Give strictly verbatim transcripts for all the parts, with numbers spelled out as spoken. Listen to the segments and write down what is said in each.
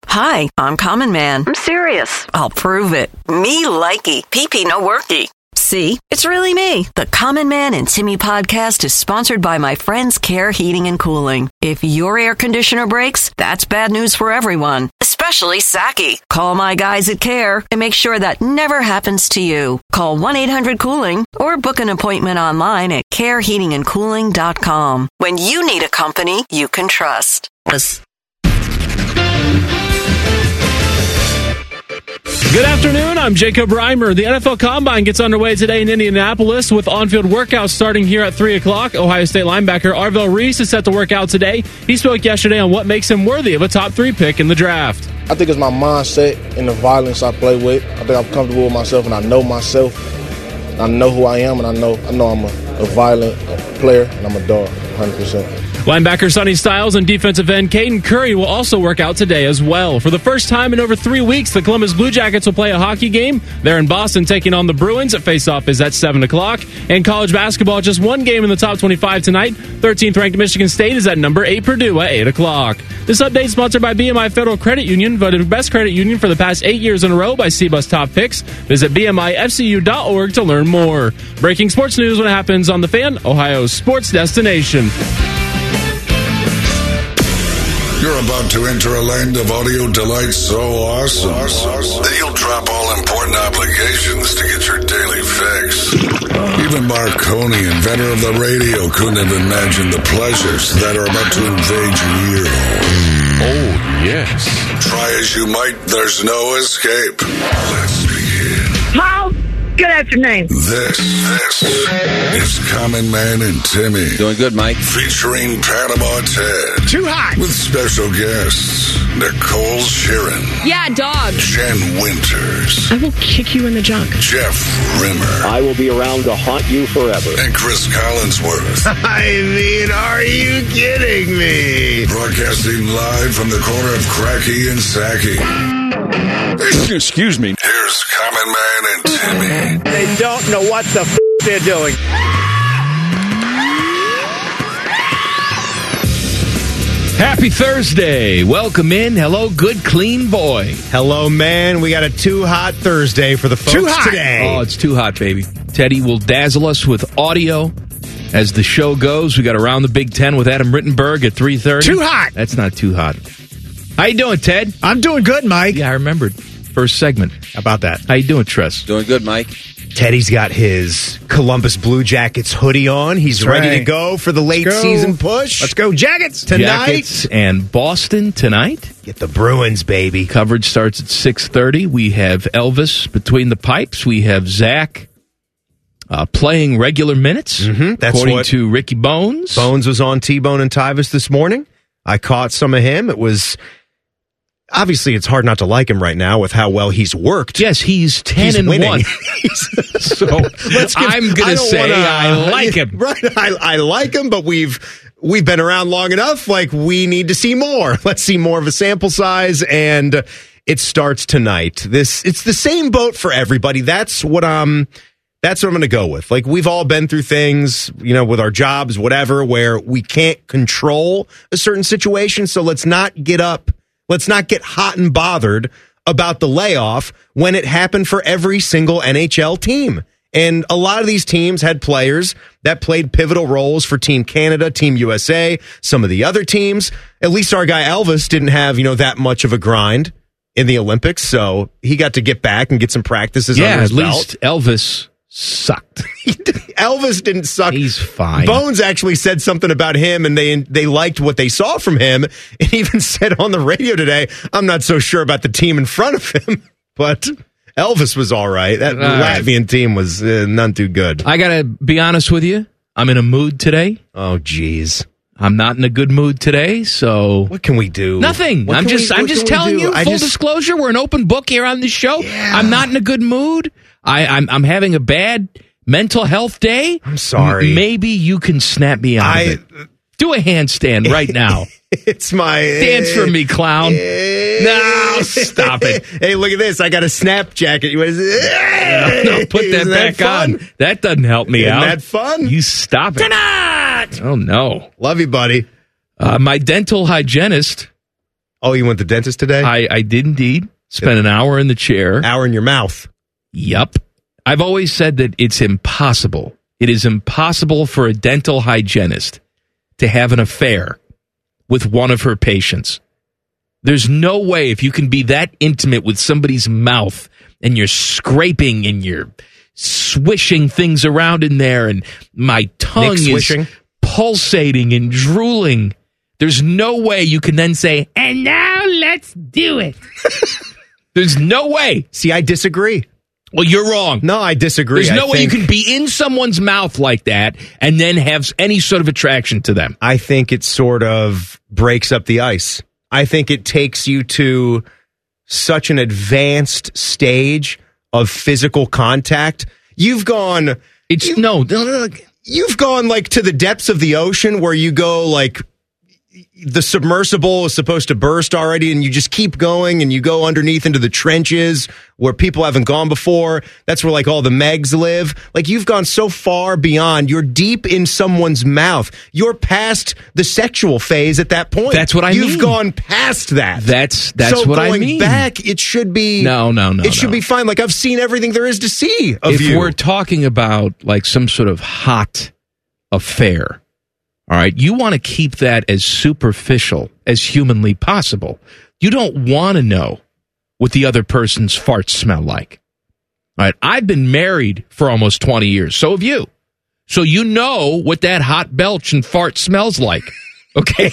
Hi, I'm Common Man. I'm serious. I'll prove it. Me likey. P P no worky. See, it's really me. The Common Man and Timmy podcast is sponsored by my friends Care Heating and Cooling. If your air conditioner breaks, that's bad news for everyone, especially Saki. Call my guys at Care and make sure that never happens to you. Call one eight hundred cooling or book an appointment online at care heating and cooling dot com. When you need a company you can trust. Good afternoon, I'm Jacob Reimer. The N F L Combine gets underway today in Indianapolis with on-field workouts starting here at three o'clock. Ohio State linebacker Arvell Reese is set to work out today. He spoke yesterday on what makes him worthy of a top three pick in the draft. I think it's my mindset and the violence I play with. I think I'm comfortable with myself and I know myself. I know who I am and I know I know I'm a, a violent player and I'm a dog, one hundred percent. Linebacker Sonny Styles and defensive end Caden Curry will also work out today as well. For the first time in over three weeks, the Columbus Blue Jackets will play a hockey game. They're in Boston taking on the Bruins. Face-off is at seven o'clock. And college basketball, just one game in the top twenty-five tonight. thirteenth ranked Michigan State is at number eight Purdue at eight o'clock. This update is sponsored by B M I Federal Credit Union, voted best credit union for the past eight years in a row by C B U S Top Picks. Visit B M I F C U dot org to learn more. Breaking sports news when it happens on The Fan, Ohio's sports destination. You're about to enter a land of audio delight so awesome that you'll drop all important obligations to get your daily fix. Even Marconi, inventor of the radio, couldn't have imagined the pleasures that are about to invade your ear hole. Oh, yes. Try as you might, there's no escape. Let's begin. How? Good afternoon. This, this is Common Man and Timmy. Doing good, Mike. Featuring Panama Ted. Too hot. With special guests, Nicole Sheeran. Yeah, dog. Jen Winters. I will kick you in the junk. Jeff Rimmer. I will be around to haunt you forever. And Chris Collinsworth. I mean, are you kidding me? Broadcasting live from the corner of Cracky and Sacky. Excuse me. Here's Common Man and Timmy. They don't know what the f*** they're doing. Happy Thursday. Welcome in. Hello, good, clean boy. Hello, man. We got a too hot Thursday for the folks Too hot. today. Oh, it's too hot, baby. Teddy will dazzle us with audio as the show goes. We got Around the Big Ten with Adam Rittenberg at three thirty. Too hot. That's not too hot. How you doing, Ted? I'm doing good, Mike. Yeah, I remembered. First segment. How about that? How you doing, Tress? Doing good, Mike. Teddy's got his Columbus Blue Jackets hoodie on. He's That's ready right. to go for the late Let's go. season push. Let's go, Jackets. Tonight. Jackets and Boston tonight. Get the Bruins, baby. Coverage starts at six thirty. We have Elvis between the pipes. We have Zach uh, playing regular minutes, Mm-hmm. That's according what to Ricky Bones. Bones was on T-Bone and Tyvis this morning. I caught some of him. It was... Obviously, it's hard not to like him right now with how well he's worked. Yes, he's ten He's and winning. one. so Let's give, I'm going I to don't say wanna, I like him. Right, I, I like him, but we've we've been around long enough. Like, we need to see more. Let's see more of a sample size, and it starts tonight. This it's the same boat for everybody. That's what I'm. That's what I'm going to go with. Like, we've all been through things, you know, with our jobs, whatever, where we can't control a certain situation. So let's not get up. Let's not get hot and bothered about the layoff when it happened for every single N H L team. And a lot of these teams had players that played pivotal roles for Team Canada, Team U S A, some of the other teams. At least our guy Elvis didn't have, you know, that much of a grind in the Olympics. So he got to get back and get some practices Yeah, under his at belt. least Elvis sucked. Elvis didn't suck. He's fine. Bones actually said something about him, and they they liked what they saw from him, and even said on the radio today, I'm not so sure about the team in front of him, but Elvis was all right. That All right. Latvian team was uh, none too good. I got to be honest with you. I'm in a mood today. Oh, geez. I'm not in a good mood today, so What can we do? nothing. What I'm can just we- I'm what just can we telling do? you, I full just- disclosure, we're an open book here on this show. Yeah. I'm not in a good mood. I, I'm I'm having a bad mental health day. I'm sorry. M- maybe you can snap me out I- of it. Do a handstand right now. It's my... Dance for me, clown. No, stop it. Hey, look at this. I got a snap jacket. What is it? No, put that Isn't back fun? on. That doesn't help me Isn't out. that fun? You stop it. Tonight! Oh, no. Love you, buddy. Uh, my dental hygienist Oh, you went to the dentist today? I, I did indeed. Spent an hour in the chair. Hour in your mouth. Yup. I've always said that it's impossible. It is impossible for a dental hygienist to have an affair with one of her patients. There's no way if you can be that intimate with somebody's mouth and you're scraping and you're swishing things around in there and my tongue is pulsating and drooling. There's no way you can then say, and now let's do it. There's no way. See, I disagree. Well, you're wrong. No, I disagree. There's no I way think, you can be in someone's mouth like that and then have any sort of attraction to them. I think it sort of breaks up the ice. I think it takes you to such an advanced stage of physical contact. You've gone... It's you, no... You've gone like to the depths of the ocean where you go like... The submersible is supposed to burst already, and you just keep going, and you go underneath into the trenches where people haven't gone before. That's where like all the Megs live. Like you've gone so far beyond. You're deep in someone's mouth. You're past the sexual phase at that point. That's what I You've mean. You've gone past that. That's that's so what I going mean. Back, it should be no, no, no. It should no. be fine. Like I've seen everything there is to see of if you. we're talking about like some sort of hot affair. All right, you want to keep that as superficial as humanly possible. You don't want to know what the other person's farts smell like. All right, I've been married for almost twenty years. So have you. So you know what that hot belch and fart smells like. Okay?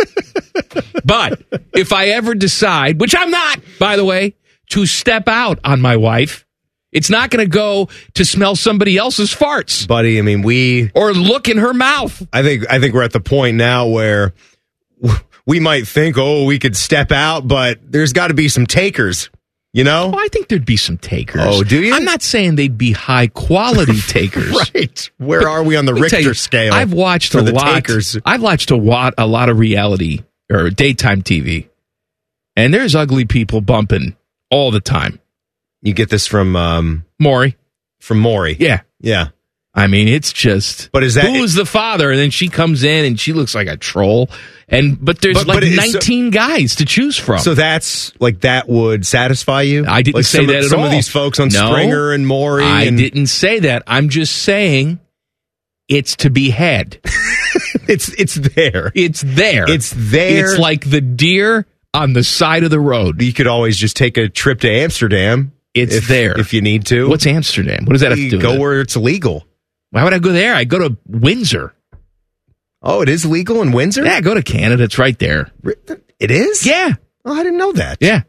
But if I ever decide, which I'm not, by the way, to step out on my wife, it's not going to go to smell somebody else's farts. Buddy, I mean, we... Or look in her mouth. I think I think we're at the point now where we might think, oh, we could step out, but there's got to be some takers, you know? Oh, I think there'd be some takers. Oh, do you? I'm not saying they'd be high-quality takers. Right. Where But are we on the Richter you, scale? I've watched for a the lot. takers? I've watched a lot, a lot of reality or daytime T V, and there's ugly people bumping all the time. You get this from... Um, Maury. From Maury. Yeah. Yeah. I mean, it's just... But is that... Who's the father? And then she comes in and she looks like a troll. And But there's But- like but it's- nineteen guys to choose from. So that's, like, that would satisfy you? I didn't like say some that of, at some all. of these folks on No, Springer and Maury. I and, didn't say that. I'm just saying it's to be had. It's it's there. It's there. It's there. It's like the deer on the side of the road. You could always just take a trip to Amsterdam. It's if, there. if you need to. What's Amsterdam? What does that have to You do with go it? where it's legal. Why would I go there? I go to Windsor. Oh, it is legal in Windsor? Yeah, go to Canada. It's right there. It is? Yeah. Oh, I didn't know that. Yeah.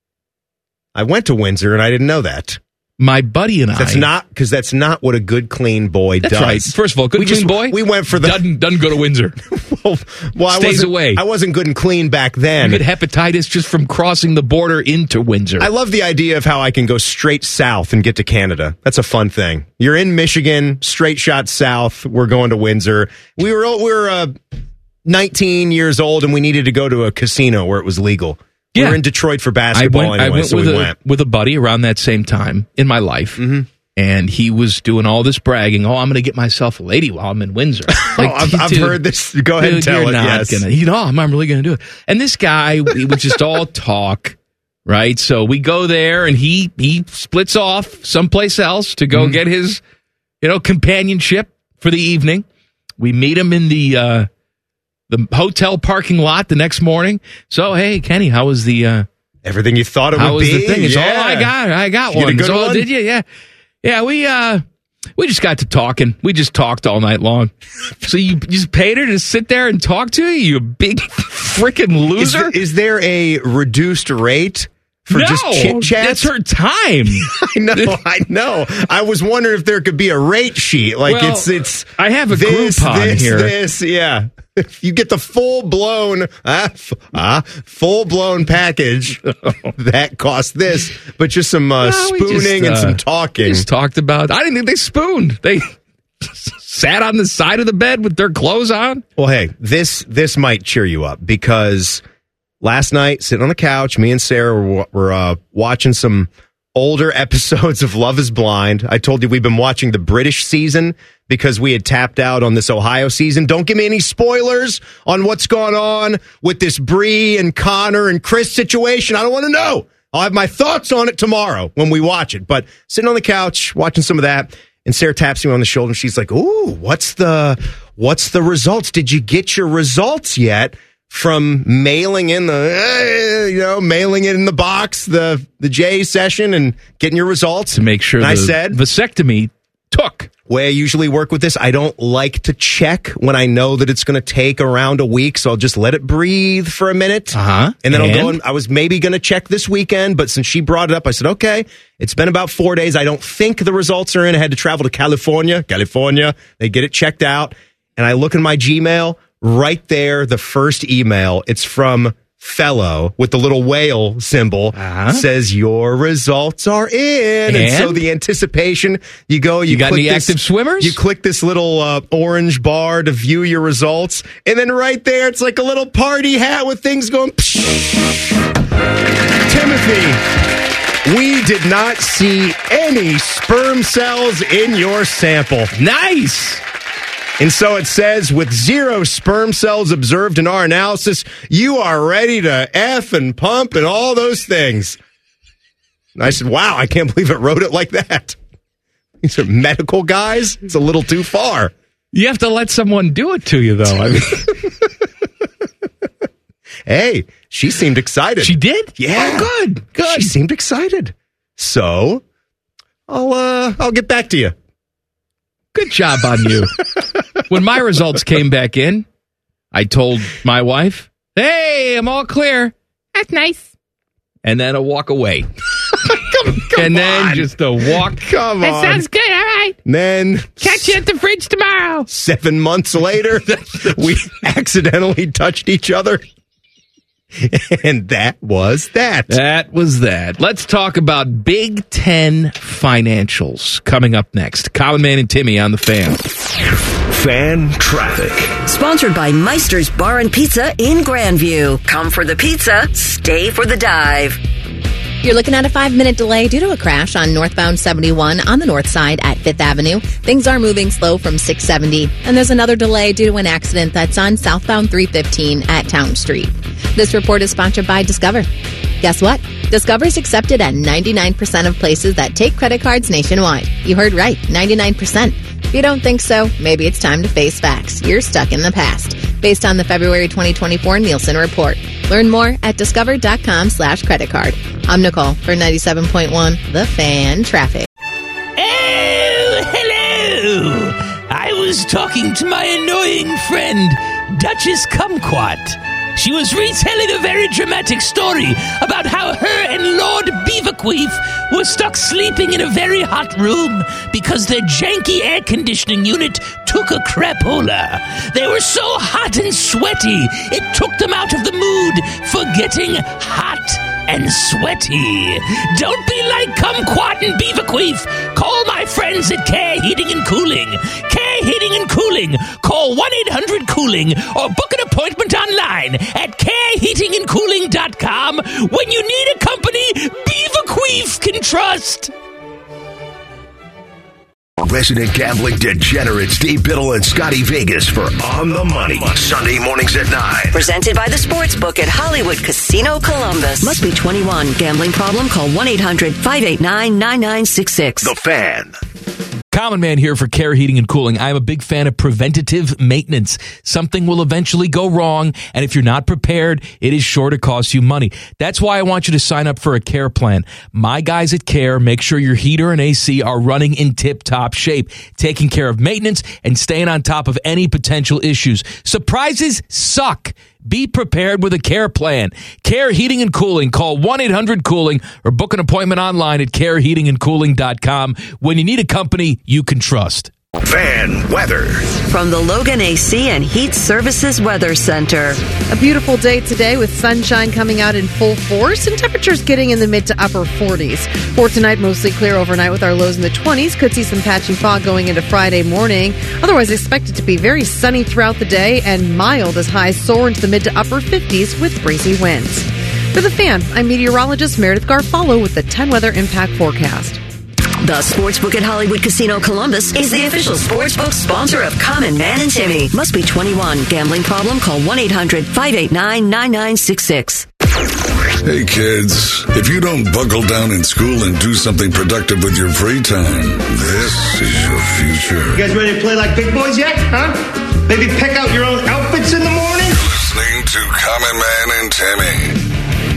I went to Windsor and I didn't know that. My buddy and I. That's not because that's not what a good clean boy That's does. right. First of all, good we clean just, boy. We went for the doesn't doesn't go to Windsor. well, well I Stays wasn't, away. I wasn't good and clean back then. You get hepatitis just from crossing the border into Windsor. I love the idea of how I can go straight south and get to Canada. That's a fun thing. You're in Michigan, straight shot south. We're going to Windsor. We were we were uh, nineteen years old and we needed to go to a casino where it was legal. We Yeah. were in Detroit for I basketball went, anyway, I went so with we a went. with a buddy around that same time in my life, Mm-hmm. and he was doing all this bragging. Oh, I'm going to get myself a lady while I'm in Windsor. Like, oh, I've, I've dude, heard this. Go ahead dude, and tell you're it. Not Yes. gonna, you know, I'm, I'm really going to do it. And this guy, we would just all talk, right? So we go there, and he he splits off someplace else to go Mm-hmm. get his, you know, companionship for the evening. We meet him in the uh, the hotel parking lot the next morning. So hey, Kenny, how was the uh, Everything you thought it how would was be? the thing? It's, yeah. oh, I got I got Did you one. get a good So one? did you? Yeah, yeah. We uh. We just got to talking. We just talked all night long. So you just paid her to sit there and talk to you, you big freaking Is, loser? th- is there a reduced rate for no, just chit chat? that's her time. I know, I know. I was wondering if there could be a rate sheet. Like Well, it's it's. I have a this, Groupon this, here. This, yeah. If you get the full blown, ah, f- ah, full blown package, that costs this. But just some uh, No, we spooning just, and uh, some talking. Just talked about. I didn't think they spooned. They sat on the side of the bed with their clothes on. Well, hey, this this might cheer you up because last night, sitting on the couch, me and Sarah were, were uh, watching some older episodes of Love is Blind. I told you we've been watching the British season because we had tapped out on this Ohio season. Don't give me any spoilers on what's going on with this Bree and Connor and Chris situation. I don't want to know. I'll have my thoughts on it tomorrow when we watch it. But sitting on the couch, watching some of that, and Sarah taps me on the shoulder, and she's like, ooh, what's the what's the results? Did you get your results yet from mailing in the, uh, you know, mailing it in the box, the, the J session, and getting your results? To make sure and the I said, vasectomy took. Way I usually work with this, I don't like to check when I know that it's going to take around a week, so I'll just let it breathe for a minute. Uh-huh. And then and? I'll go and I was maybe going to check this weekend, but since she brought it up, I said, okay, it's been about four days. I don't think the results are in. I had to travel to California. California. They get it checked out. And I look in my Gmail, right there, the first email, it's from Fellow with the little whale symbol, uh-huh. says your results are in. And, and so the anticipation, you go, you, you got click any this, active swimmers? You click this little uh, orange bar to view your results. And then right there, it's like a little party hat with things going. Timothy, we did not see any sperm cells in your sample. Nice. And so it says, with zero sperm cells observed in our analysis, you are ready to F and pump and all those things. And I said, wow, I can't believe it wrote it like that. These are medical guys. It's a little too far. You have to let someone do it to you, though. I mean, hey, she seemed excited. She did? Yeah. Oh, good. Good. She seemed excited. So I'll uh, I'll get back to you. Good job on you. When my results came back in, I told my wife, hey, I'm all clear. That's nice. And then a walk away. come, come and then on. just a walk. Come that on. That sounds good. All right. And then catch you at the fridge tomorrow. Seven months later, we accidentally touched each other. And that was that. That was that. Let's talk about Big Ten financials coming up next. Common Man and Timmy on the Fan. Fan Traffic. Sponsored by Meister's Bar and Pizza in Grandview. Come for the pizza, stay for the dive. You're looking at a five-minute delay due to a crash on northbound seventy-one on the north side at Fifth Avenue. Things are moving slow from six seventy. And there's another delay due to an accident that's on southbound three fifteen at Town Street. This report is sponsored by Discover. Guess what? Discover is accepted at ninety-nine percent of places that take credit cards nationwide. You heard right, ninety-nine percent. If you don't think so, maybe it's time to face facts. You're stuck in the past. Based on the February twenty twenty-four Nielsen report. Learn more at discover.com slash credit card. I'm Nicole for ninety-seven point one The Fan Traffic. Oh, hello! I was talking to my annoying friend, Duchess Kumquat. She was retelling a very dramatic story about how her and Lord Beaverqueef were stuck sleeping in a very hot room because their janky air conditioning unit took a crapola. They were so hot and sweaty, it took them out of the mood for getting hot and sweaty. Don't be like Kumquat and Beaverqueef. Call my friends at Care Heating and Cooling. Care Heating and Cooling. Call one eight hundred cooling or book an appointment online at care heating and cooling dot com when you need a company Beaverqueef can trust. Resident gambling degenerates Dave Biddle and Scotty Vegas for On the Money. Sunday mornings at nine. Presented by the Sportsbook at Hollywood Casino Columbus. Must be twenty-one. Gambling problem? Call one eight hundred five eight nine nine nine six six. The Fan. Common Man here for Care Heating and Cooling. I'm a big fan of preventative maintenance. Something will eventually go wrong, and if you're not prepared, it is sure to cost you money. That's why I want you to sign up for a Care plan. My guys at Care make sure your heater and A C are running in tip-top shape, taking care of maintenance and staying on top of any potential issues. Surprises suck. Be prepared with a Care plan. Care Heating and Cooling. Call one eight hundred cooling or book an appointment online at care heating and cooling dot com when you need a company you can trust. Fan weather. From the Logan A C and Heat Services Weather Center. A beautiful day today with sunshine coming out in full force and temperatures getting in the mid to upper forties. For tonight, mostly clear overnight with our lows in the twenties. Could see some patchy fog going into Friday morning. Otherwise, expected to be very sunny throughout the day and mild as highs soar into the mid to upper fifties with breezy winds. For The Fan, I'm meteorologist Meredith Garfalo with the ten Weather Impact Forecast. The Sportsbook at Hollywood Casino Columbus is the official sportsbook sponsor of Common Man and Timmy. Must be twenty-one. Gambling problem? Call one eight hundred five eight nine nine nine six six. Hey kids, if you don't buckle down in school and do something productive with your free time, this is your future. You guys ready to play like big boys yet, huh? Maybe pick out your own outfits in the morning? Listening to Common Man and Timmy.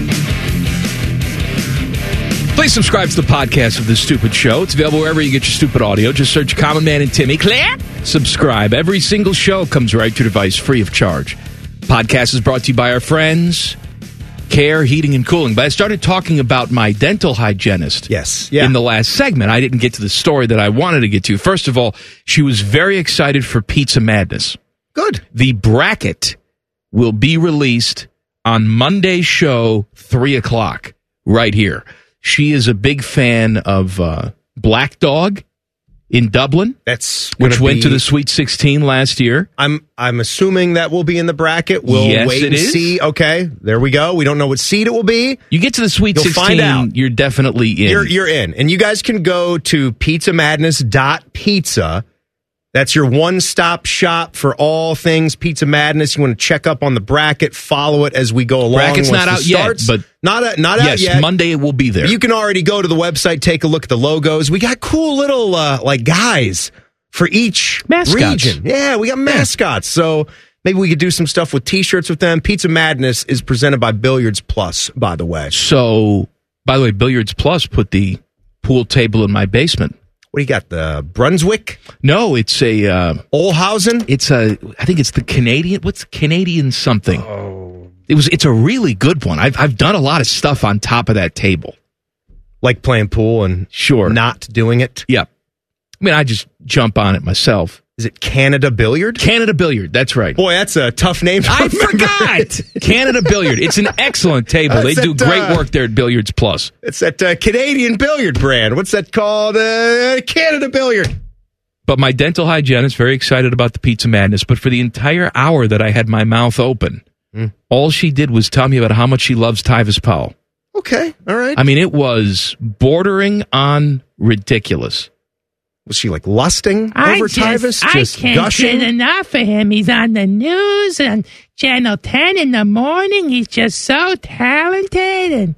Please subscribe to the podcast of This Stupid Show. It's available wherever you get your stupid audio. Just search Common Man and Timmy. Clap! Subscribe. Every single show comes right to your device free of charge. Podcast is brought to you by our friends, Care Heating and Cooling. But I started talking about my dental hygienist. Yes. Yeah. In the last segment. I didn't get to the story that I wanted to get to. First of all, she was very excited for Pizza Madness. Good. The bracket will be released on Monday's show, three o'clock, right here. She is a big fan of uh, Black Dog in Dublin. That's which went be, to the Sweet sixteen last year. I'm I'm assuming that will be in the bracket. We'll yes, wait it and is. see. Okay, there we go. We don't know what seed it will be. You get to the Sweet You'll sixteen, find out. You're definitely in. You're you're in, and you guys can go to pizza madness dot pizza. That's your one-stop shop for all things Pizza Madness. You want to check up on the bracket, follow it as we go along. Bracket's Once not out starts, yet, but not a, not yes, out yet. Monday it will be there. You can already go to the website, take a look at the logos. We got cool little uh, like guys for each mascots. region. Yeah, we got mascots. So maybe we could do some stuff with T-shirts with them. Pizza Madness is presented by Billiards Plus, by the way. So, by the way, Billiards Plus put the pool table in my basement. What do you got? The Brunswick? No, it's a uh, Olhausen. It's a. I think it's the Canadian. What's Canadian something? Oh, it was. It's a really good one. I've I've done a lot of stuff on top of that table, like playing pool and sure not doing it. Yeah, I mean, I just jump on it myself. Is it Canada Billiard? Canada Billiard. That's right. Boy, that's a tough name to I remember. forgot. Canada Billiard. It's an excellent table. Uh, they do that, great uh, work there at Billiards Plus. It's that uh, Canadian Billiard brand. What's that called? Uh, Canada Billiard. But my dental hygienist, very excited about the Pizza Madness. But for the entire hour that I had my mouth open, mm. all she did was tell me about how much she loves Tyvis Powell. Okay, all right. I mean, it was bordering on ridiculous. Was she like lusting I over just, Tyvis? I Just can't gushing? get enough of him. He's on the news and Channel ten in the morning. He's just so talented. And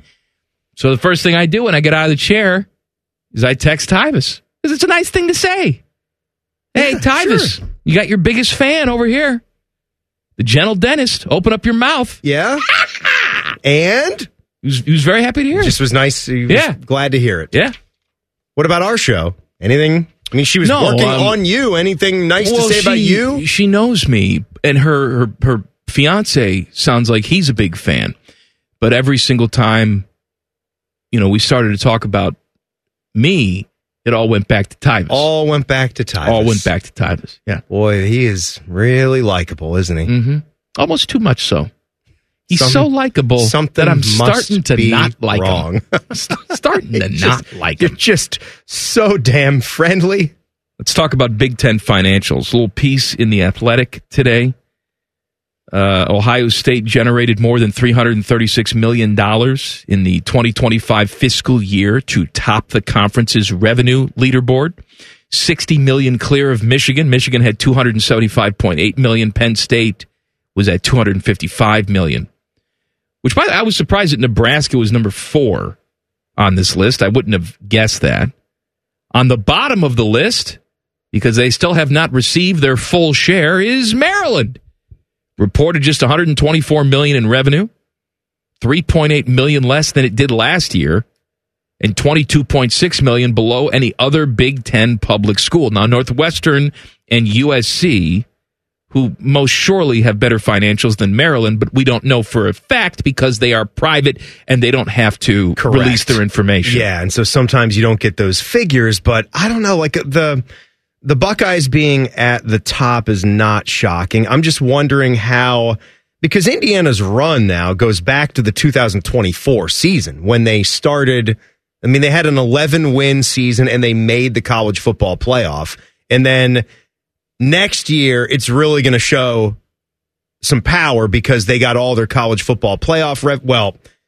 so the first thing I do when I get out of the chair is I text Tyvis. Because it's a nice thing to say. Hey, Yeah, Tyvis, sure. you got your biggest fan over here. The gentle dentist. Open up your mouth. Yeah. And? He was, he was very happy to hear It it. just was nice. He was Yeah. glad to hear it. Yeah. What about our show? Anything? I mean, she was No, working um, on you. Anything nice well, to say she, about you? She knows me, and her, her her fiance sounds like he's a big fan. But every single time, you know, we started to talk about me, it all went back to Tyvis. All went back to Tyvis. All went back to Tyvis. Yeah. Boy, he is really likable, isn't he? Mm-hmm. Almost too much so. He's Some- so likable something that I'm must starting to be not like wrong. him. starting to Just- not like You're him. just so damn friendly. Let's talk about Big Ten financials. A little piece in The Athletic today. Uh, Ohio State generated more than three hundred thirty-six million dollars in the twenty twenty-five fiscal year to top the conference's revenue leaderboard. sixty million dollars clear of Michigan. Michigan had two hundred seventy-five point eight million dollars. Penn State was at two hundred fifty-five million dollars. Which, by the way, I was surprised that Nebraska was number four on this list. I wouldn't have guessed that. On the bottom of the list, because they still have not received their full share, is Maryland. Reported just one hundred twenty-four million dollars in revenue, three point eight million dollars less than it did last year, and twenty-two point six million dollars below any other Big Ten public school. Now, Northwestern and U S C, who most surely have better financials than Maryland, but we don't know for a fact because they are private and they don't have to Correct. release their information. Yeah, and so sometimes you don't get those figures, but I don't know, like the the Buckeyes being at the top is not shocking. I'm just wondering how, because Indiana's run now goes back to the two thousand twenty-four season when they started. I mean, they had an eleven win season and they made the college football playoff. And then next year, it's really going to show some power because they got all their college football playoff rev. Well,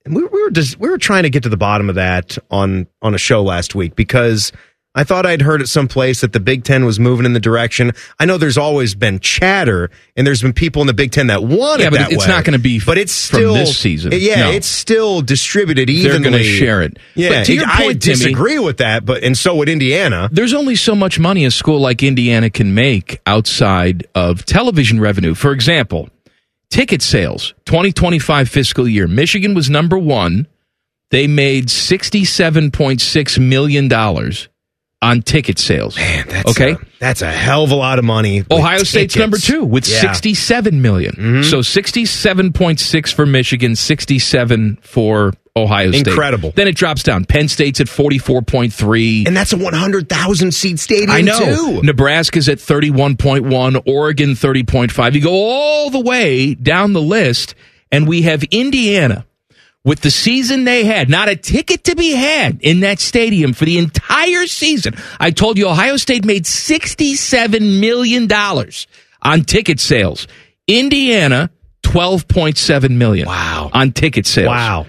And we, we were just we were trying to get to the bottom of that on on a show last week because I thought I'd heard at some place that the Big Ten was moving in the direction. I know there's always been chatter, and there's been people in the Big Ten that want yeah, it but that it's way. not going to be but it's from still, this season. Yeah, No. it's still distributed They're evenly. going to share it. Yeah, But to your I point, Timmy, disagree with that, but and so would Indiana. There's only so much money a school like Indiana can make outside of television revenue. For example, ticket sales, twenty twenty-five fiscal year. Michigan was number one. They made sixty-seven point six million dollars on ticket sales. Man, that's okay. a, that's a hell of a lot of money. Ohio with State's tickets. number two with Yeah. sixty-seven million. Mhm. So sixty-seven point six for Michigan, sixty-seven for Ohio State. Incredible. Then it drops down. Penn State's at forty-four point three. And that's a one hundred thousand seat stadium, I know. too. Nebraska's at thirty-one point one, Oregon thirty point five. You go all the way down the list, and we have Indiana with the season they had, not a ticket to be had in that stadium for the entire season. I told you Ohio State made sixty-seven million dollars on ticket sales. Indiana, twelve point seven million dollars Wow. on ticket sales. Wow.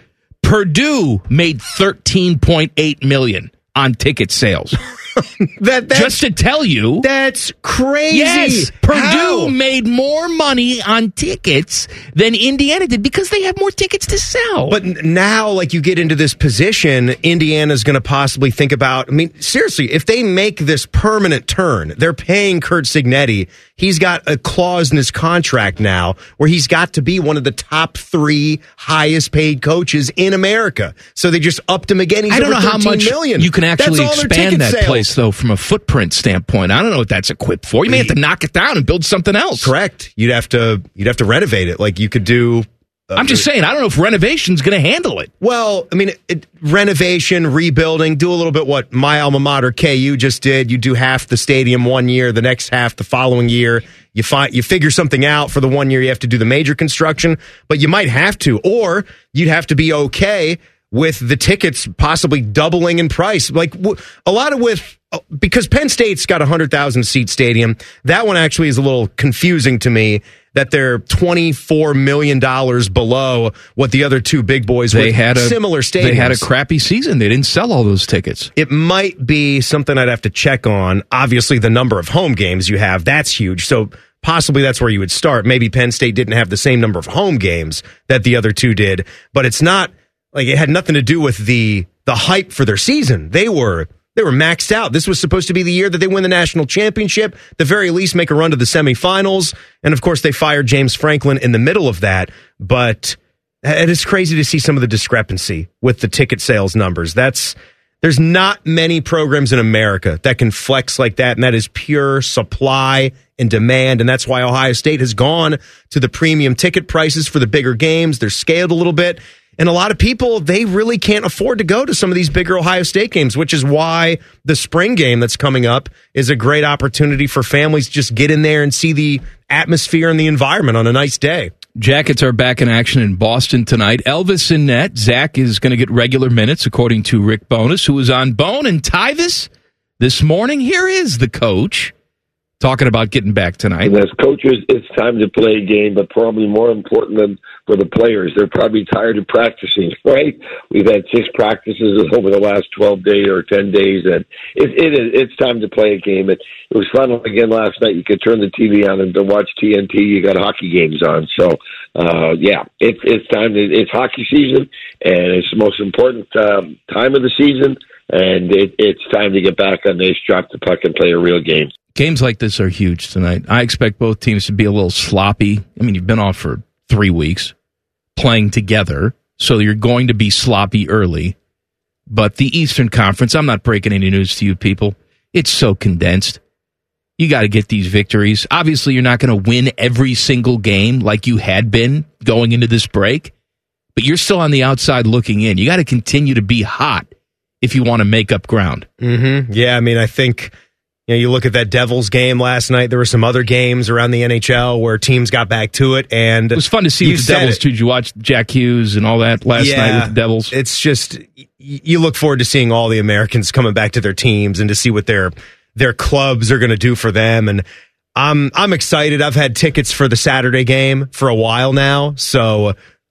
Purdue made thirteen point eight million dollars on ticket sales. that that's, Just to tell you, that's crazy. yes, Purdue How? made more money on tickets than Indiana did because they have more tickets to sell. But n- now, like, you get into this position, Indiana's going to possibly think about, I mean, seriously, if they make this permanent turn, they're paying Kurt Signetti. He's got a clause in his contract now where he's got to be one of the top three highest paid coaches in America. So they just upped him again. He's I don't know over how much million. you can actually That's all their expand ticket that sales. place, though, from a footprint standpoint. I don't know what that's equipped for. You may have to knock it down and build something else. Correct. You'd have to you'd have to renovate it. Like you could do. Uh, I'm just saying, I don't know if renovation's going to handle it. Well, I mean, it, renovation, rebuilding, do a little bit what my alma mater K U just did. You do half the stadium one year, the next half the following year. You find you figure something out for the one year you have to do the major construction, but you might have to, or you'd have to be okay with the tickets possibly doubling in price. Like w- a lot of with because Penn State's got a hundred thousand seat stadium. That one actually is a little confusing to me. That they're twenty-four million dollars below what the other two big boys They with had a similar stadiums. They had a crappy season. They didn't sell all those tickets. It might be something I'd have to check on. Obviously, the number of home games you have, that's huge. So possibly that's where you would start. Maybe Penn State didn't have the same number of home games that the other two did, but it's not like it had nothing to do with the the hype for their season. They were They were maxed out. This was supposed to be the year that they win the national championship, the very least make a run to the semifinals. And of course, they fired James Franklin in the middle of that. But it is crazy to see some of the discrepancy with the ticket sales numbers. That's there's not many programs in America that can flex like that. And that is pure supply and demand. And that's why Ohio State has gone to the premium ticket prices for the bigger games. They're scaled a little bit. And a lot of people, they really can't afford to go to some of these bigger Ohio State games, which is why the spring game that's coming up is a great opportunity for families to just get in there and see the atmosphere and the environment on a nice day. Jackets are back in action in Boston tonight. Elvis in net. Zach is going to get regular minutes, according to Rick Bowness, who was on Bone and Tyvis this morning. Here is the coach talking about getting back tonight. And as coaches, it's time to play a game, but probably more important than for the players. They're probably tired of practicing, right? We've had six practices over the last twelve days or ten days, and it, it is, it's time to play a game. It, it was fun again last night. You could turn the T V on and to watch T N T. You got hockey games on. So, uh, yeah, it's it's time. To, it's hockey season, and it's the most important um, time of the season, and it, it's time to get back on the ice, drop the puck, and play a real game. Games like this are huge tonight. I expect both teams to be a little sloppy. I mean, you've been off for three weeks playing together, so you're going to be sloppy early. But the Eastern Conference, I'm not breaking any news to you people. It's so condensed. You got to get these victories. Obviously, you're not going to win every single game like you had been going into this break, but you're still on the outside looking in. You got to continue to be hot if you want to make up ground. Mm-hmm. Yeah, I mean, I think... You know, you look at that Devils game last night. There were some other games around the N H L where teams got back to it, and it was fun to see with the Devils too. Did you watch Jack Hughes and all that last yeah, night with the Devils? It's just you look forward to seeing all the Americans coming back to their teams and to see what their their clubs are going to do for them. And I'm I'm excited. I've had tickets for the Saturday game for a while now, so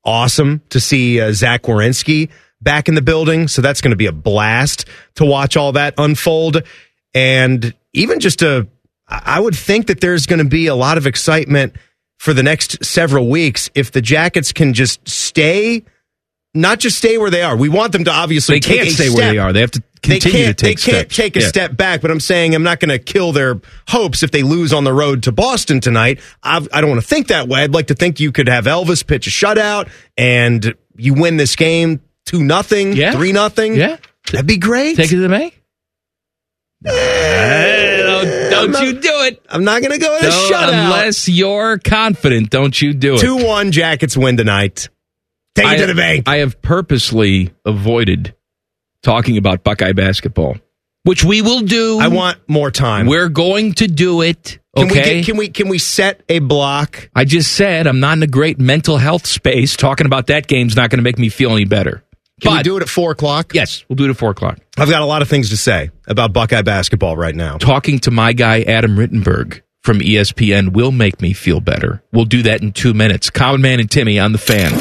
awesome to see uh, Zach Werenski back in the building. So that's going to be a blast to watch all that unfold. And even just a, I would think that there's going to be a lot of excitement for the next several weeks if the Jackets can just stay, not just stay where they are. We want them to obviously they take can't a stay step. where they are. They have to continue they can't, to take They can't steps. take a Yeah. step back, but I'm saying I'm not going to kill their hopes if they lose on the road to Boston tonight. I've, I don't want to think that way. I'd like to think you could have Elvis pitch a shutout and you win this game two nothing, Yeah. three nothing. Yeah. That'd be great. Take it to the bank. Don't, don't not- you do it. I'm not going to go in a No, shutout. unless you're confident. Don't you do it. two one Jackets win tonight. Take I, it to the bank. I have purposely avoided talking about Buckeye basketball, which we will do. I want more time. We're going to do it. Can we Okay. get, can we can we set a block? I just said I'm not in a great mental health space. Talking about that game's not going to make me feel any better. Can But- we do it at four o'clock? Yes, we'll do it at four o'clock. I've got a lot of things to say about Buckeye basketball right now. Talking to my guy Adam Rittenberg from E S P N will make me feel better. We'll do that in two minutes. Common Man and Timmy on the Fan.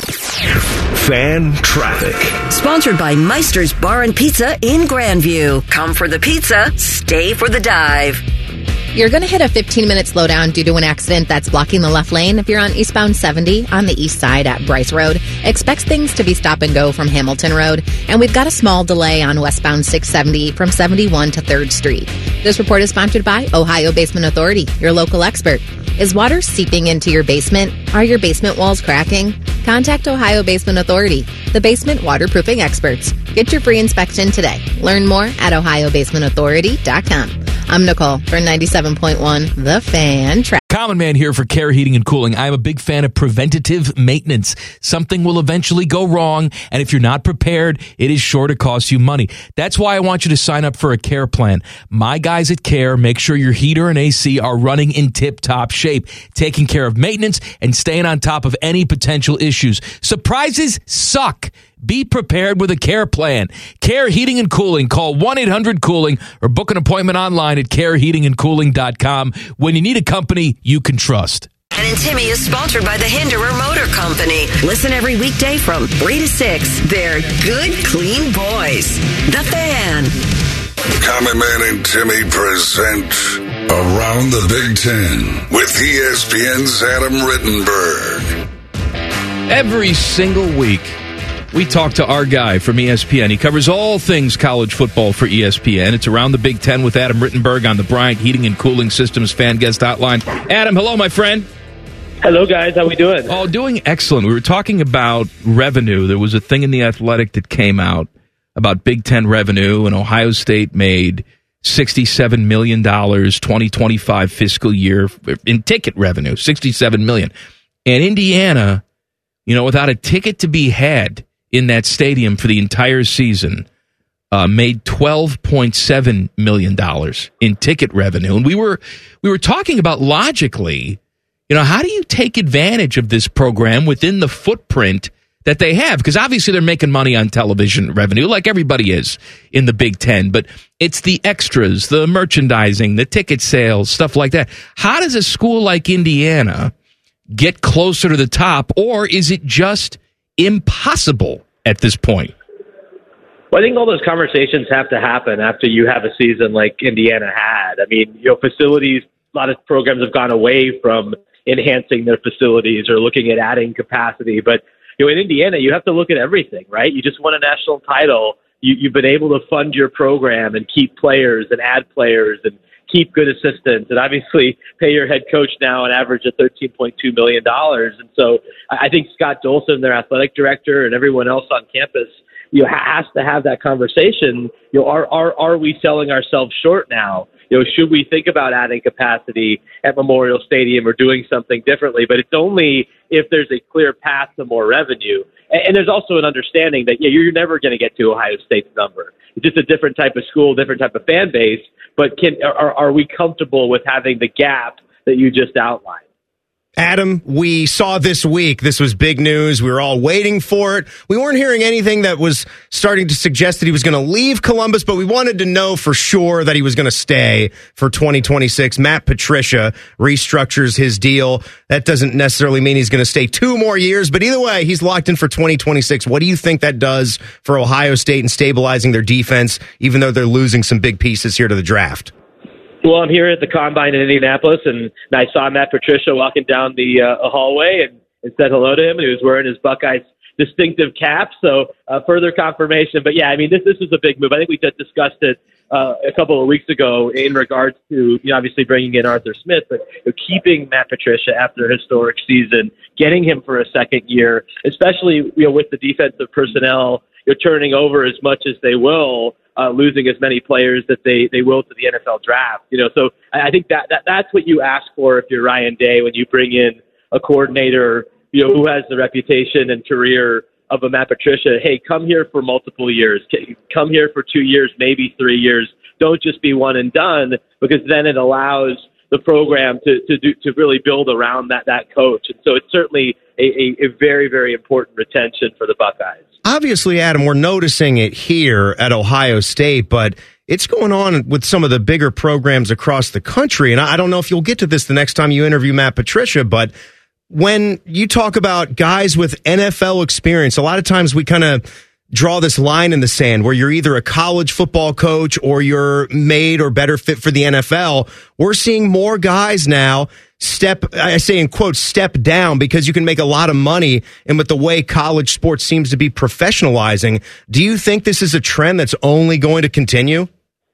Fan traffic. Sponsored by Meister's Bar and Pizza in Grandview. Come for the pizza, stay for the dive. You're going to hit a fifteen-minute slowdown due to an accident that's blocking the left lane if you're on eastbound seventy on the east side at Bryce Road. Expect things to be stop and go from Hamilton Road. And we've got a small delay on westbound six seventy from seventy-one to third Street. This report is sponsored by Ohio Basement Authority, your local expert. Is water seeping into your basement? Are your basement walls cracking? Contact Ohio Basement Authority, the basement waterproofing experts. Get your free inspection today. Learn more at ohio basement authority dot com. I'm Nicole for ninety-seven point one The Fan. Tra- Common Man here for Care Heating and Cooling. I'm a big fan of preventative maintenance. Something will eventually go wrong, and if you're not prepared, it is sure to cost you money. That's why I want you to sign up for a Care plan. My guys at Care make sure your heater and A C are running in tip-top shape, taking care of maintenance and staying on top of any potential issues. Surprises suck. Be prepared with a Care plan. Care Heating and Cooling. Call one eight hundred cooling or book an appointment online at care heating and cooling dot com when you need a company you can trust. And Timmy is sponsored by the Hinderer Motor Company. Listen every weekday from three to six. They're good, clean boys. The Fan. Common Man and Timmy present Around the Big Ten with E S P N's Adam Rittenberg. Every single week, we talk to our guy from E S P N. He covers all things college football for E S P N. It's Around the Big Ten with Adam Rittenberg on the Bryant Heating and Cooling Systems Fan Guest Hotline. Adam, hello, my friend. Hello, guys. How we doing? Oh, doing excellent. We were talking about revenue. There was a thing in The Athletic that came out about Big Ten revenue, and Ohio State made sixty-seven million dollars twenty twenty-five fiscal year in ticket revenue, sixty-seven million dollars. And Indiana, you know, without a ticket to be had in that stadium for the entire season, uh, made twelve point seven million dollars in ticket revenue. And we were we were talking about logically, you know, how do you take advantage of this program within the footprint that they have? Because obviously they're making money on television revenue like everybody is in the Big Ten, but it's the extras, the merchandising, the ticket sales, stuff like that. How does a school like Indiana get closer to the top, or is it just impossible at this point? Well, I think all those conversations have to happen after you have a season like Indiana had. I mean, you know, facilities, a lot of programs have gone away from enhancing their facilities or looking at adding capacity. But, you know, in Indiana, you have to look at everything, right? You just won a national title. You, you've been able to fund your program and keep players and add players and keep good assistants and obviously pay your head coach now an average of thirteen point two million dollars. And so I think Scott Dolson, their athletic director, and everyone else on campus, you know, has to have that conversation. You know, are, are, are we selling ourselves short now? You know, should we think about adding capacity at Memorial Stadium or doing something differently? But it's only if there's a clear path to more revenue. And, and there's also an understanding that, yeah, you're never going to get to Ohio State's number. It's just a different type of school, different type of fan base. But can are, are we comfortable with having the gap that you just outlined? Adam, we saw this week, this was big news. We were all waiting for it. We weren't hearing anything that was starting to suggest that he was going to leave Columbus, but we wanted to know for sure that he was going to stay for twenty twenty-six. Matt Patricia restructures his deal. That doesn't necessarily mean he's going to stay two more years, but either way, he's locked in for twenty twenty-six. What do you think that does for Ohio State and stabilizing their defense, even though they're losing some big pieces here to the draft? Well, I'm here at the Combine in Indianapolis, and I saw Matt Patricia walking down the uh, hallway and, and said hello to him, and he was wearing his Buckeyes distinctive cap, so uh, further confirmation. But, yeah, I mean, this this is a big move. I think we just discussed it uh, a couple of weeks ago in regards to, you know, obviously bringing in Arthur Smith, but you know, keeping Matt Patricia after a historic season, getting him for a second year, especially you know with the defensive personnel you know, turning over as much as they will, Uh, losing as many players that they, they will to the N F L draft. You know, so I, I think that, that that's what you ask for if you're Ryan Day when you bring in a coordinator, you know, who has the reputation and career of a Matt Patricia. Hey, come here for multiple years. Come here for two years, maybe three years. Don't just be one and done, because then it allows the program to to do, to really build around that that coach. And so it's certainly a, a, a very, very important retention for the Buckeyes. Obviously, Adam, we're noticing it here at Ohio State, but it's going on with some of the bigger programs across the country. And I don't know if you'll get to this the next time you interview Matt Patricia, but when you talk about guys with N F L experience, a lot of times we kind of draw this line in the sand where you're either a college football coach or you're made or better fit for the N F L. We're seeing more guys now step, I say in quotes, step down because you can make a lot of money. And with the way college sports seems to be professionalizing, do you think this is a trend that's only going to continue?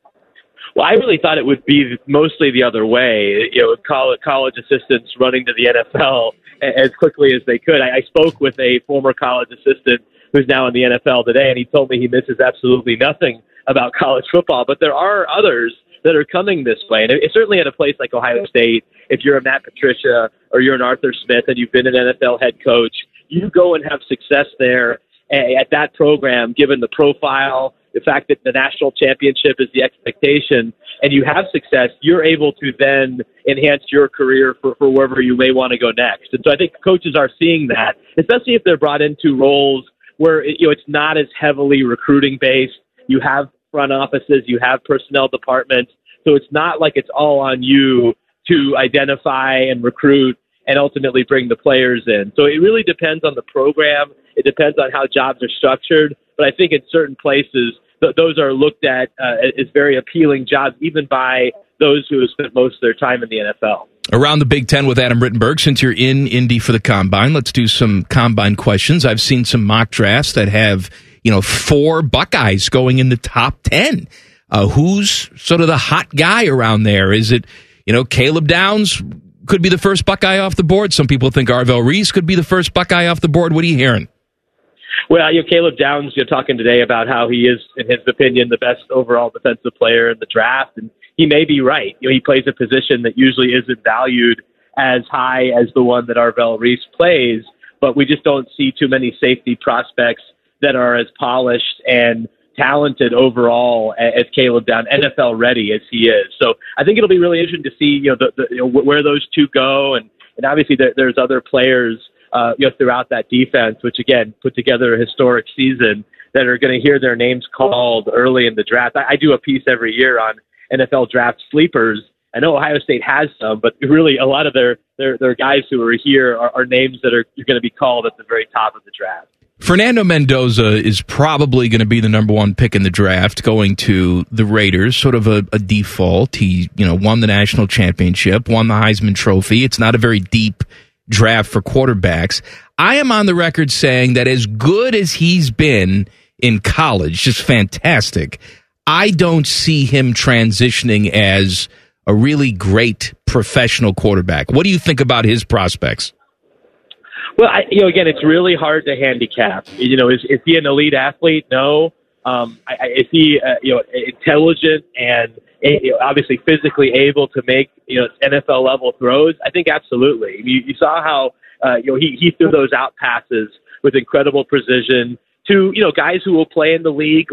Well, I really thought it would be mostly the other way. You know, college, college assistants running to the N F L as quickly as they could. I, I spoke with a former college assistant who's now in the N F L today, and he told me he misses absolutely nothing about college football. But there are others that are coming this way. And it's certainly at a place like Ohio State, if you're a Matt Patricia or you're an Arthur Smith and you've been an N F L head coach, you go and have success there at that program, given the profile, the fact that the national championship is the expectation, and you have success, you're able to then enhance your career for, for wherever you may want to go next. And so I think coaches are seeing that, especially if they're brought into roles where you know it's not as heavily recruiting based. You have front offices, you have personnel departments, so it's not like it's all on you to identify and recruit and ultimately bring the players in. So it really depends on the program. It depends on how jobs are structured. But I think in certain places, th- those are looked at uh, as very appealing jobs, even by those who have spent most of their time in the N F L. Around the Big Ten with Adam Rittenberg, since you're in Indy for the Combine, let's do some Combine questions. I've seen some mock drafts that have, you know, four Buckeyes going in the top ten. Uh, who's sort of the hot guy around there? Is it, you know, Caleb Downs could be the first Buckeye off the board? Some people think Arvell Reese could be the first Buckeye off the board. What are you hearing? Well, you know, Caleb Downs, you're talking today about how he is, in his opinion, the best overall defensive player in the draft, and he may be right. You know, he plays a position that usually isn't valued as high as the one that Arvell Reese plays, but we just don't see too many safety prospects that are as polished and talented overall as Caleb Downs, N F L ready as he is. So I think it'll be really interesting to see, you know, the, the, you know where those two go, and and obviously there, there's other players, uh, you know, throughout that defense, which again put together a historic season, that are going to hear their names called early in the draft. I, I do a piece every year on N F L draft sleepers. I know Ohio State has some, but really a lot of their their, their guys who are here are, are names that are going to be called at the very top of the draft. Fernando Mendoza is probably going to be the number one pick in the draft, going to the Raiders, sort of a, a default. He, you know, won the national championship, won the Heisman Trophy. It's not a very deep draft for quarterbacks. I am on the record saying that as good as he's been in college, just fantastic, I don't see him transitioning as a really great professional quarterback. What do you think about his prospects? Well, I, you know, again, it's really hard to handicap. You know, is, is he an elite athlete? No. Um, I, I, is he, uh, you know, intelligent and you know, obviously physically able to make, you know, N F L level throws? I think absolutely. You, you saw how, uh, you know, he, he threw those out passes with incredible precision to, you know, guys who will play in the league like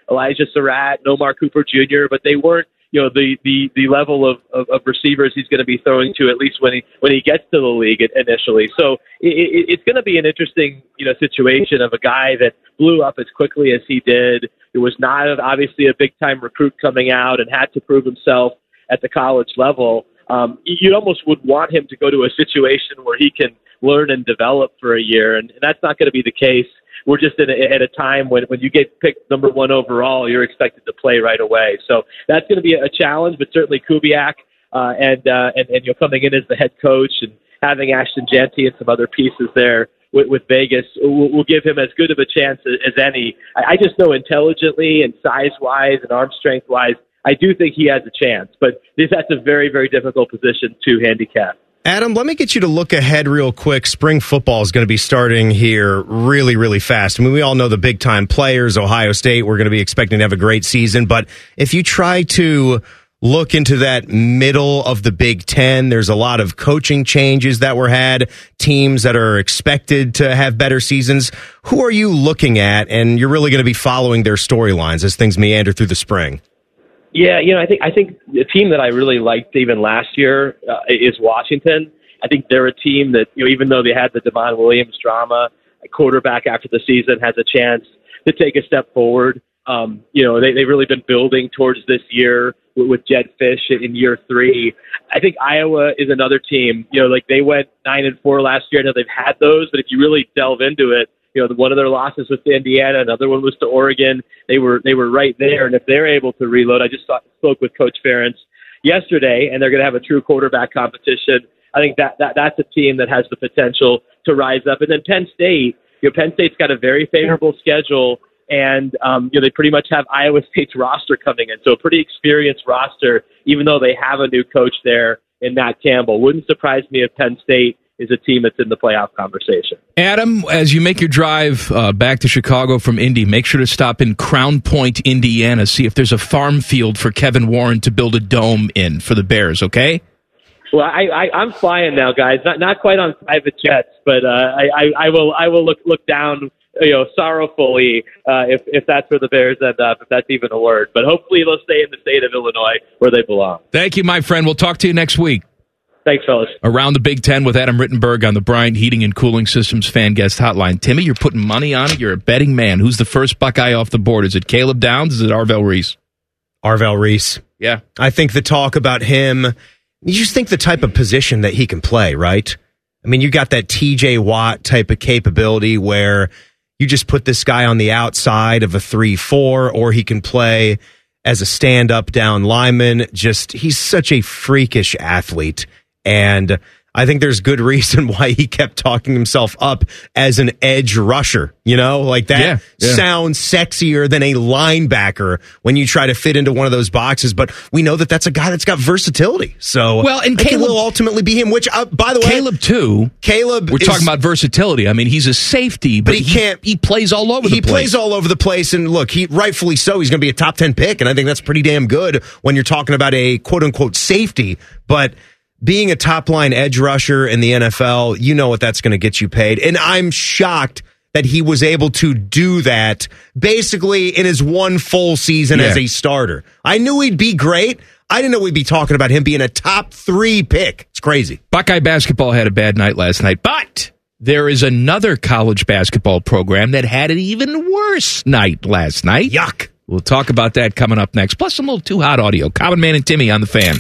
Elijah Surratt, Omar Cooper Junior, but they weren't, you know, the, the, the level of, of, of receivers he's going to be throwing to, at least when he when he gets to the league initially. So it, it, it's going to be an interesting, you know, situation of a guy that blew up as quickly as he did. It was not obviously a big-time recruit coming out and had to prove himself at the college level. Um, you almost would want him to go to a situation where he can learn and develop for a year, and, and that's not going to be the case. We're just in a, at a time when, when you get picked number one overall, you're expected to play right away. So that's going to be a challenge, but certainly Kubiak uh, and, uh, and and you're coming in as the head coach and having Ashton Jeanty and some other pieces there with, with Vegas will, will give him as good of a chance as, as any. I, I just know intelligently and size-wise and arm strength-wise, I do think he has a chance, but this, that's a very, very difficult position to handicap. Adam, let me get you to look ahead real quick. Spring football is going to be starting here really, really fast. I mean, we all know the big-time players, Ohio State, we're going to be expecting to have a great season. But if you try to look into that middle of the Big Ten, there's a lot of coaching changes that were had, teams that are expected to have better seasons. Who are you looking at? And you're really going to be following their storylines as things meander through the spring. Yeah, you know, I think I think the team that I really liked even last year uh, is Washington. I think they're a team that, you know, even though they had the Devon Williams drama, a quarterback after the season has a chance to take a step forward. Um, you know, they, they've really been building towards this year with, with Jed Fish in year three. I think Iowa is another team. You know, like they went nine and four last year. I know they've had those, but if you really delve into it, you know, one of their losses was to Indiana, another one was to Oregon. They were they were right there, and if they're able to reload, I just saw, spoke with Coach Ferentz yesterday, and they're going to have a true quarterback competition. I think that, that that's a team that has the potential to rise up. And then Penn State, you know, Penn State's got a very favorable schedule, and um, you know, they pretty much have Iowa State's roster coming in, so a pretty experienced roster, even though they have a new coach there in Matt Campbell. Wouldn't surprise me if Penn State is a team that's in the playoff conversation. Adam, as you make your drive uh, back to Chicago from Indy, make sure to stop in Crown Point, Indiana, see if there's a farm field for Kevin Warren to build a dome in for the Bears, okay? Well, I, I, I'm flying now, guys. Not not quite on private jets, but uh, I, I, I will I will look look down, you know, sorrowfully uh, if if that's where the Bears end up, if that's even a word. But hopefully they'll stay in the state of Illinois where they belong. Thank you, my friend. We'll talk to you next week. Thanks, fellas. Around the Big Ten with Adam Rittenberg on the Bryant Heating and Cooling Systems fan guest hotline. Timmy, you're putting money on it. You're a betting man. Who's the first Buckeye off the board? Is it Caleb Downs? Is it Arvell Reese? Arvell Reese. Yeah. I think the talk about him, you just think the type of position that he can play, right? I mean, you got that T J Watt type of capability where you just put this guy on the outside of a three four, or he can play as a stand-up down lineman. Just, he's such a freakish athlete. And I think there's good reason why he kept talking himself up as an edge rusher. You know, like that yeah, yeah. sounds sexier than a linebacker when you try to fit into one of those boxes. But we know that that's a guy that's got versatility. So well, and I Caleb will ultimately be him. Which, uh, by the way, Caleb too. Caleb, we're is, talking about versatility. I mean, he's a safety, but, but he, he can't. He plays all over the he place. He plays all over the place, and look, he rightfully so. He's going to be a top ten pick, and I think that's pretty damn good when you're talking about a quote unquote safety, but. Being a top-line edge rusher in the N F L, you know what that's going to get you paid. And I'm shocked that he was able to do that basically in his one full season yeah. as a starter. I knew he'd be great. I didn't know we'd be talking about him being a top three pick. It's crazy. Buckeye basketball had a bad night last night, but there is another college basketball program that had an even worse night last night. Yuck. We'll talk about that coming up next. Plus some little Too Hot audio. Common Man and Timmy on the Fan.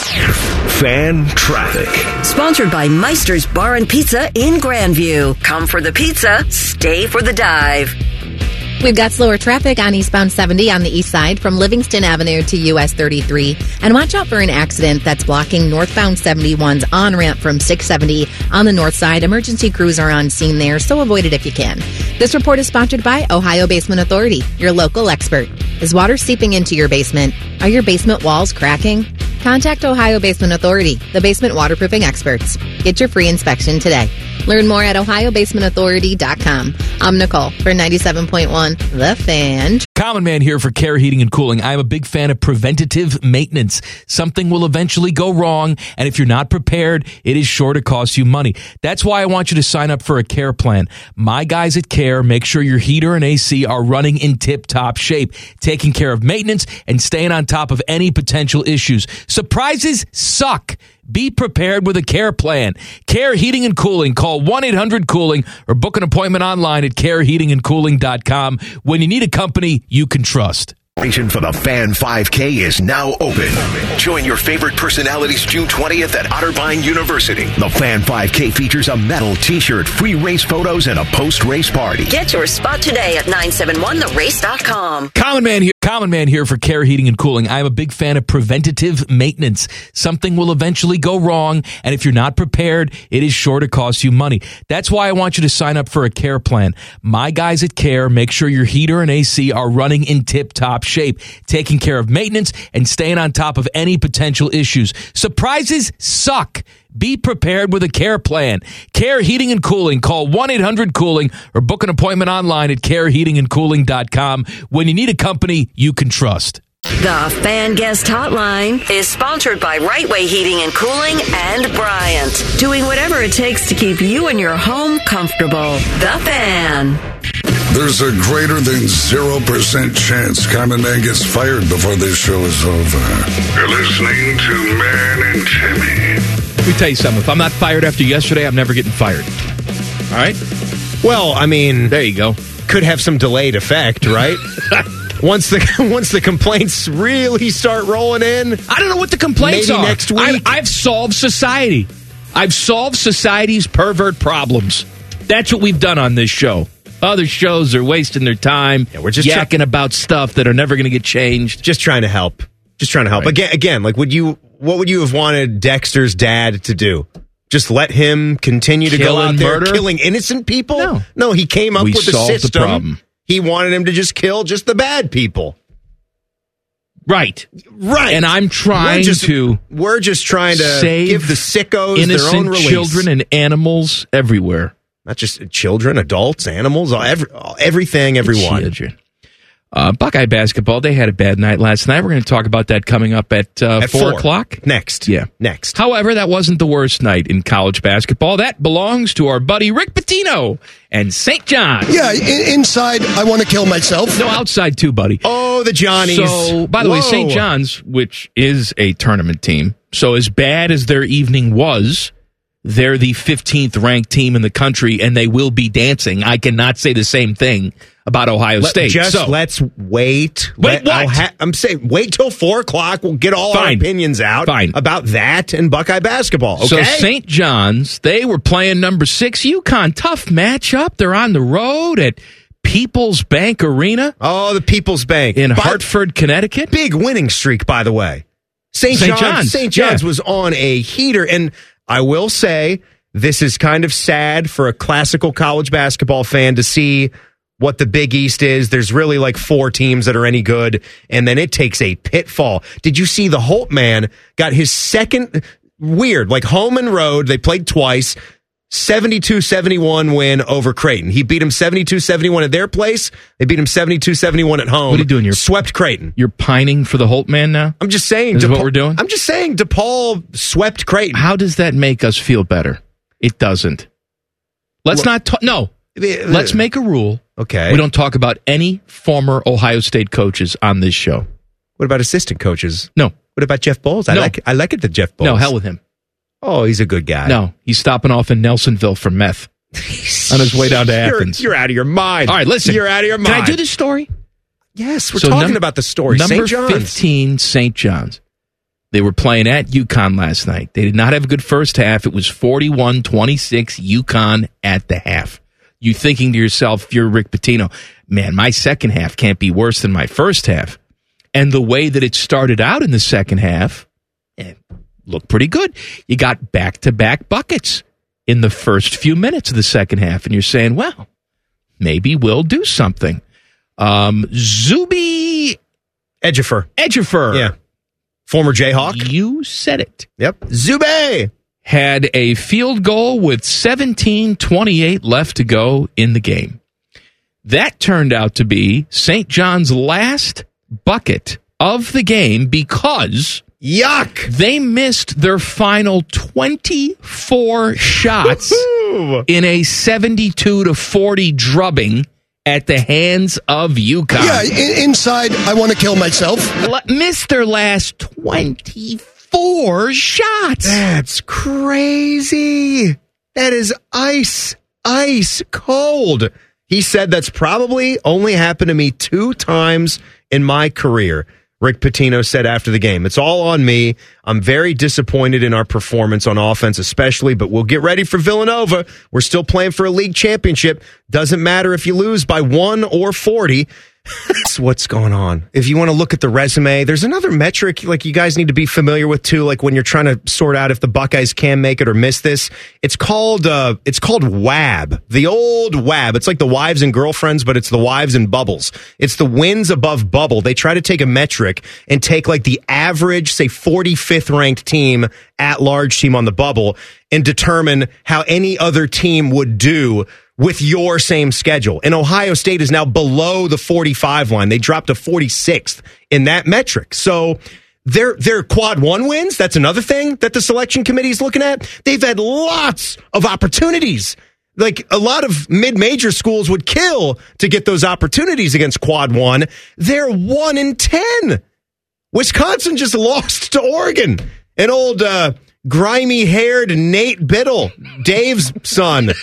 Fan traffic. Sponsored by Meister's Bar and Pizza in Grandview. Come for the pizza, stay for the dive. We've got slower traffic on eastbound seventy on the east side from Livingston Avenue to U S thirty-three. And watch out for an accident that's blocking northbound seventy-one's on-ramp from six seventy on the north side. Emergency crews are on scene there, so avoid it if you can. This report is sponsored by Ohio Basement Authority, your local expert. Is water seeping into your basement? Are your basement walls cracking? Contact Ohio Basement Authority, the basement waterproofing experts. Get your free inspection today. Learn more at ohio basement authority dot com. I'm Nicole for ninety-seven point one The Fan. Common Man here for Care Heating and Cooling. I'm a big fan of preventative maintenance. Something will eventually go wrong, and if you're not prepared, it is sure to cost you money. That's why I want you to sign up for a Care plan. My guys at Care make sure your heater and A C are running in tip-top shape, taking care of maintenance and staying on top of any potential issues. Surprises suck. Be prepared with a Care plan. Care Heating and Cooling. Call one eight hundred cooling or book an appointment online at care heating and cooling dot com when you need a company you can trust. Registration for the Fan five K is now open. Join your favorite personalities June twentieth at Otterbein University. The Fan five K features a medal, t-shirt, free race photos, and a post-race party. Get your spot today at nine seven one the race dot com. Common Man here. Common Man here for Care Heating and Cooling. I'm a big fan of preventative maintenance. Something will eventually go wrong, and if you're not prepared, it is sure to cost you money. That's why I want you to sign up for a Care plan. My guys at Care make sure your heater and A C are running in tip-top shape, taking care of maintenance and staying on top of any potential issues. Surprises suck. Be prepared with a Care plan. Care Heating and Cooling. Call one eight hundred cooling or book an appointment online at care heating and cooling dot com when you need a company you can trust. The Fan Guest Hotline is sponsored by Right Way Heating and Cooling and Bryant, doing whatever it takes to keep you and your home comfortable. The Fan. There's a greater than zero percent chance Common Man gets fired before this show is over. You're listening to Man and Timmy. Let me tell you something. If I'm not fired after yesterday, I'm never getting fired. All right? Well, I mean, there you go. Could have some delayed effect, right? once the once the complaints really start rolling in. I don't know what the complaints maybe are. Next week. I've, I've solved society. I've solved society's pervert problems. That's what we've done on this show. Other shows are wasting their time. Yeah, we're just yakking try- about stuff that are never going to get changed. Just trying to help. Just trying to help. Right. Again, again, like would you? What would you have wanted Dexter's dad to do? Just let him continue to Kill go out and there murder? killing innocent people? No. No, he came up We with a solved the system. problem. He wanted him to just kill just the bad people. Right. Right. And I'm trying we're just, to We're just trying to save give the sickos their innocent own release. children and animals everywhere. Not just children, adults, animals, all, every, all, everything, everyone. Children. Uh, Buckeye basketball, they had a bad night last night. We're going to talk about that coming up at, uh, At four, four o'clock. Next. Yeah. Next. However, that wasn't the worst night in college basketball. That belongs to our buddy Rick Pitino and Saint John's. Yeah, in, inside, I want to kill myself. No, outside too, buddy. Oh, the Johnnies. So, by the Whoa. way, Saint John's, which is a tournament team, so as bad as their evening was, they're the fifteenth ranked team in the country, and they will be dancing. I cannot say the same thing about Ohio Let- State. Just so, let's wait. Wait, Let- I'll what? ha- I'm saying wait till four o'clock. We'll get all our Fine. opinions out Fine. about that and Buckeye basketball. Okay. So Saint John's, they were playing number six UConn. Tough matchup. They're on the road at People's Bank Arena. Oh, the People's Bank in By- Hartford, Connecticut. Big winning streak, by the way. Saint Saint John's. John's, Saint John's yeah. was on a heater, and I will say this is kind of sad for a classical college basketball fan to see what the Big East is. There's really like four teams that are any good, and then it takes a pitfall. Did you see the Holtman got his second weird, like home and road? They played twice. seventy-two seventy-one win over Creighton. He beat him seventy-two seventy-one at their place. They beat him seventy-two seventy-one at home. What are you doing? You're swept Creighton. You're pining for the Holtman now? I'm just saying. This is DePaul, what we're doing? I'm just saying DePaul swept Creighton. How does that make us feel better? It doesn't. Let's Well- not talk. No. Let's make a rule. Okay. We don't talk about any former Ohio State coaches on this show. What about assistant coaches? No. What about Jeff Bowles? I No. like I like it that Jeff Bowles. No, hell with him. Oh, he's a good guy. No, he's stopping off in Nelsonville for meth on his way down to You're- Athens. You're, out of your mind. All right, listen. You're out of your mind. Can I do this story? Yes, we're So talking num- about the story. Number Saint John's. fifteen, Saint John's. They were playing at UConn last night. They did not have a good first half. It was forty-one twenty-six UConn at the half. You thinking to yourself, if you're Rick Pitino, man, my second half can't be worse than my first half. And the way that it started out in the second half, it looked pretty good. You got back-to-back buckets in the first few minutes of the second half. And you're saying, well, maybe we'll do something. Um, Zuby Ejiofor. Ejiofor. Yeah. Former Jayhawk. You said it. Yep. Zube. Had a field goal with seventeen twenty-eight left to go in the game. That turned out to be Saint John's last bucket of the game because yuck, they missed their final twenty-four shots in a seventy-two to forty drubbing at the hands of UConn. Yeah, in- inside, I want to kill myself. L- missed their last twenty-four shots. That's crazy. That is ice, ice cold. He said that's probably only happened to me two times in my career. Rick Pitino said after the game, it's all on me. I'm very disappointed in our performance on offense, especially, but we'll get ready for Villanova. We're still playing for a league championship. Doesn't matter if you lose by one or forty. That's what's going on. If you want to look at the resume, there's another metric like you guys need to be familiar with too. Like when you're trying to sort out if the Buckeyes can make it or miss this, it's called uh, it's called W A B. The old W A B. It's like the wives and girlfriends, but it's the wives and bubbles. It's the wins above bubble. They try to take a metric and take like the average, say forty-fifth ranked team at large team on the bubble and determine how any other team would do with your same schedule. And Ohio State is now below the forty-five line. They dropped to forty-sixth in that metric. So their their quad one wins, that's another thing that the selection committee is looking at. They've had lots of opportunities. Like a lot of mid-major schools would kill to get those opportunities against quad one. They're one in ten. Wisconsin just lost to Oregon. An old uh, grimy-haired Nate Biddle, Dave's son.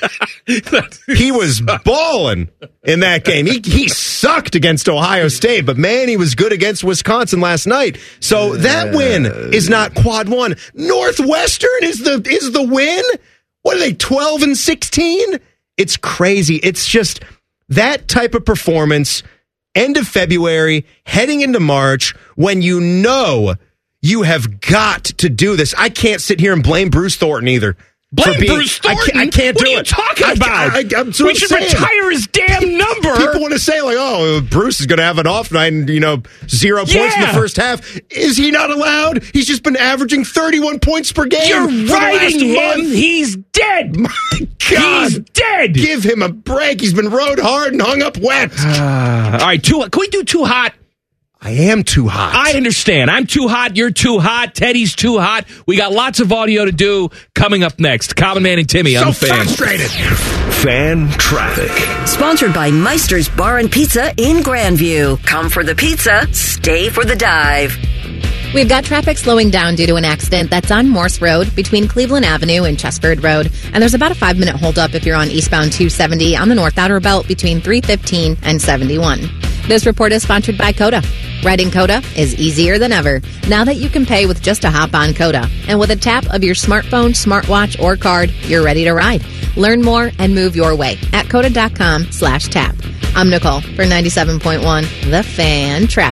He was balling in that game. He he sucked against Ohio State, but man, he was good against Wisconsin last night. So that win is not quad one. Northwestern is the is the win. What are they, twelve and sixteen? It's crazy. It's just that type of performance, end of February, heading into March, when you know you have got to do this. I can't sit here and blame Bruce Thornton either. Blame being, Bruce Thornton? I can't, I can't what do are you it. talking I, about? I, I, I'm we should saying. retire his damn number. People want to say, like, oh, Bruce is going to have an off night and, you know, zero points yeah. in the first half. Is he not allowed? He's just been averaging thirty-one points per game. You're writing him. Month. He's dead. My God. He's dead. Give him a break. He's been rode hard and hung up wet. Uh, all right, too, can we do too hot? I am too hot. I understand. I'm too hot. You're too hot. Teddy's too hot. We got lots of audio to do coming up next. Common Man and Timmy so on the Fan. Frustrated. Fan traffic. Sponsored by Meister's Bar and Pizza in Grandview. Come for the pizza, stay for the dive. We've got traffic slowing down due to an accident that's on Morse Road between Cleveland Avenue and Chesford Road. And there's about a five-minute holdup if you're on eastbound two seventy on the North Outer Belt between three fifteen and seventy-one. This report is sponsored by Coda. Riding Coda is easier than ever now that you can pay with just a hop on Coda. And with a tap of your smartphone, smartwatch, or card, you're ready to ride. Learn more and move your way at coda.com slash tap. I'm Nicole for ninety-seven point one, The Fan Trap.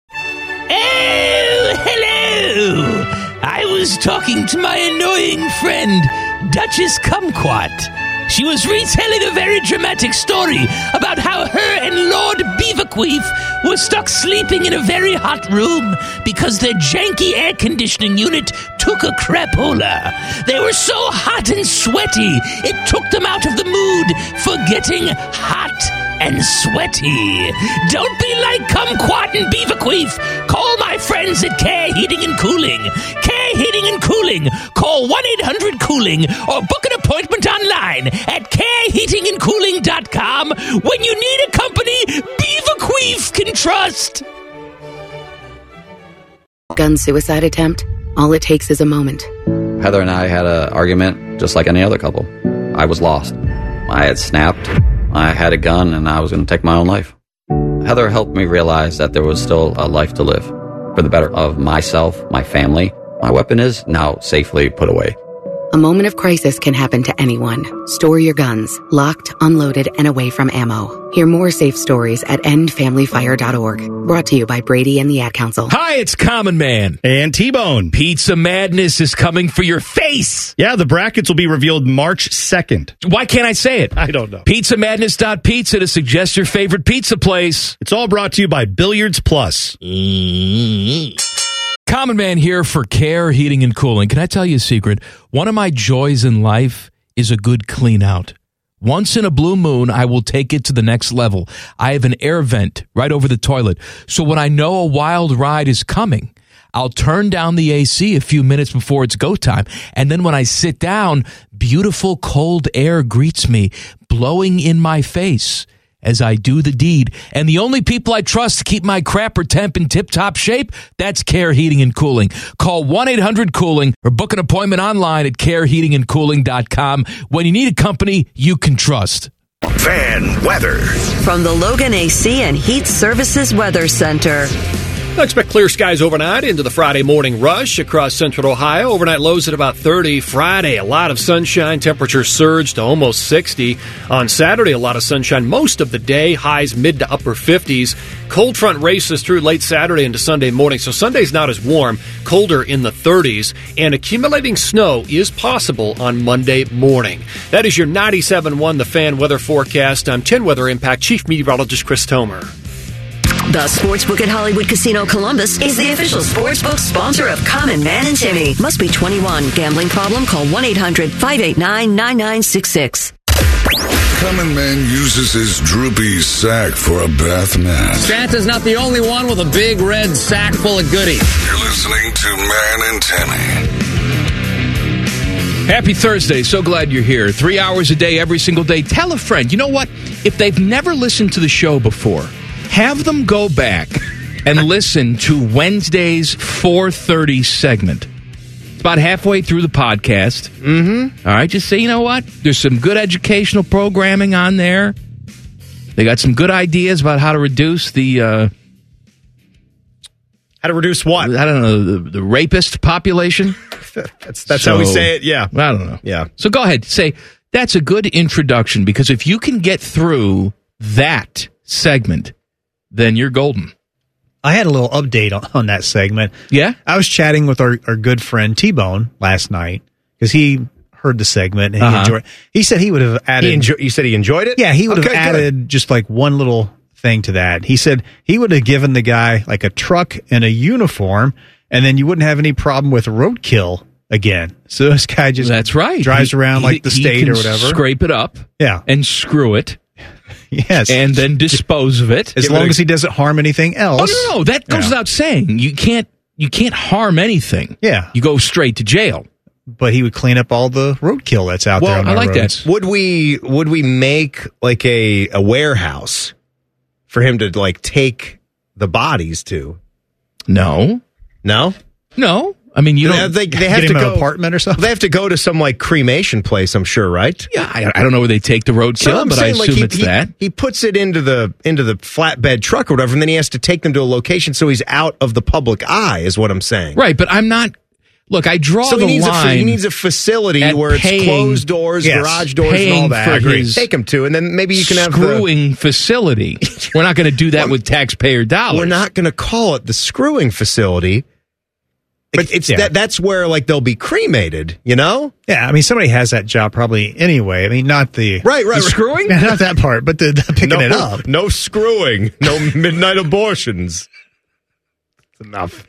Oh, hello! I was talking to my annoying friend, Duchess Kumquat. She was retelling a very dramatic story about how her and Lord Beaverqueef were stuck sleeping in a very hot room because their janky air conditioning unit took a crapola. They were so hot and sweaty, it took them out of the mood for getting hot and sweaty. Don't be like Kumquat and Beaverqueef. Call my friends at Care Heating and Cooling. Care Heating and Cooling. Call one eight hundred cooling or book an appointment online at care heating and cooling dot com when you need a company Beaverqueef can trust. Gun suicide attempt. All it takes is a moment. Heather and I had an argument just like any other couple. I was lost. I had snapped. I had a gun and I was going to take my own life. Heather helped me realize that there was still a life to live for the better of myself, my family. My weapon is now safely put away. A moment of crisis can happen to anyone. Store your guns, locked, unloaded, and away from ammo. Hear more safe stories at end family fire dot org. Brought to you by Brady and the Ad Council. Hi, it's Common Man. And T-Bone. Pizza Madness is coming for your face. Yeah, the brackets will be revealed March second. Why can't I say it? I don't know. pizza madness dot pizza to suggest your favorite pizza place. It's all brought to you by Billiards Plus. Mm-hmm. Common Man here for Care Heating and Cooling. Can I tell you a secret? One of my joys in life is a good clean out. Once in a blue moon, I will take it to the next level. I have an air vent right over the toilet. So when I know a wild ride is coming, I'll turn down the A C a few minutes before it's go time. And then when I sit down, beautiful cold air greets me, blowing in my face as I do the deed. And the only people I trust to keep my crapper temp in tip-top shape, that's Care Heating and Cooling. Call one eight hundred cooling or book an appointment online at care heating and cooling dot com when you need a company you can trust. Fan weather. From the Logan A C and Heat Services Weather Center. I expect clear skies overnight into the Friday morning rush across central Ohio. Overnight lows at about thirty. Friday, a lot of sunshine. Temperatures surge to almost sixty. On Saturday, a lot of sunshine most of the day. Highs mid to upper fifties. Cold front races through late Saturday into Sunday morning. So Sunday's not as warm. Colder in the thirties. And accumulating snow is possible on Monday morning. That is your ninety-seven point one The Fan weather forecast. I'm ten Weather Impact Chief Meteorologist Chris Tomer. The Sportsbook at Hollywood Casino Columbus is the official sportsbook sponsor of Common Man and Timmy. Must be twenty-one. Gambling problem? Call one eight hundred five eight nine nine nine six six. Common Man uses his droopy sack for a bath mat. Santa's not the only one with a big red sack full of goodies. You're listening to Man and Timmy. Happy Thursday. So glad you're here. Three hours a day, every single day. Tell a friend. You know what? If they've never listened to the show before, have them go back and listen to Wednesday's four thirty segment. It's about halfway through the podcast. Mm-hmm. All right, just say, you know what? There's some good educational programming on there. They got some good ideas about how to reduce the... Uh, how to reduce what? I don't know, the, the rapist population. that's that's so, how we say it, yeah. I don't know. Yeah. So go ahead. Say, that's a good introduction, because if you can get through that segment, then you're golden. I had a little update on, on that segment. Yeah? I was chatting with our, our good friend T-Bone last night because he heard the segment and Uh-huh. he enjoyed. He said he would have added. He enjoy, you said he enjoyed it? Yeah, he would Okay, have good. added just like one little thing to that. He said he would have given the guy like a truck and a uniform, and then you wouldn't have any problem with roadkill again. So this guy just That's right. drives He- around he- like the he state can or whatever. Scrape it up. Yeah. And screw it. Yes. And then dispose of it. As long as he doesn't harm anything else. Oh, no, no. That goes Yeah. without saying. You can't you can't harm anything. Yeah. You go straight to jail. But he would clean up all the roadkill that's out there on I our like roads. that. Would we would we make like a, a warehouse for him to like take the bodies to? No. No? No. I mean, you they, don't... they, they have Get to him go an apartment or something? They have to go to some like cremation place, I'm sure, right? Yeah, I, I don't know where they take the roadkill, So I'm but I saying, like, assume he, it's he, that. He puts it into the into the flatbed truck or whatever, and then he has to take them to a location so he's out of the public eye, is what I'm saying. Right, but I'm not... Look, I draw So the he needs, line... a, he needs a facility at where it's paying- closed doors, yes, garage doors, and all paying that. for I agree. his Take him to, and then maybe you can have the... screwing facility. We're not going to do that with taxpayer dollars. We're not going to call it the screwing facility. But it's yeah. that that's where like they'll be cremated, you know? Yeah, I mean, somebody has that job probably anyway. I mean, not the... Right, right. the right. Screwing? Not that part, but the, the picking no, it up. No screwing. No midnight abortions. It's enough.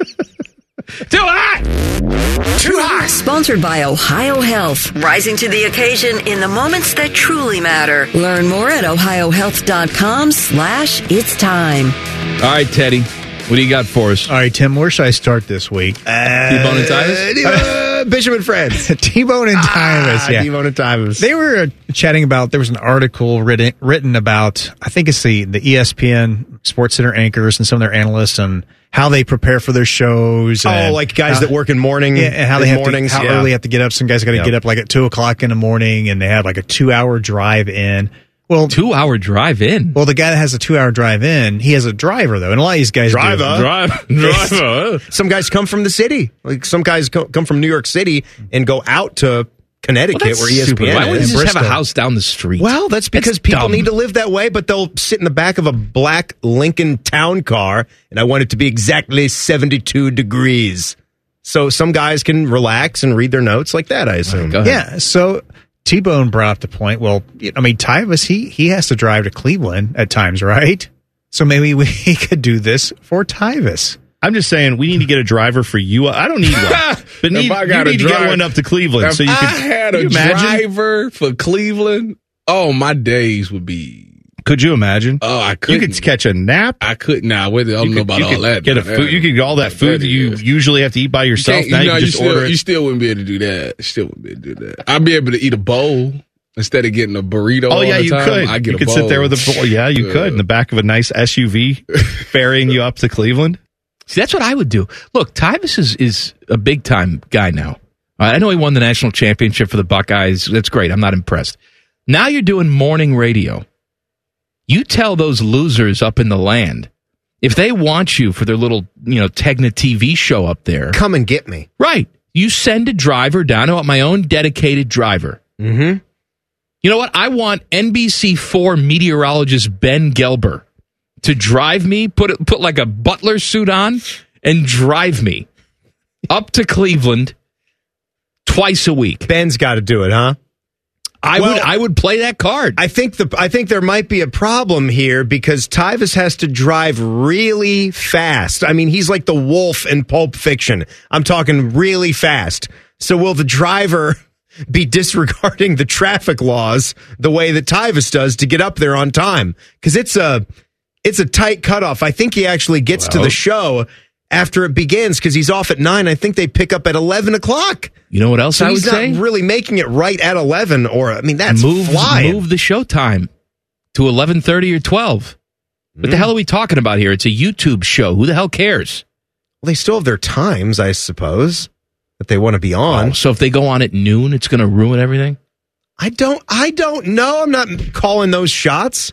Too hot! Too hot. Sponsored by Ohio Health. Rising to the occasion in the moments that truly matter. Learn more at ohio health dot com slash it's time. All right, Teddy. What do you got for us? All right, Tim, where should I start this week? Uh, T-Bone and Titus? Uh, Bishop and Friends. T-Bone and Titus, Ah, yeah. T-Bone and Titus. They were uh, chatting about, there was an article written written about, I think it's the, the E S P N Sports Center anchors and some of their analysts and how they prepare for their shows. Oh, and like guys how, that work in morning, yeah, and how they in have mornings, to, how yeah. early they have to get up. Some guys got to Yep. get up like at two o'clock in the morning, and they have like a two-hour drive in. Well, Two-hour drive in? well, the guy that has a two-hour drive in, he has a driver though, and a lot of these guys Driver. do. Drive, driver. Some guys come from the city. Like some guys co- come from New York City and go out to Connecticut Well, that's where E S P N stupid. Why is. wouldn't you just have a Bristol. house down the street? Well, that's because That's people dumb. need to live that way, but they'll sit in the back of a black Lincoln Town Car, and I want it to be exactly seventy-two degrees. So some guys can relax and read their notes like that, I assume. Go ahead. Yeah, so T-Bone brought up the point, well, I mean, Tyvus, he, he has to drive to Cleveland at times, right? So maybe we could do this for Tyvus. I'm just saying we need to get a driver for you. I don't need one, but need, If I you got a need to get driver- one up to Cleveland. If so you I can had can a you imagine? driver for Cleveland, Oh, my days would be. Could you imagine? Oh, I could. You could catch a nap. I couldn't. Now, nah, I don't you know could, about all could that. Get a food. You could get all that food that you usually have to eat by yourself. You now you, know, can you just still, order it. You still wouldn't be able to do that. You still wouldn't be able to do that. I'd be able to eat a bowl instead of getting a burrito. Oh yeah, all the you time. could. I get you a could bowl. sit there with a bowl. Yeah, you uh, could in the back of a nice S U V, ferrying you up to Cleveland. See, that's what I would do. Look, Tyvus is is a big time guy now. I know he won the national championship for the Buckeyes. That's great. I'm not impressed. Now you're doing morning radio. You tell those losers up in the land, if they want you for their little, you know, Tegna T V show up there, come and get me. Right. You send a driver down. I want my own dedicated driver. Mm-hmm. You know what? I want N B C four meteorologist Ben Gelber to drive me, put put like a butler suit on, and drive me up to Cleveland twice a week. Ben's got to do it, huh? I well, would I would play that card. I think the I think there might be a problem here because Tyvus has to drive really fast. I mean, he's like the wolf in Pulp Fiction. I'm talking really fast. So will the driver be disregarding the traffic laws the way that Tyvus does to get up there on time? Because it's a it's a tight cutoff. I think he actually gets well, to the show after it begins because he's off at nine. I think they pick up at eleven o'clock. You know what else so I would he's say? Not really making it right at eleven, or I mean, that's move, flying. Move the show time to eleven thirty or twelve. What mm. the hell are we talking about here? It's a YouTube show. Who the hell cares? Well, they still have their times, I suppose, that they want to be on. Oh, so if they go on at noon, it's going to ruin everything? I don't. I don't know. I'm not calling those shots.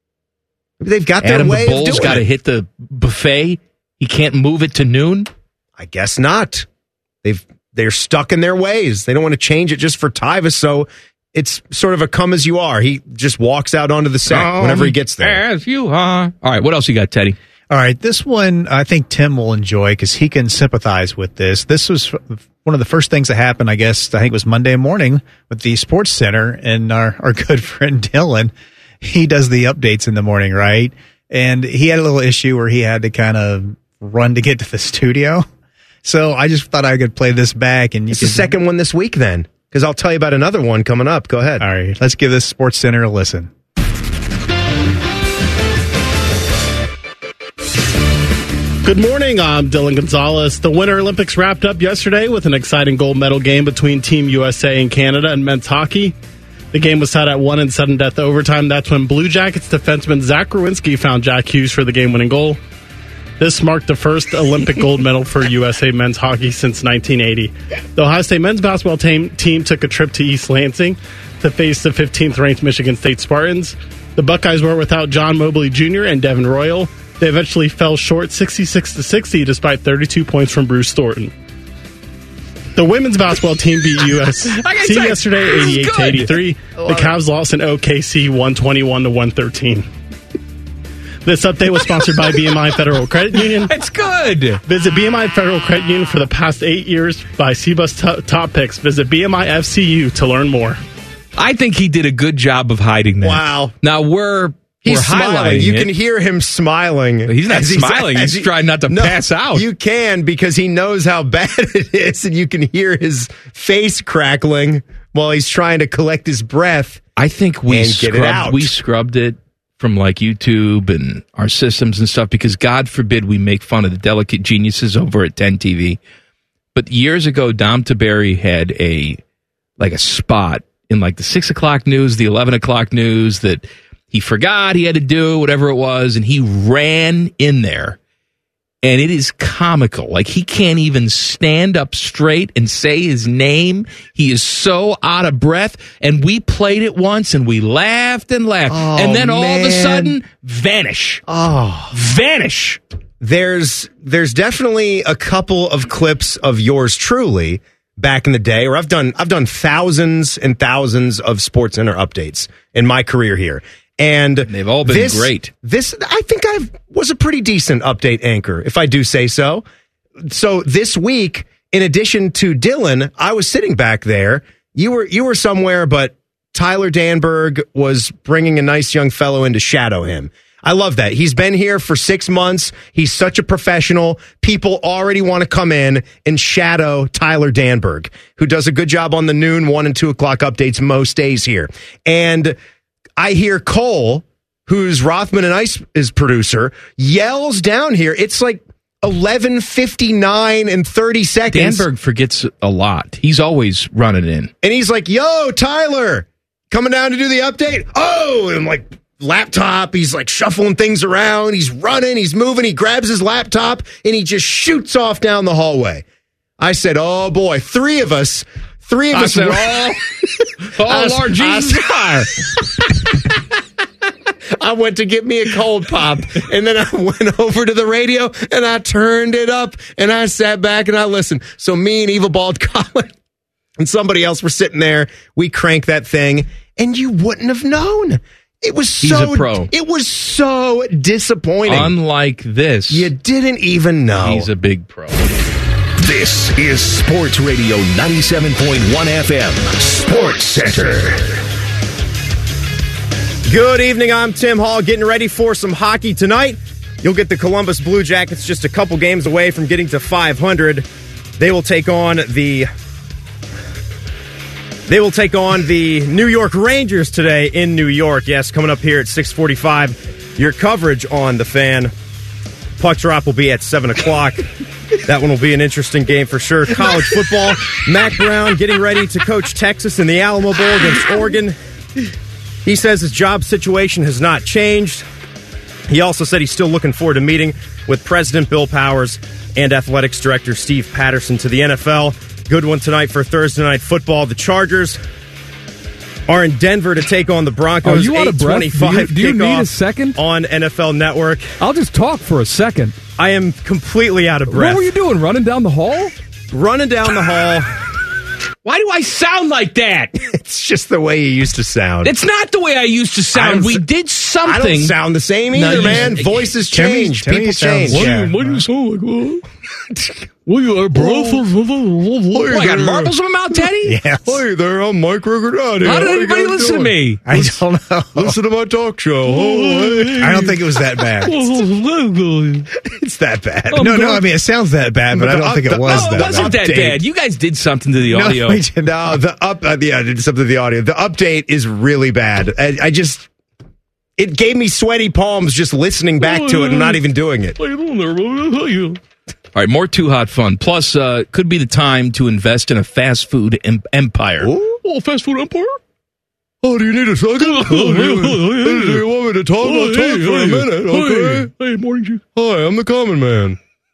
Maybe they've got Adam their way the Bull's of doing got to it. hit the buffet. He can't move it to noon? I guess not. They've they're stuck in their ways. They don't want to change it just for Tyvus, so it's sort of a come as you are. He just walks out onto the set um, whenever he gets there. As you are. All right, what else you got, Teddy? All right, this one I think Tim will enjoy because he can sympathize with this. This was one of the first things that happened, I guess, I think it was Monday morning with the Sports Center, and our, our good friend Dylan, he does the updates in the morning, right? And he had a little issue where he had to kind of run to get to the studio. So I just thought I could play this back. And you it's can, the second one this week then, because I'll tell you about another one coming up. Go ahead. All right, let's give this Sports Center a listen. Good morning, I'm Dylan Gonzalez. The Winter Olympics wrapped up yesterday with an exciting gold medal game between Team U S A and Canada in men's hockey. The game was tied at one in sudden death overtime. That's when Blue Jackets defenseman Zach Rowinski found Jack Hughes for the game-winning goal. This marked the first Olympic gold medal for U S A men's hockey since nineteen eighty. The Ohio State men's basketball team, team took a trip to East Lansing to face the fifteenth-ranked Michigan State Spartans. The Buckeyes were without John Mobley Junior and Devin Royal. They eventually fell short sixty-six to sixty despite thirty-two points from Bruce Thornton. The women's basketball team beat U S C yesterday eighty-eight to eighty-three. The Cavs lost in O K C one twenty-one to one thirteen. This update was sponsored by B M I Federal Credit Union. It's good. Visit B M I Federal Credit Union for the past eight years by C B U S t- Top Picks. Visit B M I F C U to learn more. I think he did a good job of hiding that. Wow. Now we're He's we're smiling. highlighting You it. can hear him smiling. He's not As smiling. as He's trying not to no, pass out. You can because he knows how bad it is, and you can hear his face crackling while he's trying to collect his breath. I think we and scrubbed, get it out. we scrubbed it from like YouTube and our systems and stuff because God forbid we make fun of the delicate geniuses over at ten T V. But years ago, Dom Taberry had a like a spot in like the six o'clock news, the eleven o'clock news that he forgot he had to do whatever it was, and he ran in there, and it is comical. Like he can't even stand up straight and say his name. He is so out of breath. And we played it once, and we laughed and laughed, Oh, and then all man. of a sudden, vanish. Oh, vanish. There's there's definitely a couple of clips of yours truly back in the day, or I've done I've done thousands and thousands of Sports Center updates in my career here. And they've all been this, great. This, I think I was a pretty decent update anchor, if I do say so. So this week, in addition to Dylan, I was sitting back there. You were you were somewhere, but Tyler Danberg was bringing a nice young fellow in to shadow him. I love that. He's been here for six months. He's such a professional. People already want to come in and shadow Tyler Danberg, who does a good job on the noon, one and two o'clock updates most days here. And I hear Cole, who's Rothman and Ice's producer, yells down here. It's like eleven fifty-nine and thirty seconds. Danberg forgets a lot. He's always running in. And he's like, yo, Tyler, coming down to do the update? Oh, and I'm like, laptop. He's like shuffling things around. He's running. He's moving. He grabs his laptop and he just shoots off down the hallway. I said, oh, boy, three of us. Three of I us. said, were, oh, oh Lord Jesus. I, I went to get me a cold pop, and then I went over to the radio, and I turned it up, and I sat back, and I listened. So me and Evil Bald Colin and somebody else were sitting there. We cranked that thing, and you wouldn't have known. It was He's so a pro. It was so disappointing. Unlike this, you didn't even know. He's a big pro. This is Sports Radio ninety-seven point one F M, Sports Center. Good evening, I'm Tim Hall, getting ready for some hockey tonight. You'll get the Columbus Blue Jackets just a couple games away from getting to five hundred. They will take on the They will take on the New York Rangers today in New York. Yes, coming up here at six forty-five. Your coverage on the Fan. Puck drop will be at seven o'clock. That one will be an interesting game for sure. College football. Mac Brown getting ready to coach Texas in the Alamo Bowl against Oregon. He says his job situation has not changed. He also said he's still looking forward to meeting with President Bill Powers and Athletics Director Steve Patterson to the N F L. Good one tonight for Thursday Night Football. The Chargers are in Denver to take on the Broncos. Are you out of breath? Do you, do you need a second? On N F L Network. I'll just talk for a second. I am completely out of breath. What were you doing, running down the hall? Running down the hall. Why do I sound like that? It's just the way you used to sound. It's not the way I used to sound. We did something. I don't sound the same either, no, man. You, Voices change. Timmy, People Timmy change. What, yeah. do you, what do you sound like? What you are, bro? What, I got marbles in my mouth, Teddy? Yes. Hey there, I'm Mike Riccordati. How did anybody listen doing? to me? I don't know. Listen to my talk show. Oh, hey. I don't think it was that bad. It's that bad. No, no, I mean, it sounds that bad, but I don't think it was no, that it wasn't bad. that bad. You guys did something to the audio. No, we did no the up, uh, yeah, I did something to the audio. The update is really bad. I, I just, it gave me sweaty palms just listening back to it and not even doing it. How you doing there, bro? How you? All right, more Too Hot fun. Plus, uh, could be the time to invest in a fast food em- empire. Oh, oh, fast food empire? Oh, do you need a second? Oh, do, you, do you want me to talk? Oh, I'll talk hey, for hey, a minute, okay? Hey, hey, morning, Chief. Hi, I'm the Common Man.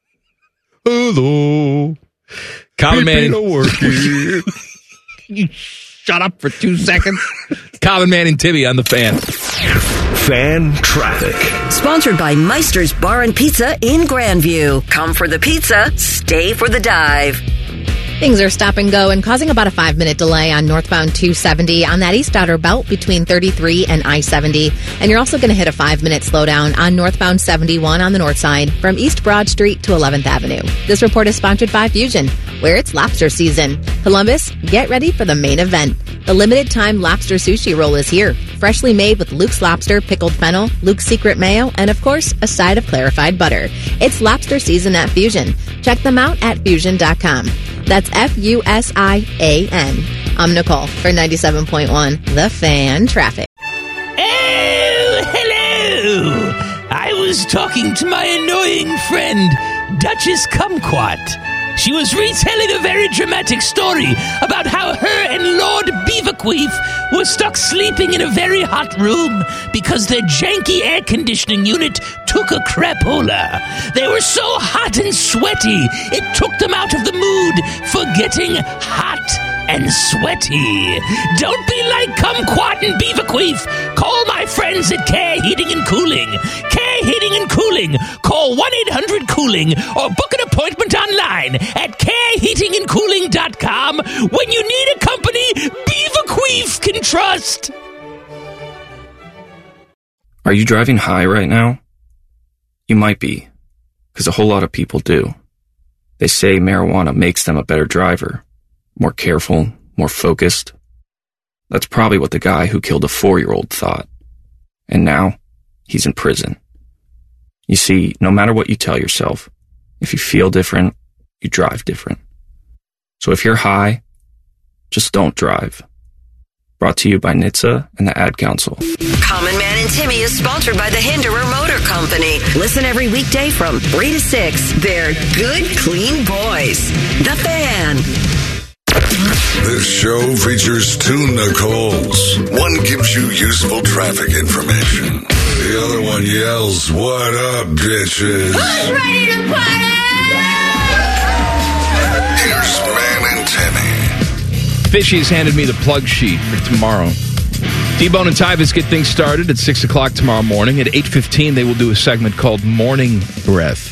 Hello. Common Man. Worky. You shut up for two seconds. Common Man and Timmy on the Fan. Fan traffic. Sponsored by Meister's Bar and Pizza in Grandview. Come for the pizza, stay for the dive. Things are stop and go and causing about a five-minute delay on northbound two seventy on that east outer belt between thirty-three and I seventy. And you're also going to hit a five-minute slowdown on northbound seventy-one on the north side from East Broad Street to eleventh Avenue. This report is sponsored by Fusion, where it's lobster season. Columbus, get ready for the main event. The limited-time lobster sushi roll is here. Freshly made with Luke's Lobster, pickled fennel, Luke's Secret Mayo, and, of course, a side of clarified butter. It's lobster season at Fusion. Check them out at fusion dot com. That's F U S I A N. I'm Nicole for ninety-seven point one, The Fan Traffic. Oh, hello! I was talking to my annoying friend, Duchess Kumquat. She was retelling a very dramatic story about how her and Lord Beaverqueef were stuck sleeping in a very hot room because their janky air conditioning unit took a crapola. They were so hot and sweaty, it took them out of the mood for getting hot and sweaty. Don't be like Kumquat and Beaverqueef. Call my friends at Care Heating and Cooling. Care Heating and Cooling. Call one eight hundred cooling or book an appointment online at care heating and cooling dot com when you need a company Beaverqueef can trust. Are you driving high right now? You might be, because a whole lot of people do. They say marijuana makes them a better driver, more careful, more focused. That's probably what the guy who killed a four-year-old thought. And now, he's in prison. You see, no matter what you tell yourself, if you feel different, you drive different. So if you're high, just don't drive. Brought to you by N H T S A and the Ad Council. Common Man and Timmy is sponsored by the Hinderer Motor Company. Listen every weekday from three to six. They're good, clean boys. The Fan. This show features two Nicoles. One gives you useful traffic information. The other one yells, "What up, bitches?" Who's ready to party? Here's Man and Timmy. Fishy has handed me the plug sheet for tomorrow. T-Bone and Tyvis get things started at six o'clock tomorrow morning. At eight fifteen, they will do a segment called Morning Breath.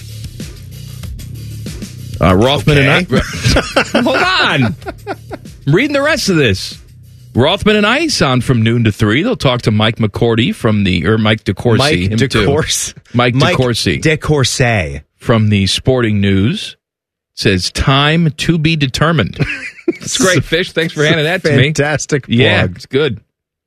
Uh, Rothman okay. and I... Hold on! I'm reading the rest of this. Rothman and Ice on from noon to three. They'll talk to Mike McCourty from the... Or Mike DeCourcy. Mike him DeCourcy. Too. Mike, Mike DeCourcy. DeCourcy. From the Sporting News. Says, time to be determined. It's great, Fish. Thanks for handing that to me. Fantastic plug. Yeah, it's good.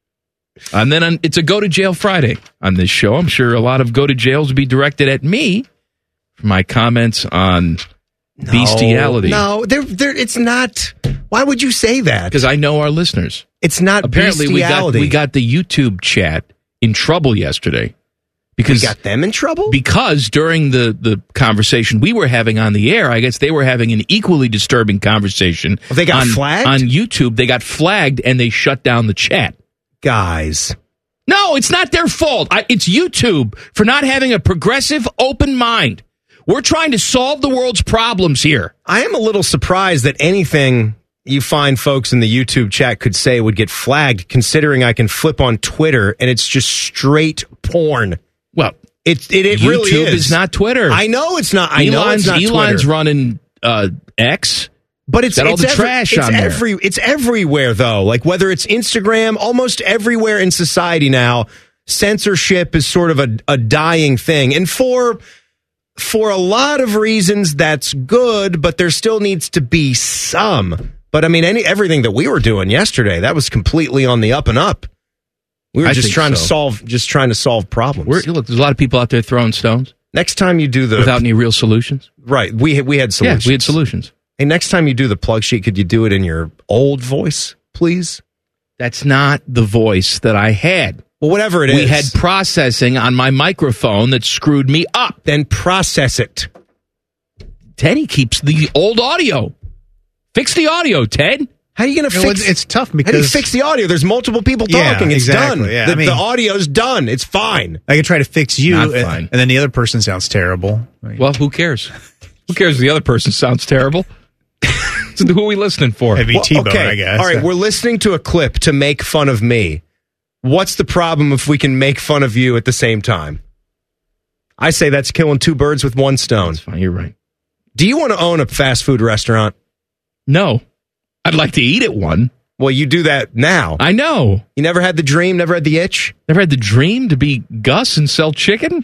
And then on, it's a Go to Jail Friday on this show. I'm sure a lot of Go to Jails will be directed at me for my comments on no, bestiality. No, they're, they're, it's not. Why would you say that? Because I know our listeners. It's not Apparently bestiality. we got, we got the YouTube chat in trouble yesterday. Because, we got them in trouble? Because during the, the conversation we were having on the air, I guess they were having an equally disturbing conversation. Well, they got on, flagged? On YouTube. They got flagged and they shut down the chat. Guys. No, it's not their fault. I, it's YouTube for not having a progressive, open mind. We're trying to solve the world's problems here. I am a little surprised that anything you find folks in the YouTube chat could say would get flagged, considering I can flip on Twitter and it's just straight porn. Well, it it, it YouTube really is. is not Twitter. I know it's not. I Elon's, know it's not Elon's Twitter. running uh, X, but it's got all it's the every, trash it's on there. every, It's everywhere though. Like whether it's Instagram, almost everywhere in society now, censorship is sort of a, a dying thing, and for for a lot of reasons that's good, but there still needs to be some. But I mean, any everything that we were doing yesterday, that was completely on the up and up. We were I just trying so. to solve, just trying to solve problems. We're, look, there's a lot of people out there throwing stones. Next time you do the without any real solutions, right? We we had solutions. Yeah, we had solutions. Hey, next time you do the plug sheet, could you do it in your old voice, please? That's not the voice that I had. Well, whatever it we is, we had processing on my microphone that screwed me up. Then process it. Teddy keeps the old audio. Fix the audio, Ted. How are you going to Well, fix? it's, it's tough How do you because fix the audio? There's multiple people Yeah, talking. It's exactly. done. Yeah, the, I mean- the audio's done. It's fine. I can try to fix you, Not and, fine. and then the other person sounds terrible. Well, who cares? Who cares if the other person sounds terrible? So who are we listening for? Heavy Well, T-bone, okay. I guess. All right, we're listening to a clip to make fun of me. What's the problem if we can make fun of you at the same time? I say that's killing two birds with one stone. That's fine. You're right. Do you want to own a fast food restaurant? No. I'd like to eat at one. Well, you do that now. I know. You never had the dream, never had the itch? Never had the dream to be Gus and sell chicken?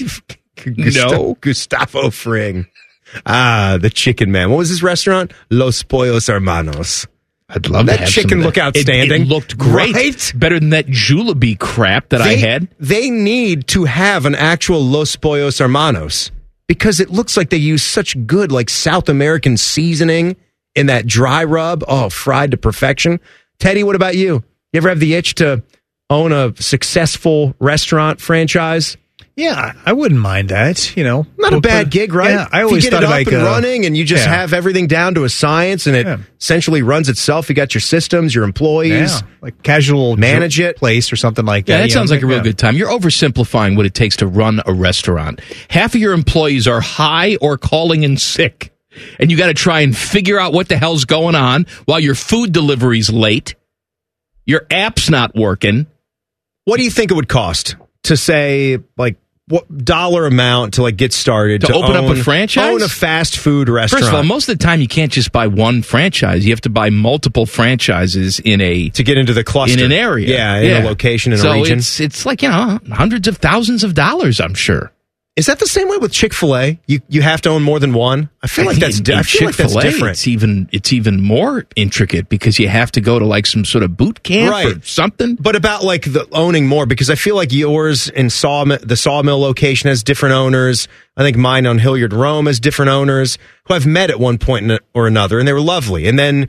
No. Gustavo Fring. Ah, the Chicken Man. What was his restaurant? Los Pollos Hermanos. I'd love that to have chicken some of look that. outstanding. It, it looked great. Right? Better than that Jollibee crap that they, I had. They need to have an actual Los Pollos Hermanos because it looks like they use such good, like South American seasoning in that dry rub. Oh, fried to perfection. Teddy, what about you? You ever have the itch to own a successful restaurant franchise? Yeah, I wouldn't mind that. You know, Not a bad gig, right? Yeah, I always if you get thought it up like and uh, running, and you just yeah. have everything down to a science, and it Yeah. essentially runs itself. You got your systems, your employees, Yeah, like casual manage dr- it. place or something like Yeah, that. that you sounds know? like a real Yeah. good time. You're oversimplifying what it takes to run a restaurant. Half of your employees are high or calling in sick, and you got to try and figure out what the hell's going on while your food delivery's late. Your app's not working. What do you think it would cost to say, like, what dollar amount to like get started To to, open up own, a franchise? Own a fast food restaurant. First of all, most of the time you can't just buy one franchise. You have to buy multiple franchises in a to get into the cluster in an area. Yeah, in a location in so a region. it's it's like, you know, hundreds of thousands of dollars, I'm sure. Is that the same way with Chick-fil-A? You you have to own more than one. I feel like think that's in- di- in I feel like that's Chick-fil-A, different. It's even it's even more intricate because you have to go to like some sort of boot camp or Right. something. But about like the owning more, because I feel like yours in Sawmill, the Sawmill location has different owners. I think mine on Hilliard Rome has different owners who I've met at one point or another, and they were lovely. And then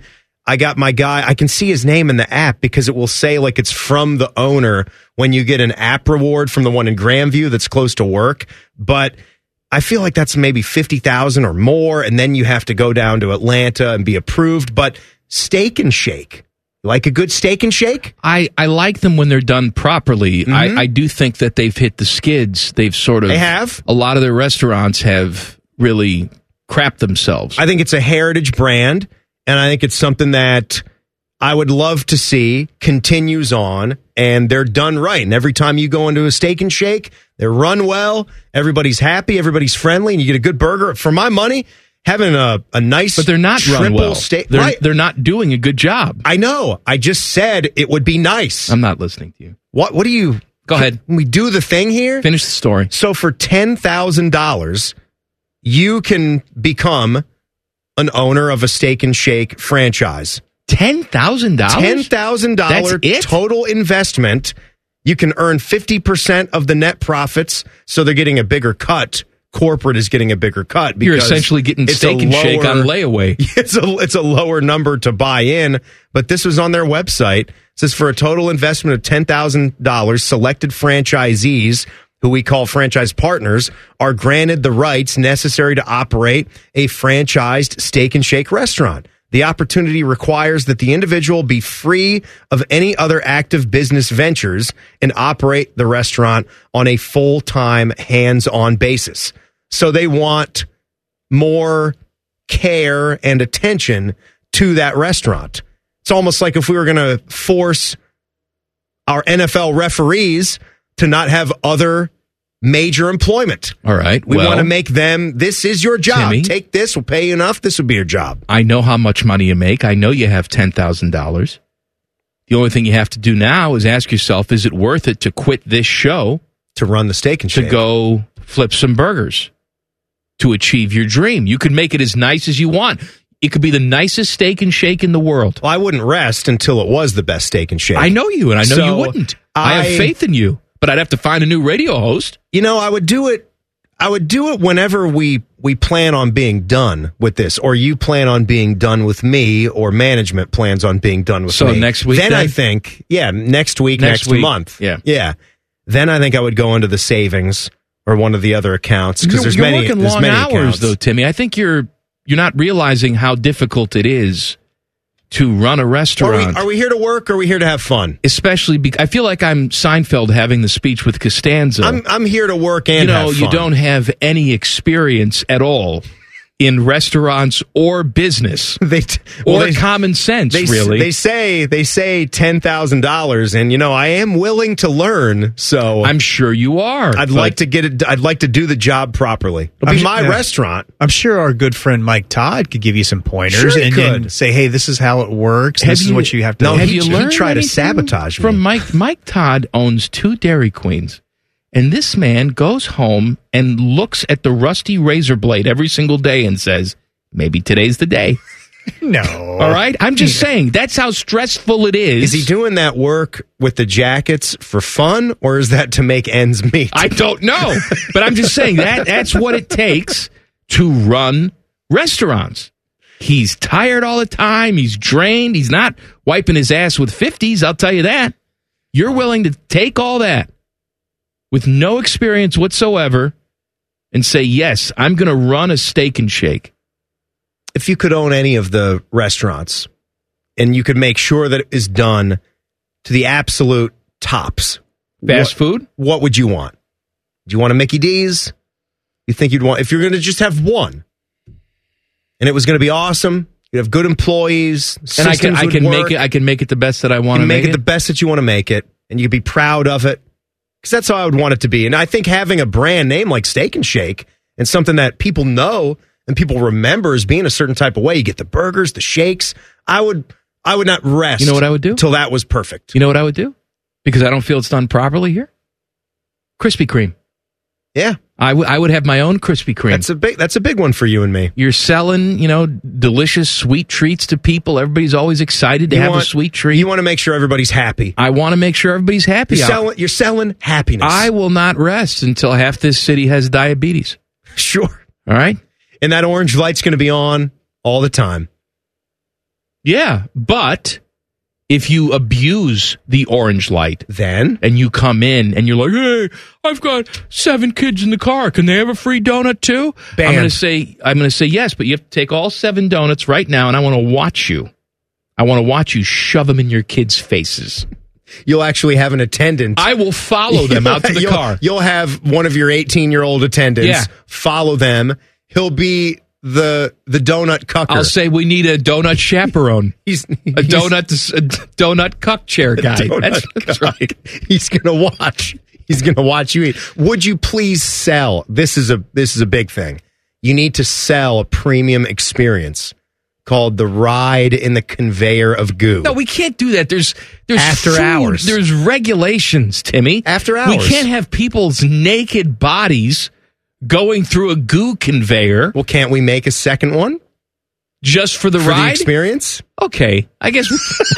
I got my guy. I can see his name in the app because it will say like it's from the owner when you get an app reward from the one in Grandview that's close to work. But I feel like that's maybe fifty thousand or more, and then you have to go down to Atlanta and be approved. But Steak and Shake, like a good Steak and Shake? I, I like them when they're done properly. Mm-hmm. I, I do think that they've hit the skids. They've sort of... They have? A lot of their restaurants have really crapped themselves. I think it's a heritage brand, and I think it's something that I would love to see continues on, and they're done right. And every time you go into a Steak and Shake, they're run well, everybody's happy, everybody's friendly, and you get a good burger. For my money, having a, a nice But they're not triple run well. steak. They're, right. they're not doing a good job. I know. I just said it would be nice. I'm not listening to you. What What do you... Go ahead. Can we do the thing here? Finish the story. So for ten thousand dollars, you can become an owner of a Steak and Shake franchise. ten thousand dollars? ten thousand dollars total investment. You can earn fifty percent of the net profits, so they're getting a bigger cut. Corporate is getting a bigger cut. Because You're essentially getting it's Steak a and Shake lower- on layaway. It's a, it's a lower number to buy in, but this was on their website. It says for a total investment of ten thousand dollars, selected franchisees, who we call franchise partners, are granted the rights necessary to operate a franchised Steak and Shake restaurant. The opportunity requires that the individual be free of any other active business ventures and operate the restaurant on a full-time, hands-on basis. So they want more care and attention to that restaurant. It's almost like if we were going to force our N F L referees to not have other major employment. All right. We well, want to make them, this is your job. Timmy, Take this, we'll pay you enough. This will be your job. I know how much money you make. I know you have ten thousand dollars. The only thing you have to do now is ask yourself, is it worth it to quit this show? To run the Steak and Shake. To go flip some burgers. To achieve your dream. You could make it as nice as you want. It could be the nicest Steak and Shake in the world. Well, I wouldn't rest until it was the best Steak and Shake. I know you, and I know So you wouldn't. I, I have faith in you, but I'd have to find a new radio host. You know, I would do it. I would do it whenever we we plan on being done with this, or you plan on being done with me, or management plans on being done with So me. next week, then, then? I think, yeah, next week, Next next, week, month, yeah. yeah. Then I think I would go into the savings or one of the other accounts because You're, there's you're many. working there's long many hours, accounts. though, Timmy. I think you're you're not realizing how difficult it is to run a Are restaurant. we, are we here to work or are we here to have fun? Especially, be, I feel like I'm Seinfeld having the speech with Costanza. I'm I'm here to work and you know, have you fun. don't have any experience at all in restaurants or business they t- or well, they- common sense. They, really, they say they say ten thousand dollars, and you know I am willing to learn. So I'm sure you are. I'd but- like to get it. I'd like to do the job properly. It'll be I'm- my yeah. restaurant. I'm sure our good friend Mike Todd could give you some pointers Sure he and, could. and say, "Hey, this is how it works. Have This is you- what you have to." No, do. Have he- you he learned tried to anything sabotage me. from Mike? Mike Todd owns two Dairy Queens, and this man goes home and looks at the rusty razor blade every single day and says, "Maybe today's the day." No, All right, I'm just saying that's how stressful it is. Is he doing that work with the jackets for fun, or is that to make ends meet? I don't know, but I'm just saying that that's what it takes to run restaurants. He's tired all the time. He's drained. He's not wiping his ass with fifties, I'll tell you that. You're willing to take all that with no experience whatsoever and say, yes, I'm going to run a Steak and Shake. If you could own any of the restaurants, and you could make sure that it is done to the absolute tops, Fast what, food? What would you want? Do you want a Mickey D's? You think you'd want, if you're going to just have one, and it was going to be awesome, you'd have good employees, And I can systems I would can work, make it I can make it the best that I you want to can make make it the best that you want to make it, and you could be proud of it, because that's how I would want it to be. And I think having a brand name like Steak and Shake and something that people know and people remember as being a certain type of way, you get the burgers, the shakes. I would I would not rest. You know what I would do? Till that was perfect. You know what I would do? Because I don't feel it's done properly here? Krispy Kreme. Yeah. I, w- I would have my own Krispy Kreme. That's a big that's a big one for you and me. You're selling, you know, delicious sweet treats to people. Everybody's always excited to You have want- a sweet treat. You want to make sure everybody's happy. I want to make sure everybody's happy. You're I- selling, you're selling happiness. I will not rest until half this city has diabetes. Sure. All right? And that orange light's going to be on all the time. Yeah, but if you abuse the orange light, then and you come in and you're like, "Hey, I've got seven kids in the car. Can they have a free donut too?" Banned. I'm going to say, I'm going to say yes, but you have to take all seven donuts right now, and I want to watch you. I want to watch you shove them in your kids' faces. You'll actually have an attendant. I will follow them out to the you'll, car. You'll have one of your eighteen-year-old attendants Yeah. follow them. He'll be the the donut cucker. I'll say we need a donut chaperone. he's, a he's donut a donut cuck chair guy. donut That's, that's cuck. right. He's gonna watch. He's gonna watch you eat. Would you please sell? This is a this is a big thing. You need to sell a premium experience called the ride in the conveyor of goo. No, we can't do that. There's there's After food, hours. There's regulations, Timmy. After hours. We can't have people's naked bodies going through a goo conveyor. Well, can't we make a second one? Just for the For ride? the experience? Okay. I guess we,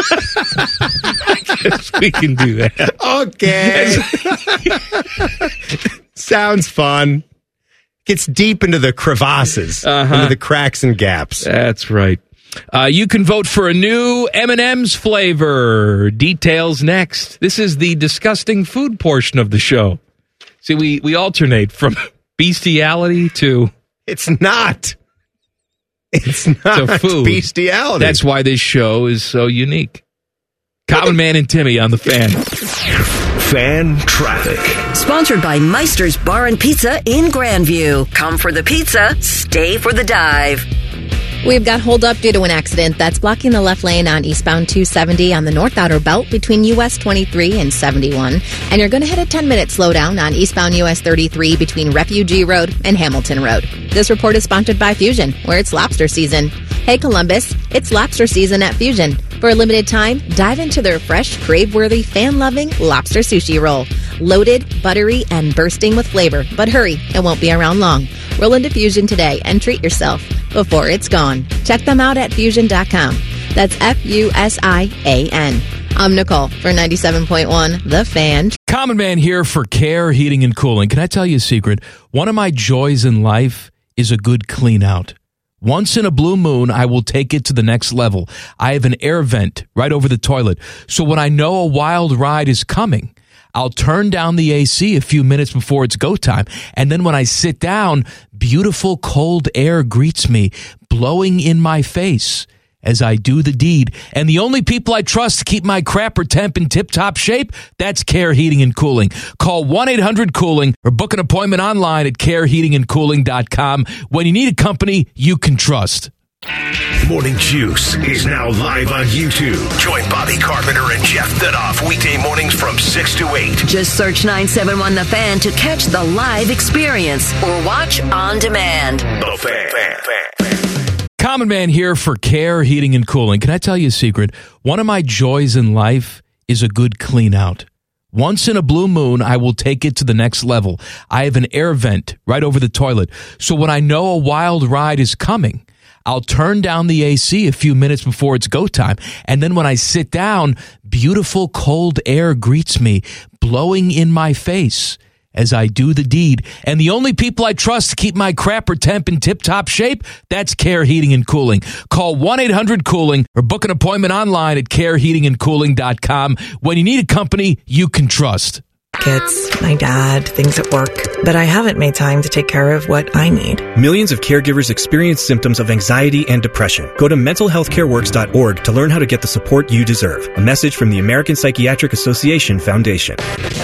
I guess we can do that. Okay. Sounds fun. Gets deep into the crevasses, Uh-huh. into the cracks and gaps. That's right. Uh, you can vote for a new M and M's flavor. Details next. This is the disgusting food portion of the show. See, we, we alternate from bestiality to... It's not. It's to not food. bestiality. That's why this show is so unique. Common Man and Timmy on the Fan. Fan traffic. Sponsored by Meister's Bar and Pizza in Grandview. Come for the pizza, stay for the dive. We've got hold up due to an accident that's blocking the left lane on eastbound two seventy on the North Outer Belt between U S twenty-three and seventy-one. And you're going to hit a ten-minute slowdown on eastbound U S thirty-three between Refugee Road and Hamilton Road. This report is sponsored by Fusion, where it's lobster season. Hey, Columbus, it's lobster season at Fusion. For a limited time, dive into their fresh, crave-worthy, fan-loving lobster sushi roll. Loaded, buttery, and bursting with flavor. But hurry, it won't be around long. Roll into Fusion today and treat yourself before it's gone. Check them out at fusion dot com. That's F U S I A N. I'm Nicole for ninety-seven point one The Fan. Common Man here for Care Heating and Cooling. Can I tell you a secret? One of my joys in life is a good clean out. Once in a blue moon, I will take it to the next level. I have an air vent right over the toilet. So when I know a wild ride is coming, I'll turn down the A C a few minutes before it's go time. And then when I sit down, beautiful cold air greets me, blowing in my face as I do the deed. And the only people I trust to keep my crapper temp in tip-top shape, that's Care Heating and Cooling. Call one eight hundred cooling or book an appointment online at care heating and cooling dot com when you need a company you can trust. Morning Juice is now live on YouTube. Join Bobby Carpenter and Jeff Thunoff weekday mornings from six to eight. Just search nine seven one The Fan to catch the live experience or watch on demand. The Fan. fan, fan, fan. Common Man here for Care Heating and Cooling. Can I tell you a secret? One of my joys in life is a good clean out. Once in a blue moon, I will take it to the next level. I have an air vent right over the toilet. So when I know a wild ride is coming, I'll turn down the A C a few minutes before it's go time. And then when I sit down, beautiful cold air greets me, blowing in my face as I do the deed. And the only people I trust to keep my crapper temp in tip-top shape, that's Care Heating and Cooling. Call one eight hundred cooling or book an appointment online at care heating and cooling dot com when you need a company you can trust. Kids, my dad, things at work, but I haven't made time to take care of what I need. Millions of caregivers experience symptoms of anxiety and depression. Go to mental health care works dot org to learn how to get the support you deserve. A message from the American Psychiatric Association Foundation.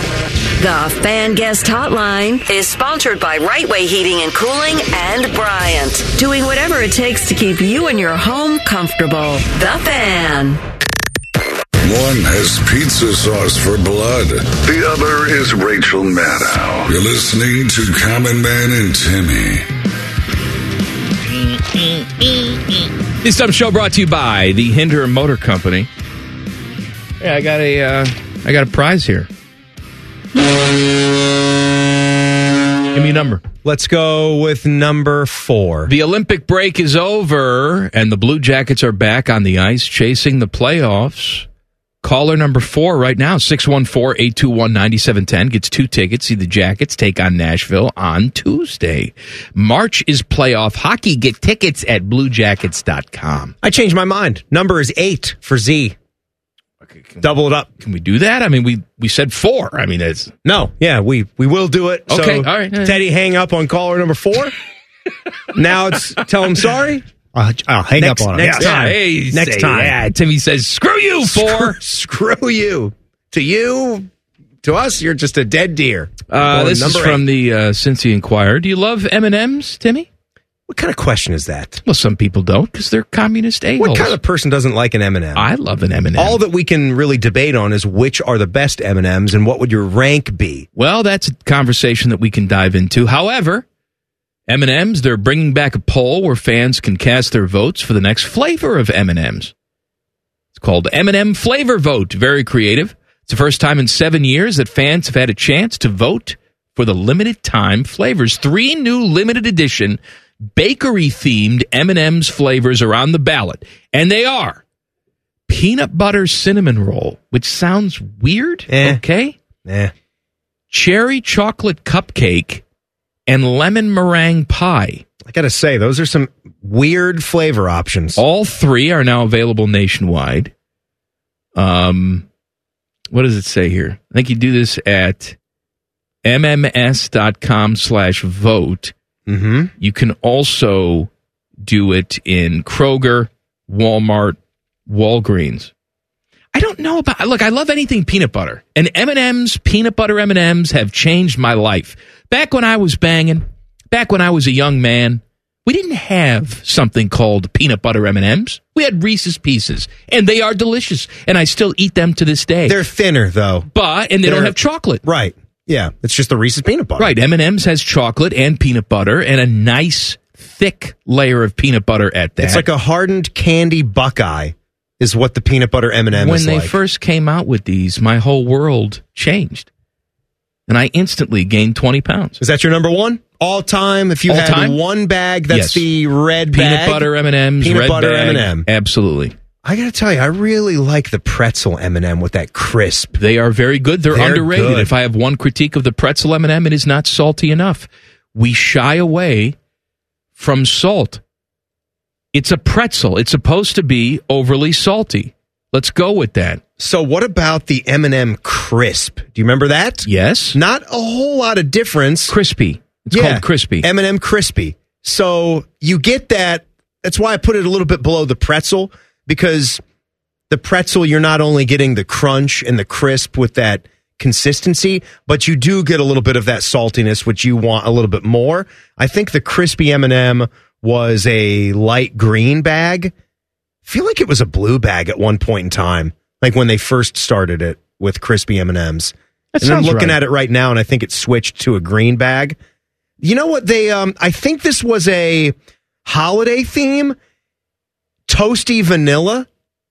The Fan Guest Hotline is sponsored by Right Way Heating and Cooling and Bryant, doing whatever it takes to keep you and your home comfortable. The Fan. One has pizza sauce for blood. The other is Rachel Maddow. You're listening to Common Man and Timmy. This time show brought to you by the Hinder Motor Company. Yeah, I got a, uh, I got a prize here. Give me a number. Let's go with number four. The Olympic break is over, and the Blue Jackets are back on the ice chasing the playoffs. Caller number four right now, six one four, eight two one, nine seven one zero, gets two tickets. See the Jackets take on Nashville on Tuesday. March is playoff hockey. Get tickets at blue jackets dot com. I changed my mind. Number is eight for Z. Okay, Double it up. Can we do that? I mean, we, we said four. I mean, it's... No, yeah, we, we will do it. Okay, so, all right. Teddy, hang up on caller number four. Now it's tell him sorry. I'll, I'll hang next, up on next it. time. Yeah, hey, next say, time. Yeah, Timmy says, screw you, four. Screw, screw you. To you, to us, you're just a dead deer. Uh, this is eight. from the uh, Cincy Inquirer. Do you love M and M's, Timmy? What kind of question is that? Well, some people don't because they're communist a-holes. What kind of person doesn't like an M and M? I love an M and M. All that we can really debate on is which are the best M and M's and what would your rank be? Well, that's a conversation that we can dive into. However, M and M's, they're bringing back a poll where fans can cast their votes for the next flavor of M and M's. It's called M and M Flavor Vote. Very creative. It's the first time in seven years that fans have had a chance to vote for the limited time flavors. Three new limited edition bakery-themed M and M's flavors are on the ballot, and they are peanut butter cinnamon roll, which sounds weird, eh. okay? Eh. Cherry chocolate cupcake, and lemon meringue pie. I gotta say, those are some weird flavor options. All three are now available nationwide. Um, what does it say here? I think you do this at mms.com slash vote. Mm-hmm. You can also do it in Kroger, Walmart, Walgreens. I don't know about... Look, I love anything peanut butter. And M and M's, peanut butter M and M's have changed my life. Back when I was banging, back when I was a young man, we didn't have something called peanut butter M and M's. We had Reese's Pieces, and they are delicious, and I still eat them to this day. They're thinner, though. But, and they They're, don't have chocolate. Right. Yeah, it's just the Reese's peanut butter. Right, M and M's has chocolate and peanut butter and a nice, thick layer of peanut butter at that. It's like a hardened candy Buckeye is what the peanut butter M and M when is they like. first came out with these, my whole world changed. And I instantly gained twenty pounds. Is that your number one? All time? If you All had time? one bag, that's Yes. the red Peanut bag? butter M and M's, Peanut red butter bag, M and M. Absolutely. I gotta tell you, I really like the pretzel M and M with that crisp. They are very good. They're, They're underrated. good. If I have one critique of the pretzel M and M, it is not salty enough. We shy away from salt. It's a pretzel. It's supposed to be overly salty. Let's go with that. So what about the M and M crisp? Do you remember that? Yes. Not a whole lot of difference. Crispy. It's Yeah. called crispy. M and M crispy. So you get that. That's why I put it a little bit below the pretzel, because the pretzel, you're not only getting the crunch and the crisp with that consistency, but you do get a little bit of that saltiness, which you want a little bit more. I think the crispy M and M was a light green bag. I feel like it was a blue bag at one point in time, like when they first started it with crispy M and M's. That And I'm sounds looking right. at it right now, and I think it switched to a green bag. You know what? They, um, I think this was a holiday theme, toasty vanilla.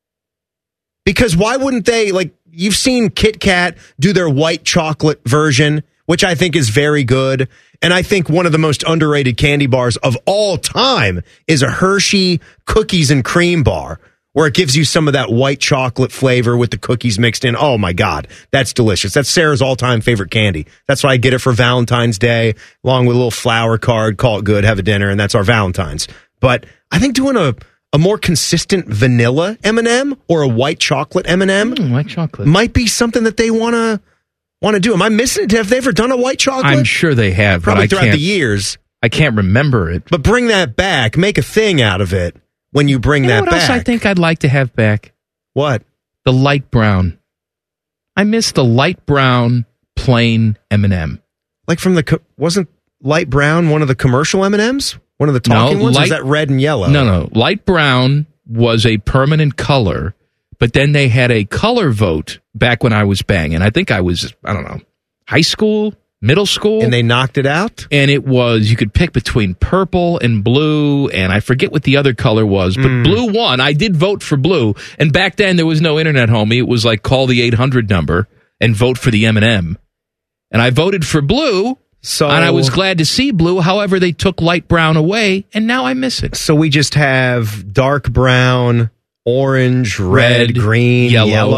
Because why wouldn't they, like, you've seen Kit Kat do their white chocolate version, which I think is very good. And I think one of the most underrated candy bars of all time is a Hershey cookies and cream bar, where it gives you some of that white chocolate flavor with the cookies mixed in. Oh my God, that's delicious. That's Sarah's all-time favorite candy. That's why I get it for Valentine's Day, along with a little flower card, call it good, have a dinner, and that's our Valentine's. But I think doing a, a more consistent vanilla M and M or a white chocolate M and M Mm, white chocolate might be something that they want to want to do. Am I missing it? Have they ever done a white chocolate? I'm sure they have. Probably but I throughout can't, the years. I can't remember it. But bring that back. Make a thing out of it when you bring You know that what back. else I think I'd like to have back? What? The light brown. I miss the light brown plain M and M. Like from the co- wasn't light brown one of the commercial M and M's? One of the talking No, ones? Or light- is that red and yellow? No, no. Light brown was a permanent color, but then they had a color vote back when I was banging. I think I was, I don't know, high school, middle school. And they knocked it out? And it was, you could pick between purple and blue, and I forget what the other color was, but Mm. blue won. I did vote for blue. And back then there was no internet, homie. It was like call the eight hundred number and vote for the M and M. And I voted for blue. So, and I was glad to see blue. However, they took light brown away, and now I miss it. So we just have dark brown, orange, red, Red, green, yellow. yellow.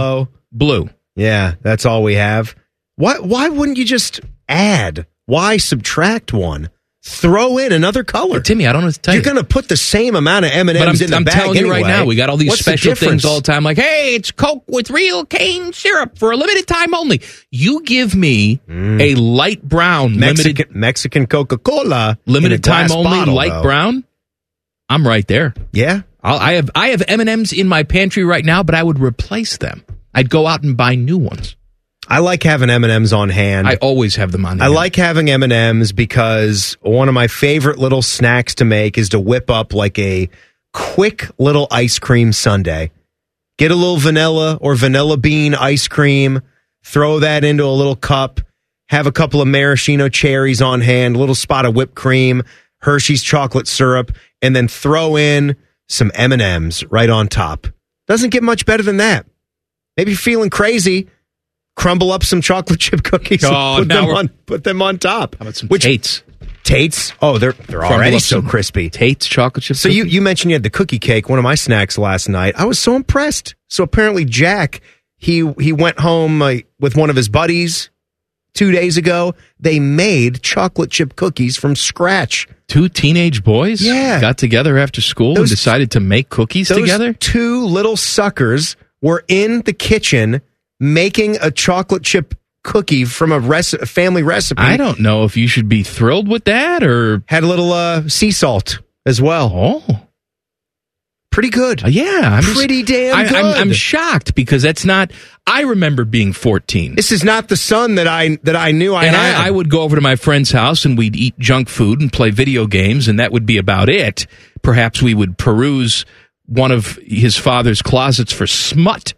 Blue. Yeah, that's all we have. Why, why wouldn't you just add? Why subtract one? Throw in another color. Timmy, I don't know what to tell You're you. going to put the same amount of M and But I'm, M's in the I'm bag telling anyway. you right now, we got all these What's the special difference? things all the time, like, hey, it's Coke with real cane syrup for a limited time only. You give me Mm. a light brown, Mexican, limited Mexican Coca-Cola, limited in a glass time only, bottle, light though. brown. I'm right there. Yeah, I'll, I have I have M and M's in my pantry right now, but I would replace them. I'd go out and buy new ones. I like having M and M's on hand. I always have them on I hand. like having M and M's because one of my favorite little snacks to make is to whip up like a quick little ice cream sundae. Get a little vanilla or vanilla bean ice cream, throw that into a little cup, have a couple of maraschino cherries on hand, a little spot of whipped cream, Hershey's chocolate syrup, and then throw in some M and M's right on top. Doesn't get much better than that. Maybe you're feeling crazy. Crumble up some chocolate chip cookies Oh, and put now them, we're- on, put them on top. How about some Which, Tate's? Tate's? Oh, they're they're Crumble already up so some crispy. Tate's chocolate chip So you, cookies? you mentioned you had the cookie cake, one of my snacks last night. I was so impressed. So apparently Jack, he he went home uh, with one of his buddies two days ago. They made chocolate chip cookies from scratch. Two teenage boys Yeah. got together after school Those- and decided to make cookies Those together? two little suckers were in the kitchen making a chocolate chip cookie from a, rec- a family recipe. I don't know if you should be thrilled with that or... Had a little uh, sea salt as well. Oh. Pretty good. Uh, yeah. I'm just- Pretty damn I, good. I'm, I'm shocked because that's not... I remember being fourteen. This is not the son that I that I knew I and had. I, I would go over to my friend's house and we'd eat junk food and play video games, and that would be about it. Perhaps we would peruse one of his father's closets for smut.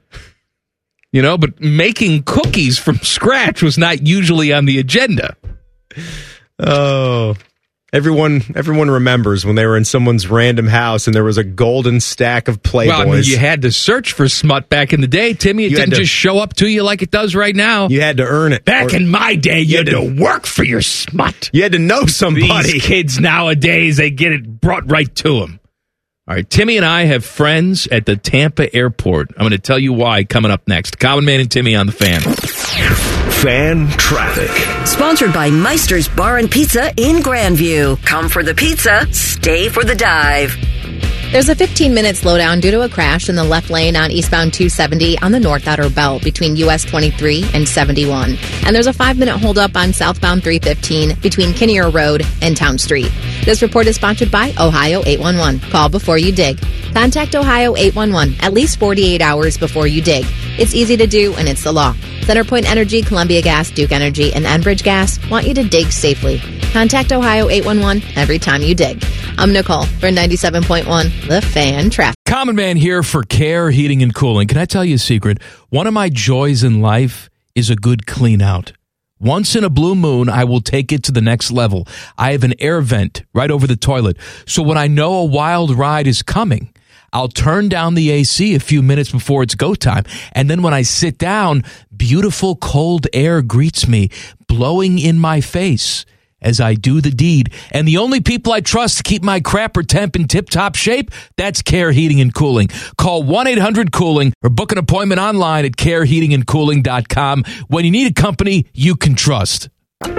You know, but making cookies from scratch was not usually on the agenda. Oh, everyone everyone remembers when they were in someone's random house and there was a golden stack of Playboys. Well, I mean, you had to search for smut back in the day, Timmy. It You had didn't to- just show up to you like it does right now. You had to earn it. Back Or- in my day, you, you had had to work for your smut. You had to know somebody. These kids nowadays, they get it brought right to them. All right, Timmy and I have friends at the Tampa airport. I'm going to tell you why coming up next. Common Man and Timmy on the Fan. Fan traffic. Sponsored by Meister's Bar and Pizza in Grandview. Come for the pizza, stay for the dive. There's a fifteen-minute slowdown due to a crash in the left lane on eastbound two seventy on the North Outer Belt between U S twenty-three and seventy-one. And there's a five-minute holdup on southbound three fifteen between Kinnear Road and Town Street. This report is sponsored by Ohio eight one one. Call before you dig. Contact Ohio eight one one at least forty-eight hours before you dig. It's easy to do, and it's the law. Centerpoint Energy, Columbia Gas, Duke Energy, and Enbridge Gas want you to dig safely. Contact Ohio eight one one every time you dig. I'm Nicole for ninety-seven point one, The Fan Traffic. Common Man here for Care Heating and Cooling. Can I tell you a secret? One of my joys in life is a good clean out. Once in a blue moon, I will take it to the next level. I have an air vent right over the toilet. So when I know a wild ride is coming, I'll turn down the A C a few minutes before it's go time. And then when I sit down, beautiful cold air greets me, blowing in my face as I do the deed. And the only people I trust to keep my crapper temp in tip-top shape, that's Care Heating and Cooling. Call one eight hundred cooling or book an appointment online at care heating and cooling dot com when you need a company you can trust. Mommy,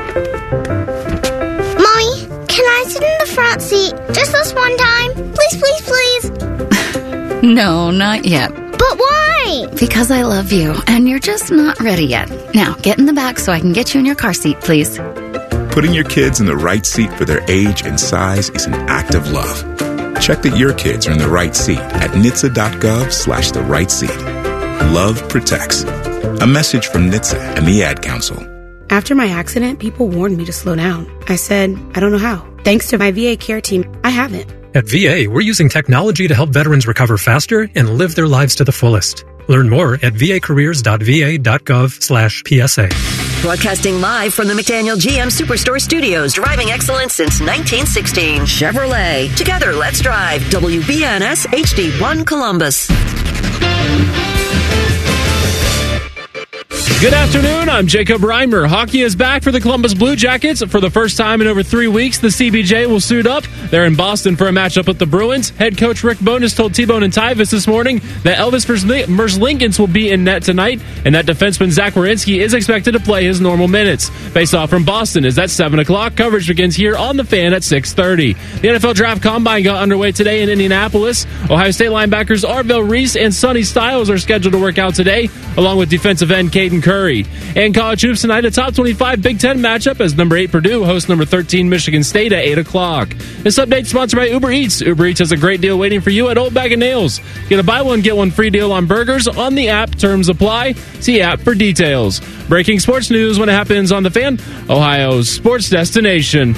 can I sit in the front seat just this one time? Please, please, please. No, not yet. But why? Because I love you, and you're just not ready yet. Now, get in the back so I can get you in your car seat, please. Putting your kids in the right seat for their age and size is an act of love. Check that your kids are in the right seat at N H T S A dot gov slash the right seat. Love protects. A message from N H T S A and the Ad Council. After my accident, people warned me to slow down. I said, I don't know how. Thanks to my V A care team, I haven't. At V A, we're using technology to help veterans recover faster and live their lives to the fullest. Learn more at v a careers dot v a dot gov slash P S A. Broadcasting live from the McDaniel G M Superstore Studios, driving excellence since nineteen sixteen. Chevrolet. Together, let's drive. W B N S H D one Columbus. Good afternoon, I'm Jacob Reimer. Hockey is back for the Columbus Blue Jackets. For the first time in over three weeks, the C B J will suit up. They're in Boston for a matchup with the Bruins. Head coach Rick Bowness told T-Bone and Tyvis this morning that Elvis Merzlikins will be in net tonight, and that defenseman Zach Werenski is expected to play his normal minutes. Face-off from Boston is at seven o'clock. Coverage begins here on The Fan at six thirty. The N F L Draft Combine got underway today in Indianapolis. Ohio State linebackers Arvell Reese and Sonny Styles are scheduled to work out today, along with defensive end Caden Curry. And college hoops tonight, a top twenty-five Big Ten matchup as number eight Purdue hosts number thirteen Michigan State at eight o'clock. This update sponsored by Uber Eats. Uber Eats has a great deal waiting for you at Old Bag of Nails. Get a buy one, get one free deal on burgers on the app. Terms apply. See app for details. Breaking sports news when it happens on The Fan, Ohio's sports destination.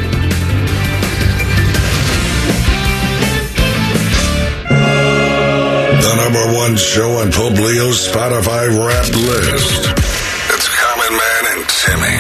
The number one show on Publio's Spotify Wrapped list. It's Common Man and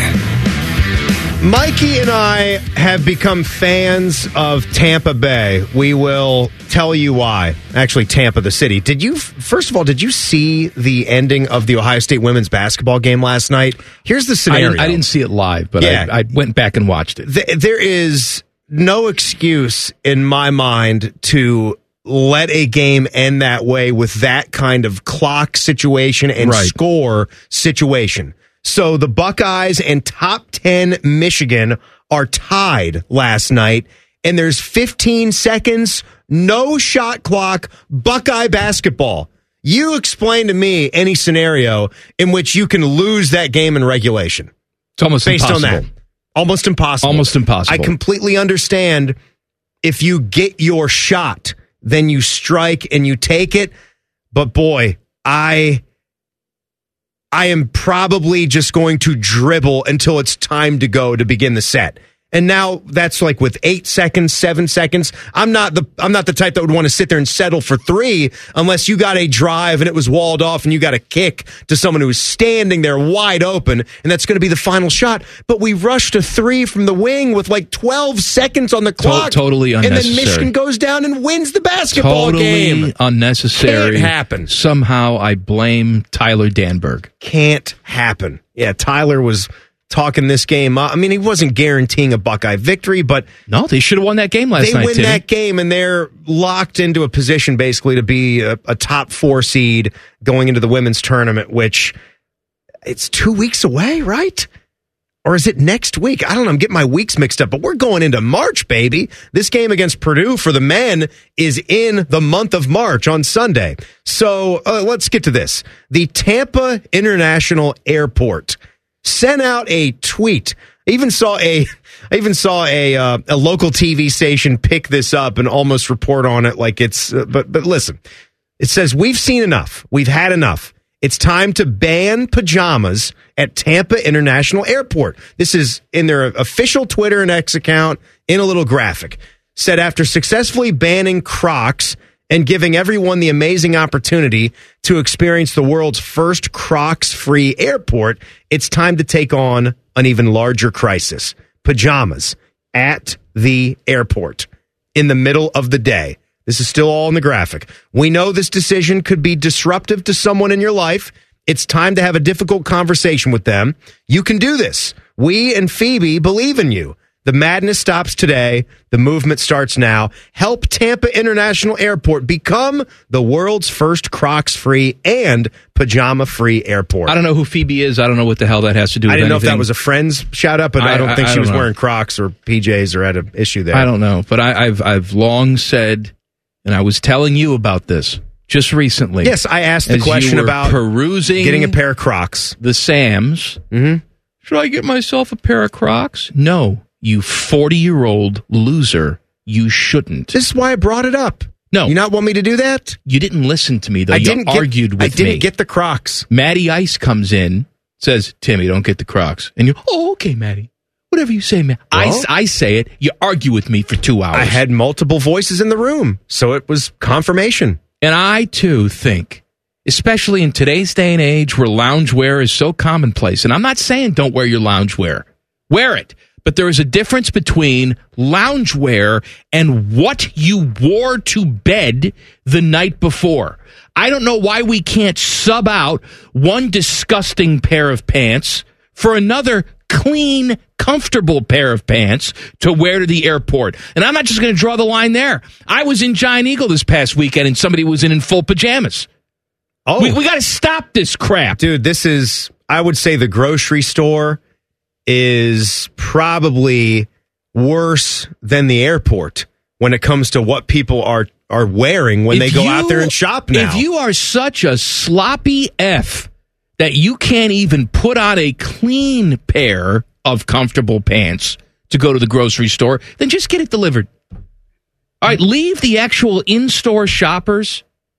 Timmy. Mikey and I have become fans of Tampa Bay. We will tell you why. Actually, Tampa, the city. Did you, first of all, did you see the ending of the Ohio State women's basketball game last night? Here's the scenario. I didn't, I didn't see it live, but yeah. I, I went back and watched it. Th- there is no excuse in my mind to let a game end that way with that kind of clock situation and right. score situation. So the Buckeyes and top ten Michigan are tied last night, and there's fifteen seconds, no shot clock, Buckeye basketball. You explain to me any scenario in which you can lose that game in regulation. It's almost based impossible. on that. Almost impossible. Almost impossible. I completely understand if you get your shot, then you strike and you take it. But boy, I I am probably just going to dribble until it's time to go to begin the set. And now that's like with eight seconds, seven seconds. I'm not the I'm not the type that would want to sit there and settle for three unless you got a drive and it was walled off and you got a kick to someone who was standing there wide open, and that's going to be the final shot. But we rushed a three from the wing with like twelve seconds on the clock. To- totally unnecessary. And then Michigan goes down and wins the basketball totally game. Totally unnecessary. Can't happen. Somehow I blame Tyler Danberg. Can't happen. Yeah, Tyler was talking this game up. I mean, he wasn't guaranteeing a Buckeye victory, but no, they should have won that game last they night. They win Timmy. that game, and they're locked into a position basically to be a, a top four seed going into the women's tournament, which it's two weeks away, right? Or is it next week? I don't know. I'm getting my weeks mixed up, but we're going into March, baby. This game against Purdue for the men is in the month of March on Sunday. So uh, let's get to this. The Tampa International Airport sent out a tweet. I even saw a, I even saw a uh, a local T V station pick this up and almost report on it like it's. Uh, but but listen, it says we've seen enough. We've had enough. It's time to ban pajamas at Tampa International Airport. This is in their official Twitter and X account in a little graphic. Said after successfully banning Crocs and giving everyone the amazing opportunity to experience the world's first Crocs-free airport, it's time to take on an even larger crisis. Pajamas at the airport in the middle of the day. This is still all in the graphic. We know this decision could be disruptive to someone in your life. It's time to have a difficult conversation with them. You can do this. We and Phoebe believe in you. The madness stops today. The movement starts now. Help Tampa International Airport become the world's first Crocs-free and pajama-free airport. I don't know who Phoebe is. I don't know what the hell that has to do with I didn't anything. know if that was a friend's shout-out, but I, I don't I, think I she don't was know. wearing Crocs or P Js or had an issue there. I don't know, but I, I've I've long said, and I was telling you about this just recently. Yes, I asked the as question you were about perusing getting a pair of Crocs. The Sams. Mm-hmm. Should I get myself a pair of Crocs? No. You forty-year-old loser, you shouldn't. This is why I brought it up. No. You not want me to do that? You didn't listen to me, though. I you didn't argued get, with me. I didn't me. get the Crocs. Maddie Ice comes in, says, Timmy, don't get the Crocs. And you, oh, okay, Maddie. Whatever you say, man. Well, I, I say it. You argue with me for two hours. I had multiple voices in the room, so it was confirmation. And I, too, think, especially in today's day and age where loungewear is so commonplace, and I'm not saying don't wear your loungewear. Wear it. But there is a difference between loungewear and what you wore to bed the night before. I don't know why we can't sub out one disgusting pair of pants for another clean, comfortable pair of pants to wear to the airport. And I'm not just going to draw the line there. I was in Giant Eagle this past weekend and somebody was in, in full pajamas. Oh, we, we got to stop this crap. Dude, this is, I would say the grocery store is probably worse than the airport when it comes to what people are, are wearing when If they go you- out there and shop now. If you are such a sloppy F that you can't even put on a clean pair of comfortable pants to go to the grocery store, then just get it delivered. All right, leave the actual in-store shoppers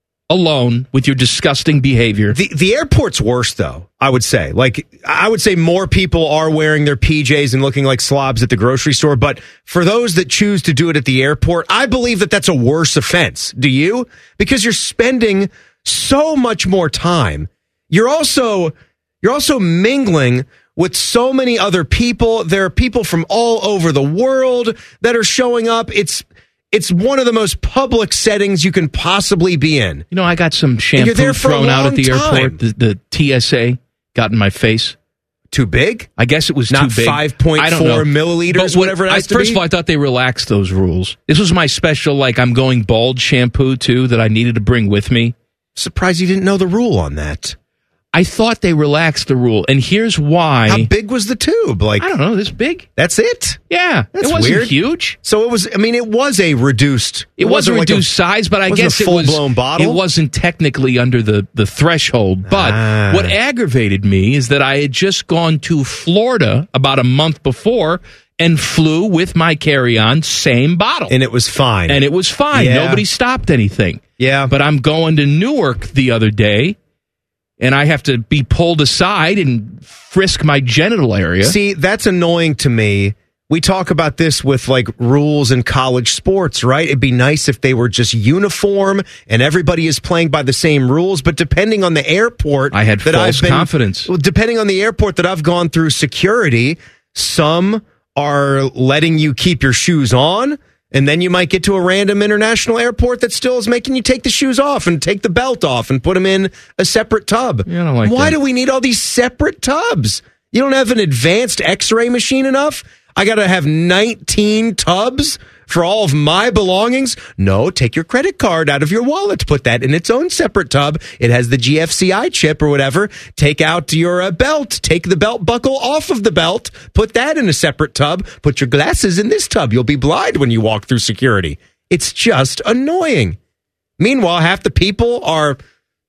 alone with your disgusting behavior. The the airport's worse, though, I would say. Like, I would say more people are wearing their P Js and looking like slobs at the grocery store. But for those that choose to do it at the airport, I believe that that's a worse offense. Do you? Because you're spending so much more time. You're also you're also mingling with so many other people. There are people from all over the world that are showing up. It's It's one of the most public settings you can possibly be in. You know, I got some shampoo thrown out at the airport. The, the T S A got in my face. Too big? I guess it was Not too big. five point four I don't know. milliliters, But what- whatever it I, has to First be? of all, I thought they relaxed those rules. This was my special, like, I'm going bald shampoo, too, that I needed to bring with me. Surprised you didn't know the rule on that. I thought they relaxed the rule, and here's why. How big was the tube? Like, I don't know, this big. That's it? Yeah, That's it wasn't weird. huge. So it was, I mean, it was a reduced. It, was a wasn't like reduced size, but I wasn't guess a it was full-blown bottle? It wasn't technically under the, the threshold. But Ah. what aggravated me is that I had just gone to Florida about a month before and flew with my carry-on, same bottle. And it was fine. And it was fine. Yeah. Nobody stopped anything. Yeah. But I'm going to Newark the other day, and I have to be pulled aside and frisk my genital area. See, that's annoying to me. We talk about this with like rules in college sports, right? It'd be nice if they were just uniform and everybody is playing by the same rules. But depending on the airport, I had that false I've been, confidence. Well, depending on the airport that I've gone through security, some are letting you keep your shoes on. And then you might get to a random international airport that still is making you take the shoes off and take the belt off and put them in a separate tub. Yeah, I don't like Why that. do we need all these separate tubs? You don't have an advanced x-ray machine enough? I got to have nineteen tubs for all of my belongings? No, take your credit card out of your wallet. Put that in its own separate tub. It has the G F C I chip or whatever. Take out your uh, belt. Take the belt buckle off of the belt. Put that in a separate tub. Put your glasses in this tub. You'll be blind when you walk through security. It's just annoying. Meanwhile, half the people are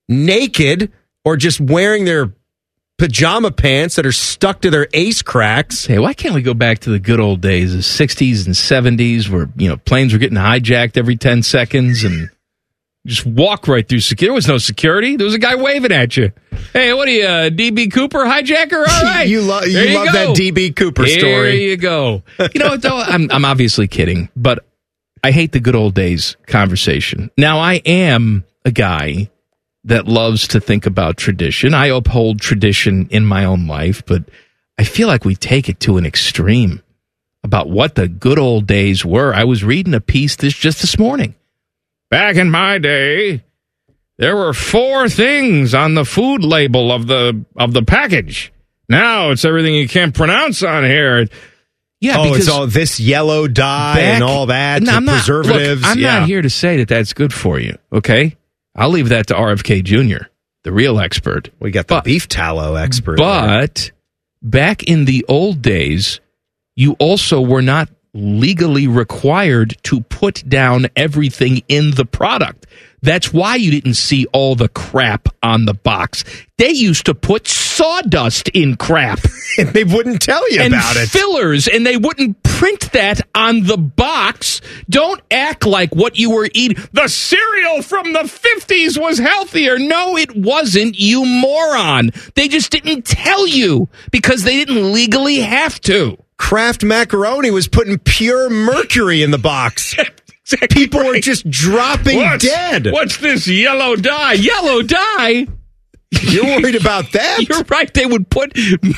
naked or just wearing their pajama pants that are stuck to their ace cracks. Hey, why can't we go back to the good old days, the sixties and seventies, where, you know, planes were getting hijacked every ten seconds and just walk right through security? There was no security. There was a guy waving at you. Hey, what are you, uh, D B Cooper hijacker? All right. you lo- you There love go. that D B Cooper There story. you go. You know, though, I'm, I'm obviously kidding, but I hate the good old days conversation. Now, I am a guy that loves to think about tradition. I uphold tradition in my own life, but I feel like we take it to an extreme about what the good old days were. I was reading a piece this just this morning. Back in my day, there were four things on the food label of the of the package. Now it's everything you can't pronounce on here. Yeah, oh, because it's all this yellow dye back- and all that, No, the I'm not- preservatives. Look, I'm yeah. not here to say that that's good for you, okay? I'll leave that to R F K Junior, the real expert. We got the but, beef tallow expert. But there. back in the old days, you also were not legally required to put down everything in the product. That's why you didn't see all the crap on the box. They used to put sawdust in crap. And they wouldn't tell you and about it. fillers, and they wouldn't print that on the box. Don't act like what you were eating. The cereal from the fifties was healthier. No, it wasn't, you moron. They just didn't tell you because they didn't legally have to. Kraft macaroni was putting pure mercury in the box. Exactly People right. were just dropping what's, dead. What's this yellow dye? Yellow dye? You're worried about that? You're right. They would put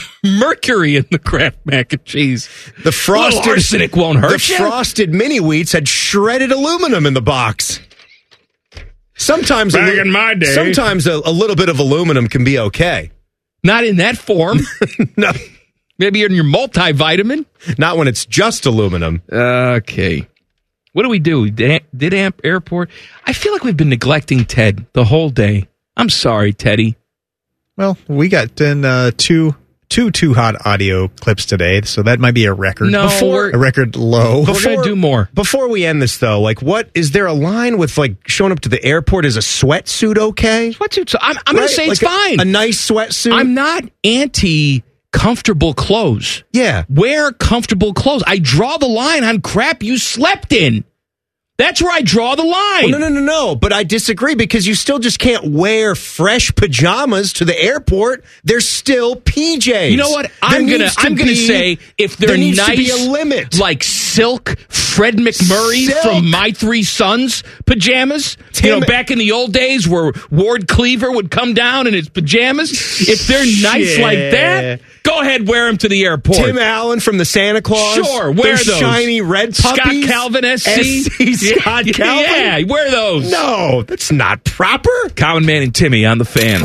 mercury in the Kraft mac and cheese. The frosted arsenic won't hurt The you. frosted mini wheats had shredded aluminum in the box. Sometimes Back a, in my day. Sometimes a, a little bit of aluminum can be okay. Not in that form. No. Maybe in your multivitamin. Not when it's just aluminum. Okay. What do we do? Did, did Amp Airport? I feel like we've been neglecting Ted the whole day. I'm sorry, Teddy. Well, we got in uh, two two too hot audio clips today, so that might be a record. No, before, we're- a record low. We're gonna do more. Before we end this, though, like, what is there a line with like showing up to the airport? Is a sweatsuit okay? Sweatsuit. So I'm, I'm going Right? to say it's Like a- fine. A, nice sweatsuit. I'm not anti comfortable clothes. Yeah. Wear comfortable clothes. I draw the line on crap you slept in. That's where I draw the line. Well, no, no, no, no. But I disagree because you still just can't wear fresh pajamas to the airport. They're still P Js. You know what? There I'm gonna needs to I'm gonna be- say if they're there needs nice, to be a limit. like silk Fred McMurray Silk. from My Three Sons pajamas. Tim- you know, back in the old days where Ward Cleaver would come down in his pajamas. If they're nice Yeah. like that, go ahead, wear them to the airport. Tim Allen from the Santa Claus. Sure, wear those those. shiny red Scott puppies. Calvin S C. S C Scott yeah, Calvin. Yeah, wear those. No, that's not proper. Common Man and Timmy on the Fan.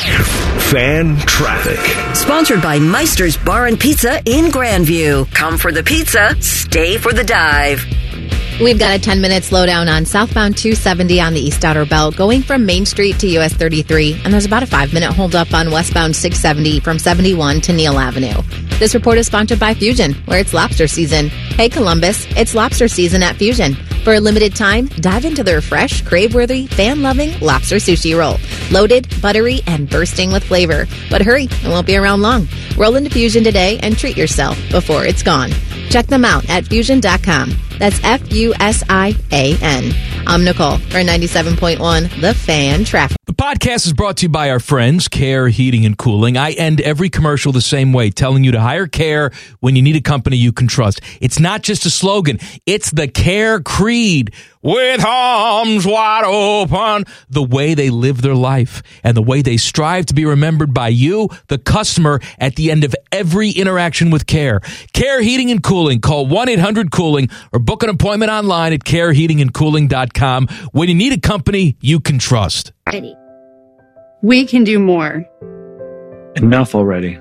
Fan traffic. Sponsored by Meister's Bar and Pizza in Grandview. Come for the pizza, stay for the dive. We've got a ten-minute slowdown on southbound two seventy on the East Outer Belt, going from Main Street to U S thirty-three, and there's about a five-minute holdup on westbound six seventy from seventy-one to Neal Avenue. This report is sponsored by Fusion, where it's lobster season. Hey, Columbus, it's lobster season at Fusion. For a limited time, dive into their fresh, crave-worthy, fan-loving lobster sushi roll. Loaded, buttery, and bursting with flavor. But hurry, it won't be around long. Roll into Fusion today and treat yourself before it's gone. Check them out at fusion dot com. That's F U S I A N. I'm Nicole for ninety-seven point one The Fan Traffic. The podcast is brought to you by our friends, Care Heating and Cooling. I end every commercial the same way, telling you to hire Care when you need a company you can trust. It's not just a slogan, it's the Care creed. With arms wide open, the way they live their life and the way they strive to be remembered by you, the customer, at the end of every interaction with Care. Care Heating and Cooling. Call one eight hundred cooling or book an appointment online at care heating and cooling dot com when you need a company you can trust. We can do more. Enough already.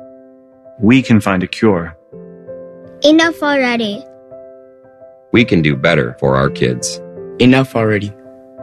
We can find a cure. Enough already. We can do better for our kids. Enough already.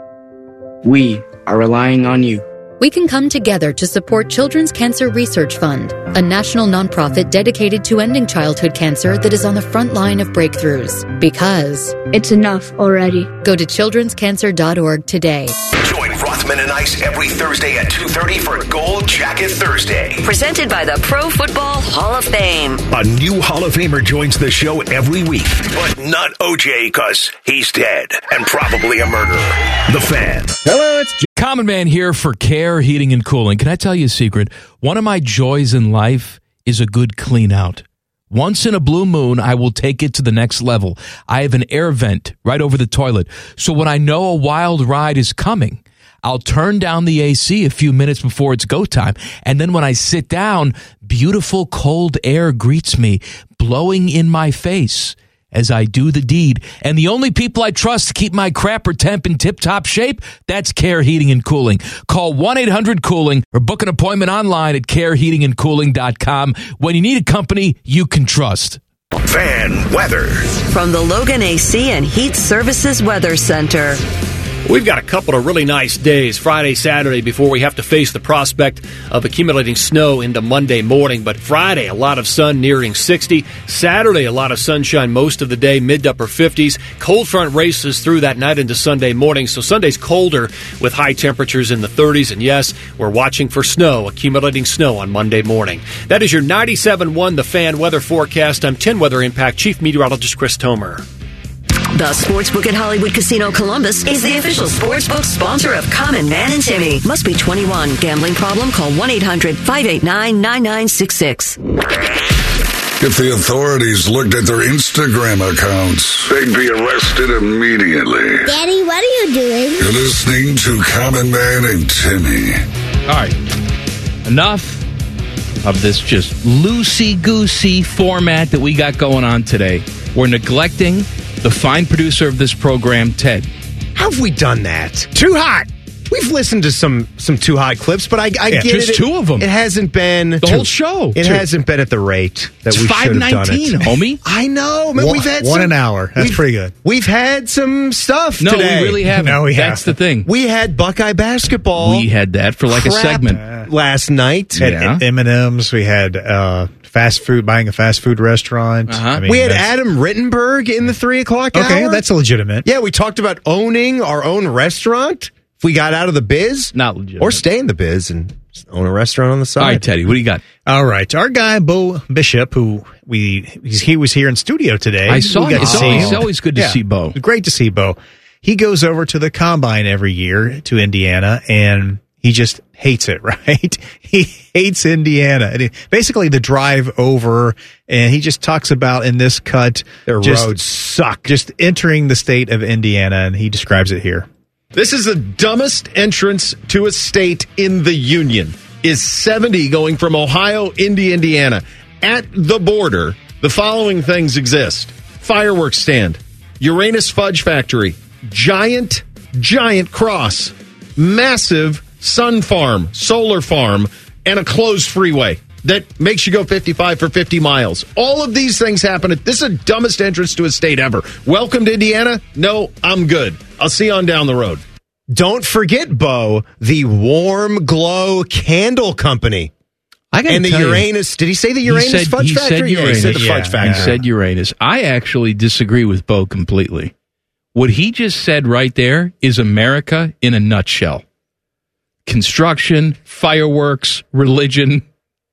We are relying on you. We can come together to support Children's Cancer Research Fund, a national nonprofit dedicated to ending childhood cancer that is on the front line of breakthroughs. Because it's enough already. Go to children's cancer dot org today. Join Rothman and Ice every Thursday at two thirty for Gold Jacket Thursday. Presented by the Pro Football Hall of Fame. A new Hall of Famer joins the show every week, but not O J because he's dead and probably a murderer. The Fan. Hello, it's Common Man here for Care Heating and Cooling. Can I tell you a secret? One of my joys in life is a good clean out. Once in a blue moon, I will take it to the next level. I have an air vent right over the toilet. So when I know a wild ride is coming, I'll turn down the A C a few minutes before it's go time. And then when I sit down, beautiful cold air greets me, blowing in my face as I do the deed. And the only people I trust to keep my crapper temp in tip-top shape, that's Care Heating and Cooling. Call one eight hundred cooling or book an appointment online at care heating and cooling dot com when you need a company you can trust. Fan weather. From the Logan A C and Heat Services Weather Center. We've got a couple of really nice days, Friday, Saturday, before we have to face the prospect of accumulating snow into Monday morning. But Friday, a lot of sun nearing sixty. Saturday, a lot of sunshine most of the day, mid to upper fifties. Cold front races through that night into Sunday morning. So Sunday's colder with high temperatures in the thirties. And yes, we're watching for snow, accumulating snow on Monday morning. That is your ninety-seven point one The Fan weather forecast. I'm ten Weather Impact Chief Meteorologist Chris Tomer. The Sportsbook at Hollywood Casino Columbus is the official sportsbook sponsor of Common Man and Timmy. Must be twenty-one. Gambling problem? Call one eight hundred five eight nine nine nine six six. If the authorities looked at their Instagram accounts, they'd be arrested immediately. Daddy, what are you doing? You're listening to Common Man and Timmy. All right. Enough of this just loosey-goosey format that we got going on today. We're neglecting the fine producer of this program, Ted. How have we done that? Too hot. we've listened to some some Too High clips, but I, I Yeah, get just it. two of 'em. It hasn't been The whole show. It Two. hasn't been at the rate that It's we should have done five nineteen, it. homie. I know, man. One- we've had one some, an hour. That's we've- pretty good. We've had some stuff. No, today. we really haven't. No, we That's haven't. the thing. We had Buckeye basketball. We had that for like a crap segment. last night. Had Yeah. M and M's. We had uh, fast food, buying a fast food restaurant. Uh-huh. I mean, we had that's- Adam Rittenberg in the three o'clock Okay, hour. that's legitimate. Yeah, we talked about owning our own restaurant. If we got out of the biz, Not legitimate. or stay in the biz and own a restaurant on the side. All right, Teddy, what do you got? All right, our guy Bo Bishop, who we he's, he was here in studio today. I saw We got him. to It's see always- him. always good to see Bo. Great to see Bo. He goes over to the combine every year to Indiana, and he just hates it. Right? He hates Indiana. And he, basically, the drive over, and he just talks about in this cut, Their just, roads suck. Just entering the state of Indiana, and he describes it here. This is the dumbest entrance to a state in the Union. Is seventy going from Ohio into Indiana. At the border, the following things exist. Fireworks stand, Uranus Fudge Factory, giant, giant cross, massive sun farm, solar farm, and a closed freeway that makes you go fifty-five for fifty miles. All of these things happen. At, this is the dumbest entrance to a state ever. Welcome to Indiana? No, I'm good. I'll see you on down the road. Don't forget, Bo, the Warm Glow Candle Company. I gotta and the tell you, Uranus. Did he say the Uranus he said, Fudge he Factory? Said Yeah, Uranus. he said the Yeah, Fudge Factory. He said Uranus. I actually disagree with Bo completely. What he just said right there is America in a nutshell. Construction, fireworks, religion,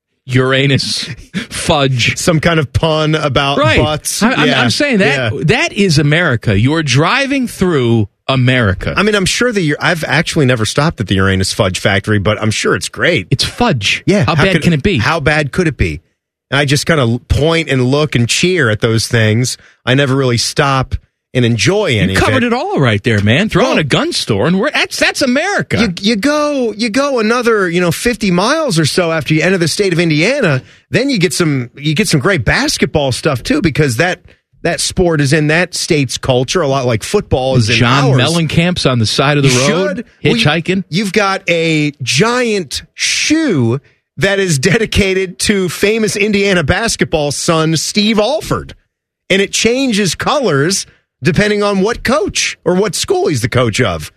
Uranus, fudge. Some kind of pun about right. butts. I, I'm, Yeah. I'm saying that Yeah. that is America. You're driving through America. I mean, I'm sure the I've actually never stopped at the Uranus Fudge Factory, but I'm sure it's great. It's fudge. Yeah. How, bad could, can it be? How bad could it be? And I just kind of point and look and cheer at those things. I never really stop and enjoy any You of covered it. it all right there, man. Throw in Well, a gun store, and we're that's that's America. You, you go, you go another, you know, fifty miles or so after you enter the state of Indiana. Then you get some, you get some great basketball stuff too, because that that sport is in that state's culture a lot like football is in John ours. Mellencamp's on the side of the You road, should. Well, you- hitchhiking. You've got a giant shoe that is dedicated to famous Indiana basketball son Steve Alford, and it changes colors depending on what coach or what school he's the coach of.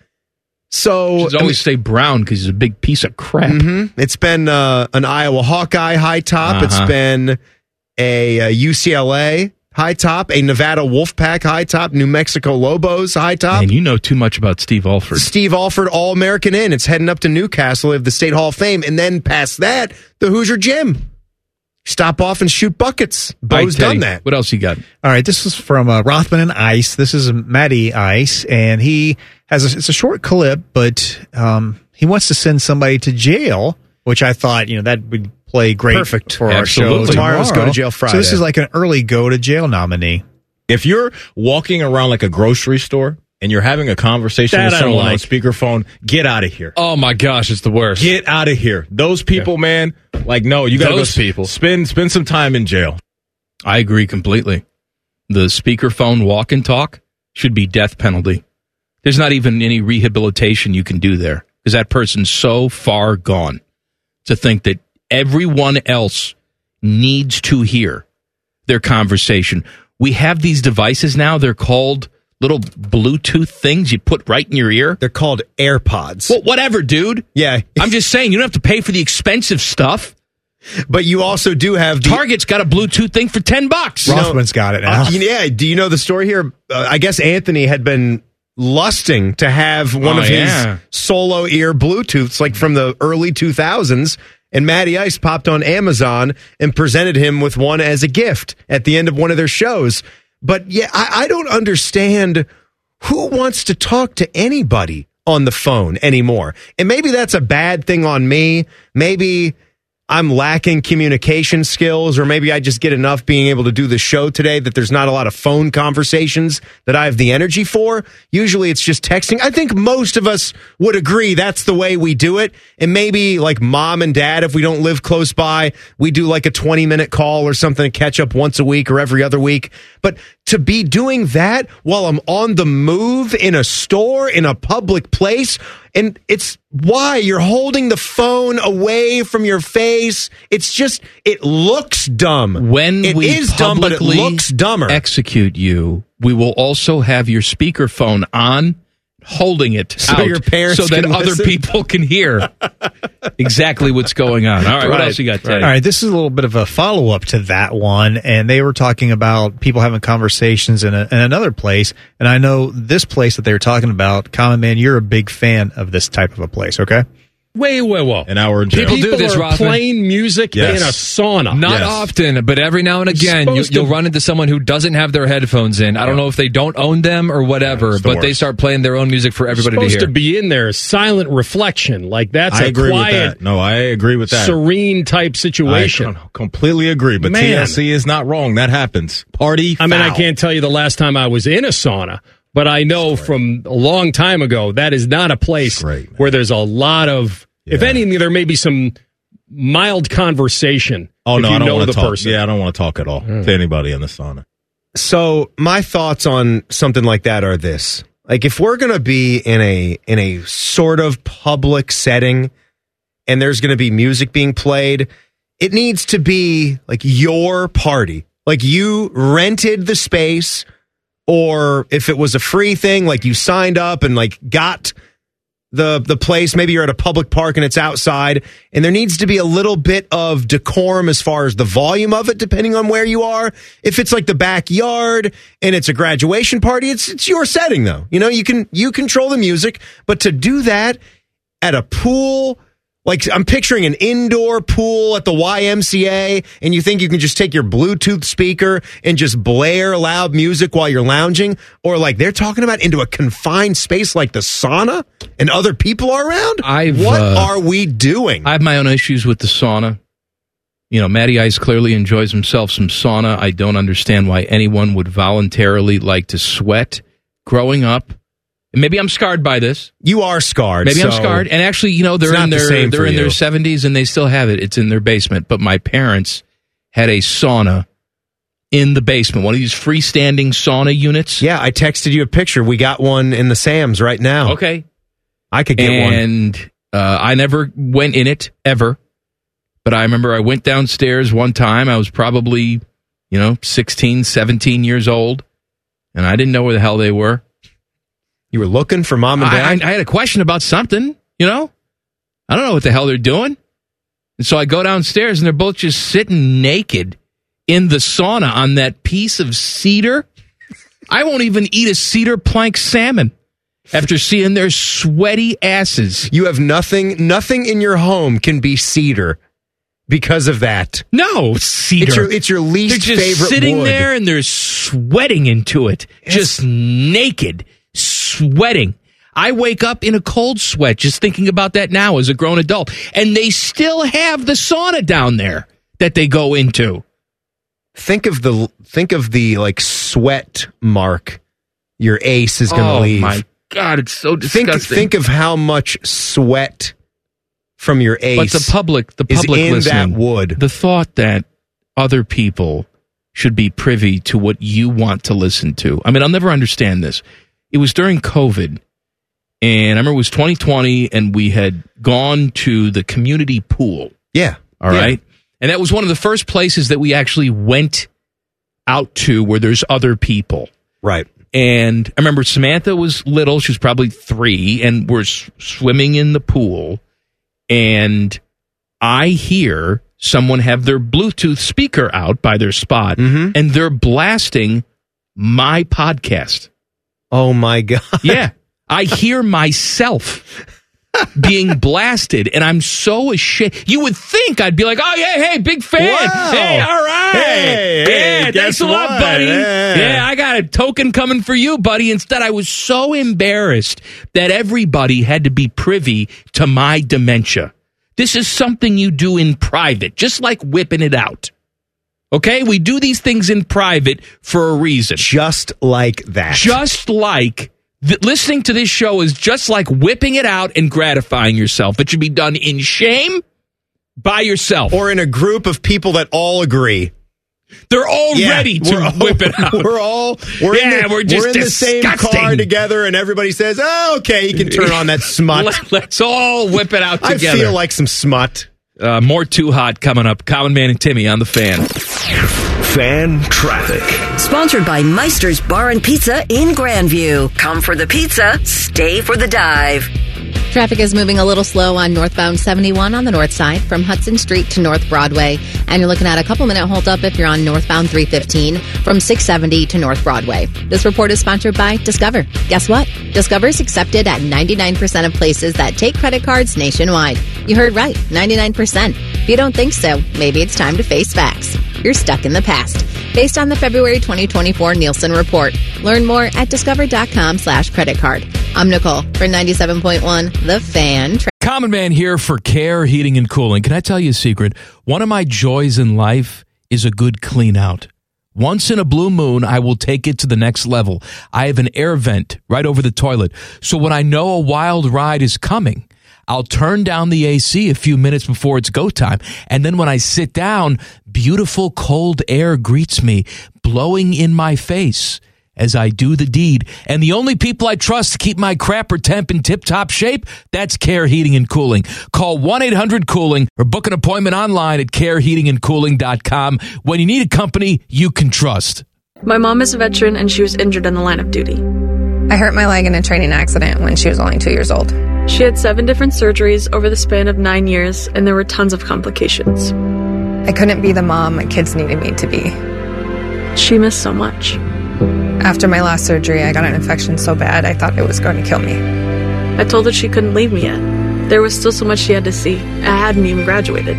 So Should always stay brown because he's a big piece of crap. Mhm. It's been uh, an Iowa Hawkeye high top. It's Uh-huh. been a, uh U C L A high top, a Nevada Wolfpack high top, New Mexico Lobos high top. And you know too much about Steve Alford. Steve Alford All American Inn. It's heading up to Newcastle of the State Hall of Fame, and then past that, the Hoosier Gym. Stop off and shoot buckets. All right, Bo's Teddy, done that. What else you got? All right, this is from uh, Rothman and Ice. This is Matty Ice, and he has a, it's a short clip, but um, he wants to send somebody to jail, which I thought, you know, that would play great Perfect. for Absolutely. our show Tomorrow's tomorrow. Go to Jail Friday. So this is like an early go to jail nominee. If you're walking around like a grocery store and you're having a conversation That with I don't someone on like. speakerphone, get out of here. Oh my gosh, it's the worst. Get out of here. Those people, man, like, no, you got to go Those s- people. spend spend some time in jail. I agree completely. The speakerphone walk and talk should be death penalty. There's not even any rehabilitation you can do there because that person's so far gone to think that everyone else needs to hear their conversation. We have these devices now. They're called little Bluetooth things you put right in your ear. They're called AirPods. Well, whatever, dude. Yeah. I'm just saying, you don't have to pay for the expensive stuff. But you also do have the Target's got a Bluetooth thing for ten bucks. Rothman's got it now. Uh, yeah. Do you know the story here? Uh, I guess Anthony had been lusting to have one Oh, of yeah. his solo ear Bluetooths, like from the early two thousands. And Matty Ice popped on Amazon and presented him with one as a gift at the end of one of their shows. But yeah, I, I don't understand who wants to talk to anybody on the phone anymore. And maybe that's a bad thing on me. Maybe I'm lacking communication skills, or maybe I just get enough being able to do the show today that there's not a lot of phone conversations that I have the energy for. Usually it's just texting. I think most of us would agree that's the way we do it. And maybe like mom and dad, if we don't live close by, we do like a twenty minute call or something to catch up once a week or every other week. But to be doing that while I'm on the move in a store, in a public place. And it's why you're holding the phone away from your face. It's just, it looks dumb. When it we is dumb, but it looks dumber. Execute you, we will also have your speakerphone on, holding it So out your parents so that can other listen? people can hear exactly what's going on. All right, what Right. else you got, Teddy? All right, this is a little bit of a follow up to that one, and they were talking about people having conversations in, a, in another place. And I know this place that they were talking about, Common Man, you're a big fan of this type of a place, okay? Wait, wait, wait. An hour in jail. People, People do this, are Rothman. playing music Yes. in a sauna. Not Yes. often, but every now and again, you, supposed to- you'll run into someone who doesn't have their headphones in. I don't know if they don't own them or whatever, the but they worst. start playing their own music for everybody to supposed hear. to be in there, silent reflection. Like that's I a agree with quiet, that. No, I agree with that. serene type situation. I com- completely agree, but Man. T L C is not wrong. That happens. Party. I mean, I foul. can't tell you the last time I was in a sauna, but I know from a long time ago that is not a place Great, man. where there's a lot of, if Yeah. anything, there may be some mild conversation. Oh if no, you I don't know want the to talk. person. Yeah, I don't want to talk at all to anybody in the sauna. So my thoughts on something like that are this. Like if we're going to be in a in a sort of public setting and there's going to be music being played, it needs to be like your party. Like you rented the space, or if it was a free thing, like you signed up and like got the the place. Maybe you're at a public park and it's outside, and there needs to be a little bit of decorum as far as the volume of it, depending on where you are. If it's like the backyard and it's a graduation party, it's it's your setting though. You know, you can you control the music, but to do that at a pool, like I'm picturing an indoor pool at the Y M C A, and you think you can just take your Bluetooth speaker and just blare loud music while you're lounging, or like they're talking about into a confined space like the sauna and other people are around? I've, what uh, are we doing? I have my own issues with the sauna. You know, Matty Ice clearly enjoys himself some sauna. I don't understand why anyone would voluntarily like to sweat. Growing up, and maybe I'm scarred by this. You are scarred. Maybe I'm so scarred. And actually, you know, it's they're not in the their same they're for in you. their seventies and they still have it. It's in their basement. But my parents had a sauna in the basement, one of these freestanding sauna units. Yeah, I texted you a picture. We got one in the Sam's right now. Okay. I could get one. And uh, I never went in it ever. But I remember I went downstairs one time. I was probably, you know, sixteen, seventeen years old. And I didn't know where the hell they were. You were looking for mom and I, dad? I, I had a question about something, you know? I don't know what the hell they're doing. And so I go downstairs and they're both just sitting naked in the sauna on that piece of cedar. I won't even eat a cedar plank salmon after seeing their sweaty asses. You have nothing, nothing in your home can be cedar because of that. No, cedar. It's your, it's your least They're just favorite sitting wood. there and they're sweating into it, just naked, sweating. I wake up in a cold sweat just thinking about that now as a grown adult. And they still have the sauna down there that they go into. Think of the think of the like sweat mark your ace is going to Oh, leave. my God, it's so Think disgusting. think of how much sweat from your ace. But the public, the is public in listening, that wood. the thought that other people should be privy to what you want to listen to. I mean, I'll never understand this. It was during COVID, and I remember it was twenty twenty, and we had gone to the community pool. Yeah. All Yeah. right. And that was one of the first places that we actually went out to where there's other people. Right. And I remember Samantha was little. She was probably three, and we're s- swimming in the pool. And I hear someone have their Bluetooth speaker out by their spot, Mm-hmm. and they're blasting my podcast. Oh, my God. Yeah. I hear myself being blasted, and I'm so ashamed. You would think I'd be like, oh, yeah, hey, big fan. Wow. Hey, all right. Hey, hey, yeah, guess thanks a lot, what? buddy. Yeah. Yeah, I got a token coming for you, buddy. Instead, I was so embarrassed that everybody had to be privy to my dementia. This is something you do in private, just like whipping it out. Okay? We do these things in private for a reason. Just like that. Just like th- listening to this show is just like whipping it out and gratifying yourself. It should be done in shame by yourself. Or in a group of people that all agree. They're all Yeah, ready to we're all- whip it out. We're all we're Yeah, in the, we're just in the same disgusting. car together, and everybody says, "Oh, okay, you can turn on that smut." Let, let's all whip it out together. I feel like some smut. Uh, more Too Hot coming up. Common Man and Timmy on the Fan. Fan traffic. Sponsored by Meister's Bar and Pizza in Grandview. Come for the pizza, stay for the dive. Traffic is moving a little slow on northbound seventy-one on the north side from Hudson Street to North Broadway. And you're looking at a couple minute hold up if you're on northbound three fifteen from six seventy to North Broadway. This report is sponsored by Discover. Guess what? Discover is accepted at ninety-nine percent of places that take credit cards nationwide. You heard right, ninety-nine percent. If you don't think so, maybe it's time to face facts. You're stuck in the past. Based on the February twenty twenty-four Nielsen report. Learn more at discover.com slash credit card. I'm Nicole for ninety-seven point one The Fan. Common Man here for Care Heating and Cooling. Can I tell you a secret? One of my joys in life is a good clean out. Once in a blue moon, I will take it to the next level. I have an air vent right over the toilet. So when I know a wild ride is coming, I'll turn down the A C a few minutes before it's go time. And then when I sit down, beautiful cold air greets me, blowing in my face as I do the deed. And the only people I trust to keep my crapper temp in tip-top shape, that's Care Heating and Cooling. Call one eight hundred cooling or book an appointment online at care heating and cooling dot com when you need a company you can trust. My mom is a veteran and she was injured in the line of duty. I hurt my leg in a training accident when she was only two years old. She had seven different surgeries over the span of nine years, and there were tons of complications. I couldn't be the mom my kids needed me to be. She missed so much. After my last surgery, I got an infection so bad I thought it was going to kill me. I told her she couldn't leave me yet. There was still so much she had to see. I hadn't even graduated.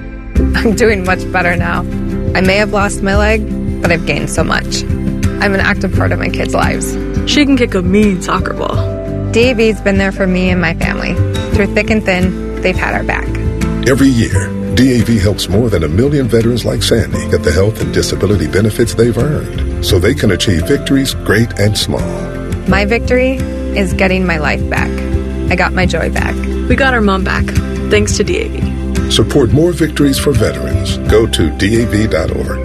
I'm doing much better now. I may have lost my leg, but I've gained so much. I'm an active part of my kids' lives. She can kick a mean soccer ball. D A V's been there for me and my family. Through thick and thin, they've had our back. Every year, D A V helps more than a million veterans like Sandy get the health and disability benefits they've earned so they can achieve victories great and small. My victory is getting my life back. I got my joy back. We got our mom back, thanks to D A V. Support more victories for veterans. Go to D A V dot org.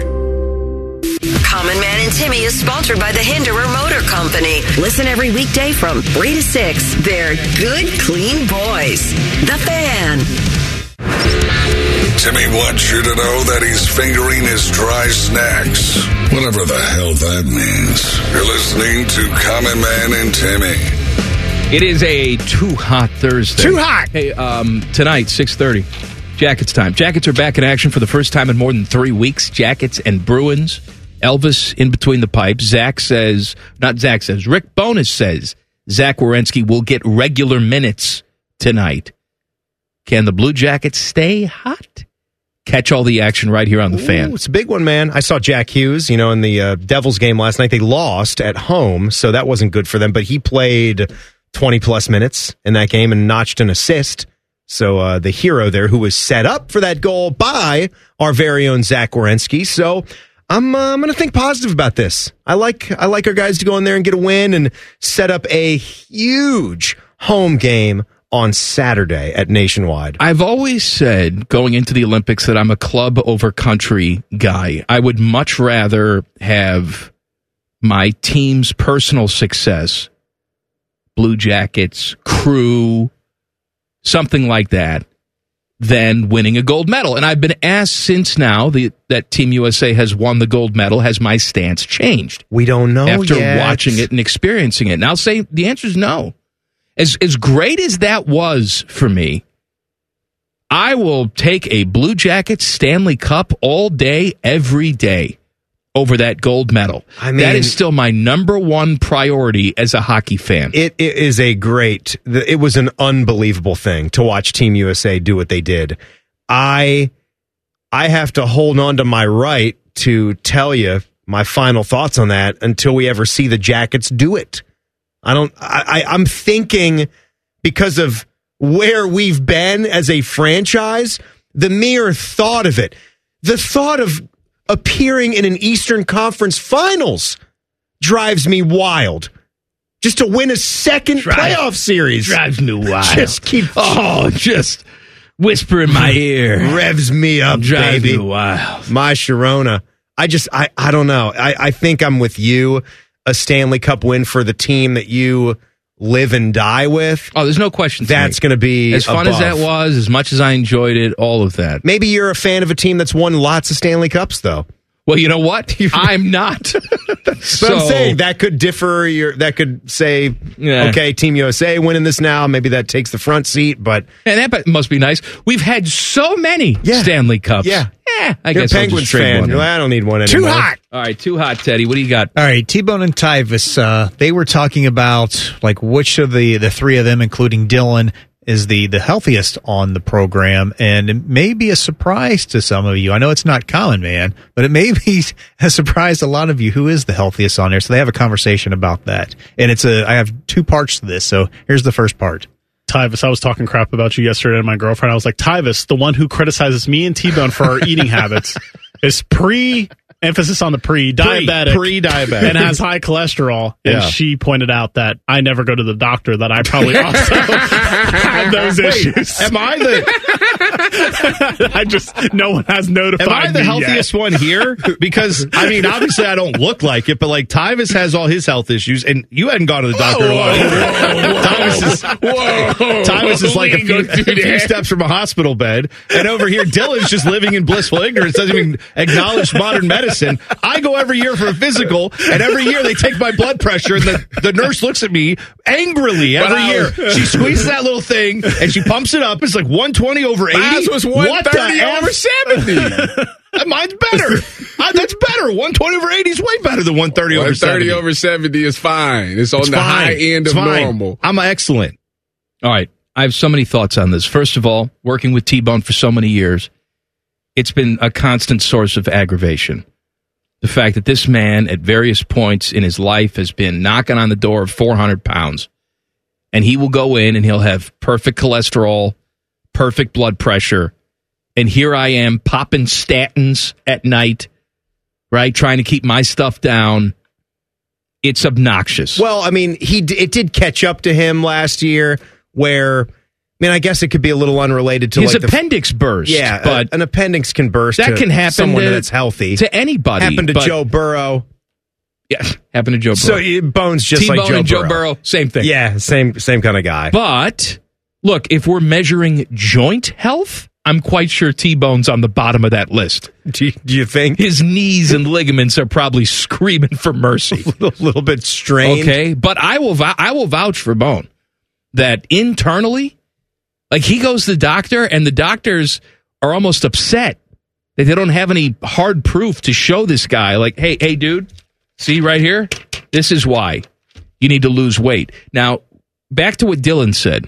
Common Man and Timmy is sponsored by the Hinderer Motor Company. Listen every weekday from three to six. They're good, clean boys. The Fan. Timmy wants you to know that he's fingering his dry snacks. Whatever the hell that means. You're listening to Common Man and Timmy. It is a Too Hot Thursday. Too hot. Hey, um, tonight, six thirty, Jackets time. Jackets are back in action for the first time in more than three weeks. Jackets and Bruins. Elvis in between the pipes. Zach says, not Zach says, Rick Bowness says Zach Werenski will get regular minutes tonight. Can the Blue Jackets stay hot? Catch all the action right here on the Fan. Ooh, it's a big one, man. I saw Jack Hughes, you know, in the uh, Devils game last night. They lost at home, so that wasn't good for them, but he played twenty-plus minutes in that game and notched an assist. So uh, the hero there who was set up for that goal by our very own Zach Werenski. So I'm uh, I'm going to think positive about this. I like I like our guys to go in there and get a win and set up a huge home game on Saturday at Nationwide. I've always said going into the Olympics that I'm a club over country guy. I would much rather have my team's personal success, Blue Jackets, crew, something like that, than winning a gold medal. And I've been asked since now the, that Team U S A has won the gold medal, has my stance changed? We don't know after yet. watching it and experiencing it. And I'll say the answer is no. As as great as that was for me, I will take a Blue Jackets Stanley Cup all day, every day, over that gold medal. I mean, that is still my number one priority as a hockey fan. It, it is a great, it was an unbelievable thing to watch Team U S A do what they did. I, I have to hold on to my right to tell you my final thoughts on that until we ever see the Jackets do it. I don't, I, I, I'm thinking because of where we've been as a franchise, the mere thought of it, the thought of appearing in an Eastern Conference Finals drives me wild. Just to win a second Drive, playoff series. Drives me wild. Just keep. Oh, just whisper in my ear. Revs me up, drives baby. me wild. My Sharona. I just, I, I don't know. I, I think I'm with you. A Stanley Cup win for the team that you live and die with. Oh, there's no question. That's going to be as fun above. as that was, as much as I enjoyed it, all of that. Maybe you're a fan of a team that's won lots of Stanley Cups, though. Well, you know what? I'm not. So I'm saying that could differ. Your that could say, Yeah. okay, Team U S A winning this now. Maybe that takes the front seat, but and that must be nice. We've had so many Stanley Cups. Yeah, Eh, I You're guess a I'll Penguins just trade fan. one You're in. like, I don't need one anymore. All right, too hot, Teddy. What do you got? All right, T-Bone and Tyvus, uh, they were talking about like which of the, the three of them, including Dylan, is the, the healthiest on the program, and it may be a surprise to some of you. I know it's not common, man, but it may be a surprise to a lot of you who is the healthiest on there. So they have a conversation about that, and it's a. I have two parts to this. So here's the first part. Tyvus, I was talking crap about you yesterday to my girlfriend. I was like, Tyvus, the one who criticizes me and T-Bone for our eating habits, is pre, emphasis on the pre, diabetic. Pre-diabetic. And has high cholesterol. And Yeah. she pointed out that I never go to the doctor, that I probably also have those Wait, issues. am I the... I just, no one has notified Am I the me healthiest yet. one here? Because, I mean, obviously I don't look like it, but like Tyvus has all his health issues, and you hadn't gone to the doctor in a while. Tyvus is, Tyvus is like a few, a few steps from a hospital bed, and over here Dylan's just living in blissful ignorance, doesn't even acknowledge modern medicine. I go every year for a physical, and every year they take my blood pressure, and the, the nurse looks at me angrily every But I year. was- She squeezes that little thing, and she pumps it up. It's like one twenty over eighty. Mine was What the one thirty F? over seventy. Uh, Mine's better. Uh, that's better. one twenty over eighty is way better than one thirty over one seventy. thirty over seventy is fine. It's on It's the fine. high end It's of fine. normal. I'm excellent. All right. I have so many thoughts on this. First of all, working with T-Bone for so many years, it's been a constant source of aggravation. The fact that this man at various points in his life has been knocking on the door of four hundred pounds, and he will go in and he'll have perfect cholesterol, perfect blood pressure, and here I am popping statins at night, right, trying to keep my stuff down. It's obnoxious. Well, I mean, he d- it did catch up to him last year where, I mean, I guess it could be a little unrelated to His like the- appendix burst. Yeah, but a- an appendix can burst. that to can happen someone to, that's healthy. to anybody. Happened to but- Joe Burrow. Yeah, happened to Joe Burrow. So uh, Bones just T-Bone like Joe and Joe Burrow. Burrow, same thing. Yeah, same same kind of guy. But look, if we're measuring joint health, I'm quite sure T-Bone's on the bottom of that list. Do you, do you think his knees and ligaments are probably screaming for mercy? a little, little bit strained. Okay, but I will vou- I will vouch for Bone that internally, like he goes to the doctor, and the doctors are almost upset that they don't have any hard proof to show this guy. Like, hey, hey, dude, see right here, this is why you need to lose weight. Now, back to what Dylan said,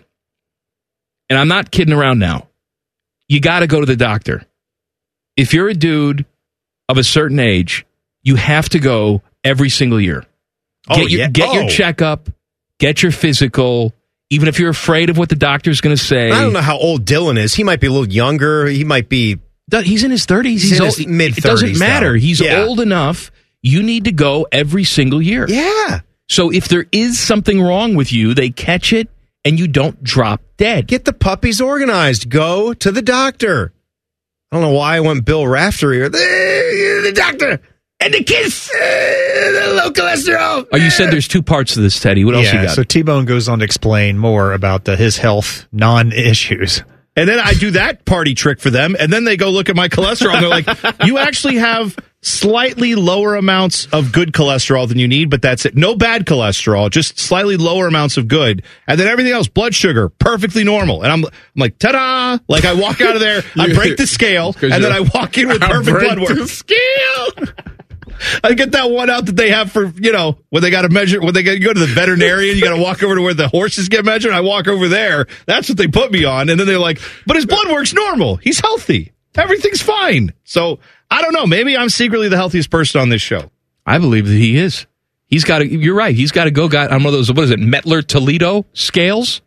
and I'm not kidding around now. You got to go to the doctor. If you're a dude of a certain age, you have to go every single year. Oh, Get your, yeah. get your Oh. checkup, get your physical, even if you're afraid of what the doctor's going to say. I don't know how old Dylan is. He might be a little younger. He might be. He's in his thirties. He's He's, in old. his mid-thirties, It doesn't matter. though. He's Yeah. old enough. You need to go every single year. Yeah. So if there is something wrong with you, they catch it and you don't drop dead. Get the puppies organized. Go to the doctor. I don't know why I went Bill Rafter here. The, the doctor and the kids. Uh, the low cholesterol. Oh, you said there's two parts to this, Teddy. What else yeah, you got? so T-Bone goes on to explain more about the, his health non-issues. And then I do that party trick for them, and then they go look at my cholesterol, and they're like, you actually have slightly lower amounts of good cholesterol than you need, but that's it. No bad cholesterol, just slightly lower amounts of good. And then everything else, blood sugar, perfectly normal. And I'm, I'm like, ta-da! Like, I walk out of there, I break the scale, and then I walk in with I perfect break blood work. the scale! I get that one out that they have for, you know, when they got to measure, when they got, you go to the veterinarian, you got to walk over to where the horses get measured. I walk over there. That's what they put me on. And then they're like, but his blood work's normal. He's healthy. Everything's fine. So I don't know. Maybe I'm secretly the healthiest person on this show. I believe that he is. He's got to, you're right. He's got to go got on one of those, what is it, Mettler Toledo scales?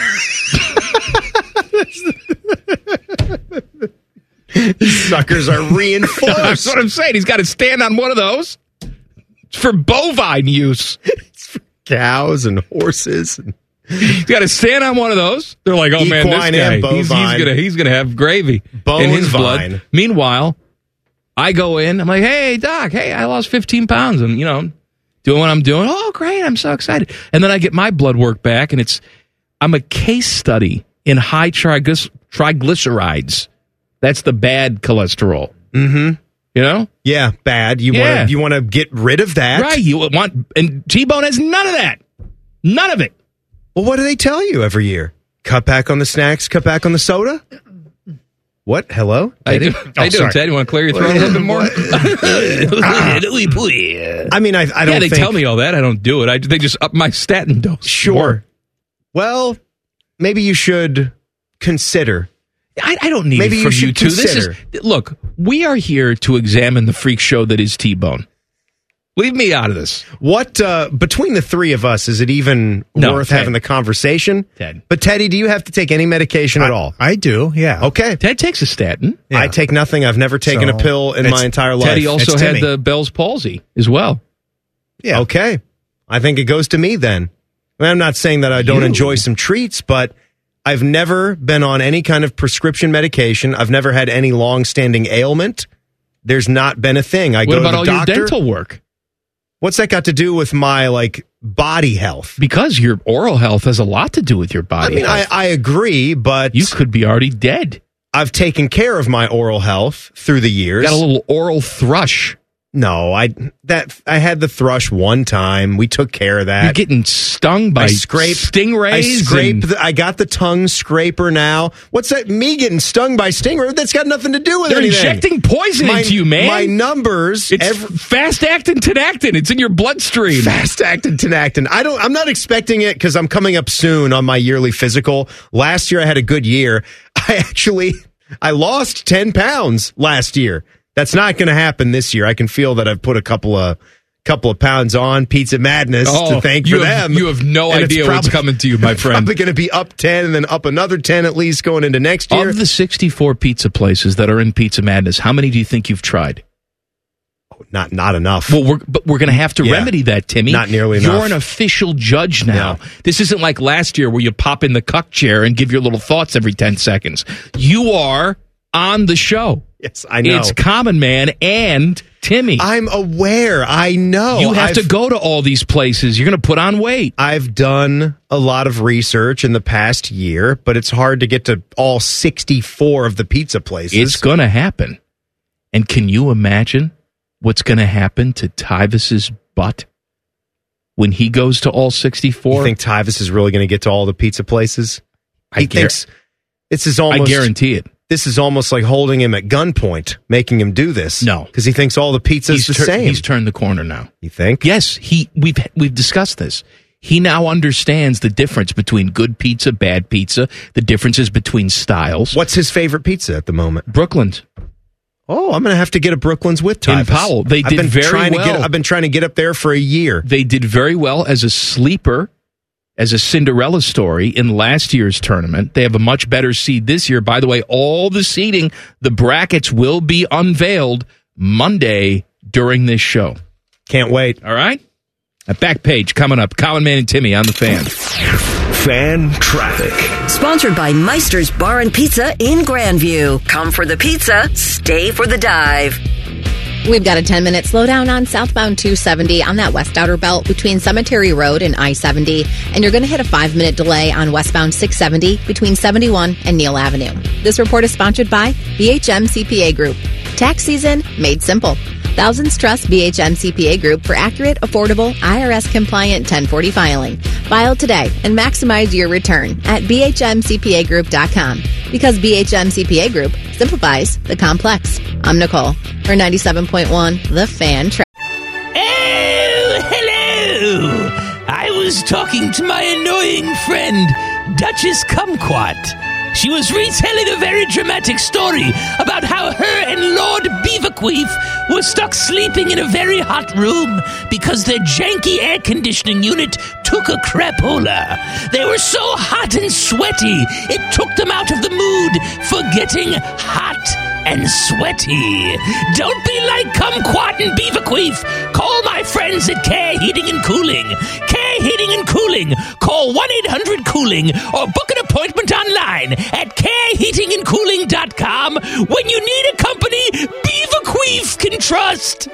These suckers are reinforced. That's what I'm saying. He's got to stand on one of those. It's for bovine use. It's for cows and horses. And he's got to stand on one of those. They're like, oh man, this Equine guy, and he's, he's bovine. gonna he's gonna have gravy Bone in his vine. blood. Meanwhile, I go in, I'm like, hey, doc, hey, I lost fifteen pounds. And, you know, doing what I'm doing. Oh, great. I'm so excited. And then I get my blood work back, and it's, I'm a case study in high triglyc- triglycerides. That's the bad cholesterol. Mm-hmm. You know? Yeah, bad. You Yeah. want to you want to get rid of that. Right. You want, and T-Bone has none of that. None of it. Well, what do they tell you every year? Cut back on the snacks, cut back on the soda? What? Hello? I do. Oh, I do. sorry. Ted, you want to clear your throat a little bit more? I mean, I, I don't Yeah, they think... tell me all that. I don't do it. I, they just up my statin dose. Sure. Well, maybe you should consider. I, I don't need Maybe it you from should you two. This is consider. look. We are here to examine the freak show that is T-Bone. Leave me out of this. What, uh, between the three of us, is it even No, worth Ted. having the conversation? Ted. But Teddy, do you have to take any medication at all? I do, yeah. Okay. Ted takes a statin. I take nothing. I've never taken So, a pill in it's- my entire life. Teddy also It's had Timmy. the Bell's palsy as well. Yeah. Okay. I think it goes to me then. I mean, I'm not saying that I don't You. enjoy some treats, but I've never been on any kind of prescription medication. I've never had any long-standing ailment. There's not been a thing. I What go about to all the doctor. your dental work? What's that got to do with my like body health? Because your oral health has a lot to do with your body I mean, I, health. I agree, but you could be already dead. I've taken care of my oral health through the years. Got a little oral thrush. No, I that I had the thrush one time. We took care of that. You're getting stung by I scrape stingrays. I scrape. and- The, I got the tongue scraper now. What's that? Me getting stung by stingray? That's got nothing to do with They're anything. injecting poison my, into you, man. My numbers. It's every, fast acting Tinactin. It's in your bloodstream. fast acting Tinactin. I don't. I'm not expecting it because I'm coming up soon on my yearly physical. Last year I had a good year. I actually I lost ten pounds last year. That's not going to happen this year. I can feel that I've put a couple of couple of pounds on Pizza Madness Oh, to thank you for have- them. you have no And it's idea what's coming to you, my friend. Probably going to be up ten and then up another ten at least going into next year. Of the sixty-four pizza places that are in Pizza Madness, how many do you think you've tried? Not not enough. Well, we're but we're going to have to Yeah. remedy that, Timmy. Not nearly You're enough. an official judge now. No. This isn't like last year where you pop in the cuck chair and give your little thoughts every ten seconds. You are on the show. Yes, I know. It's Common Man and Timmy. I'm aware. I know. You have I've- to go to all these places. You're going to put on weight. I've done a lot of research in the past year, but it's hard to get to all sixty-four of the pizza places. It's going to happen. And can you imagine what's going to happen to Tyvis's butt when he goes to all sixty-four? You think Tyvis is really going to get to all the pizza places? I He gar- thinks this is almost. I guarantee it. This is almost like holding him at gunpoint, making him do this. No. because he thinks all the pizza's He's the tur- same. He's turned the corner now. You think? Yes, he we've we've discussed this. He now understands the difference between good pizza, bad pizza, the differences between styles. What's his favorite pizza at the moment? Brooklyn's. Oh, I'm going to have to get a Brooklyn's with Tyvis. In Powell. They I've did been very trying to get. well. I've been trying to get up there for a year. They did very well as a sleeper, as a Cinderella story in last year's tournament. They have a much better seed this year. By the way, all the seeding, the brackets will be unveiled Monday during this show. Can't wait. All right? A back page coming up. Common Man and Timmy on the Fan. Fan traffic. Sponsored by Meister's Bar and Pizza in Grandview. Come for the pizza, stay for the dive. We've got a ten-minute slowdown on southbound two seventy on that west outer belt between Cemetery Road and I seventy, and you're going to hit a five-minute delay on westbound six seventy between seventy-one and Neal Avenue. This report is sponsored by B H M C P A Group. Tax season made simple. Thousands trust B H M C P A Group for accurate, affordable, I R S-compliant ten forty filing. File today and maximize your return at B H M C P A group dot com because B H M C P A Group simplifies the complex. I'm Nicole for ninety-seven point one The Fan Tra- Oh, hello! I was talking to my annoying friend, Duchess Kumquat. She was retelling a very dramatic story about how her and Lord Beaverqueef were stuck sleeping in a very hot room because their janky air conditioning unit took a crapola. They were so hot and sweaty, it took them out of the mood for getting hot and sweaty. Don't be like Kumquat and Beaverqueef. Call my friends at Care Heating and Cooling. Care Heating and Cooling. Call one eight hundred cooling or book an appointment online at care heating and cooling dot com when you need a company Beaverqueef can trust.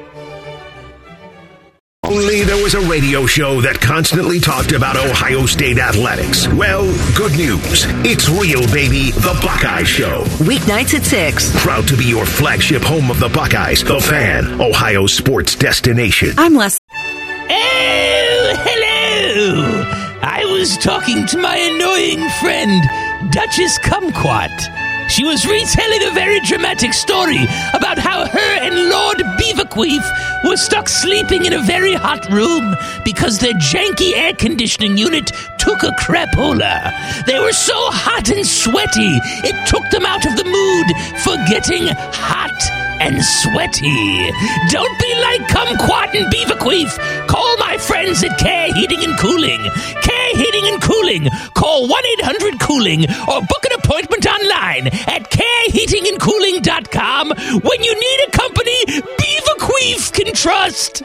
Only there was a radio show that constantly talked about Ohio State athletics. Well, good news. It's real, baby. The Buckeye Show. Weeknights at six. Proud to be your flagship home of the Buckeyes. The Fan, Ohio sports destination. I'm Les. Oh, hello. I was talking to my annoying friend, Duchess Kumquat. She was retelling a very dramatic story about how her and Lord Beaverqueef were stuck sleeping in a very hot room because their janky air conditioning unit took a crapola. They were so hot and sweaty, it took them out of the mood for getting hot and sweaty. Don't be like Kumquat and Beaverqueef. Call my friends at Care Heating and Cooling. Care Heating and Cooling. Call one eight hundred cooling or book an appointment online at care heating and cooling dot com when you need a company Beaverqueef can trust.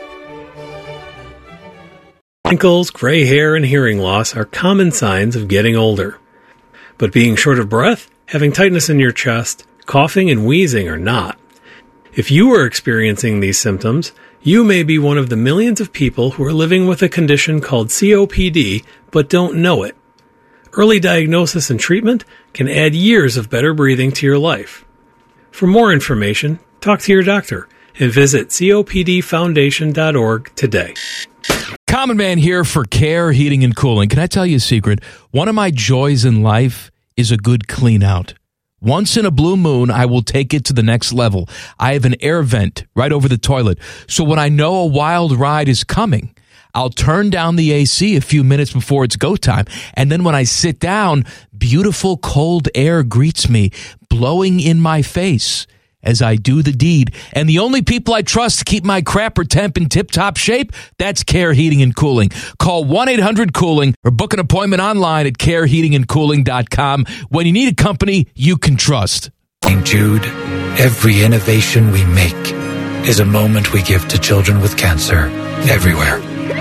Wrinkles, gray hair, and hearing loss are common signs of getting older. But being short of breath, having tightness in your chest, coughing, and wheezing are not. If you are experiencing these symptoms, you may be one of the millions of people who are living with a condition called C O P D but don't know it. Early diagnosis and treatment can add years of better breathing to your life. For more information, talk to your doctor and visit copd foundation dot org today. Common Man here for Care Heating and Cooling. Can I tell you a secret? One of my joys in life is a good clean out. Once in a blue moon, I will take it to the next level. I have an air vent right over the toilet. So when I know a wild ride is coming, I'll turn down the A C a few minutes before it's go time. And then when I sit down, beautiful cold air greets me, blowing in my face as I do the deed. And the only people I trust to keep my crapper temp in tip-top shape, that's Care Heating and Cooling. Call one eight hundred cooling or book an appointment online at care heating and cooling dot com when you need a company you can trust. Saint Jude, every innovation we make is a moment we give to children with cancer everywhere.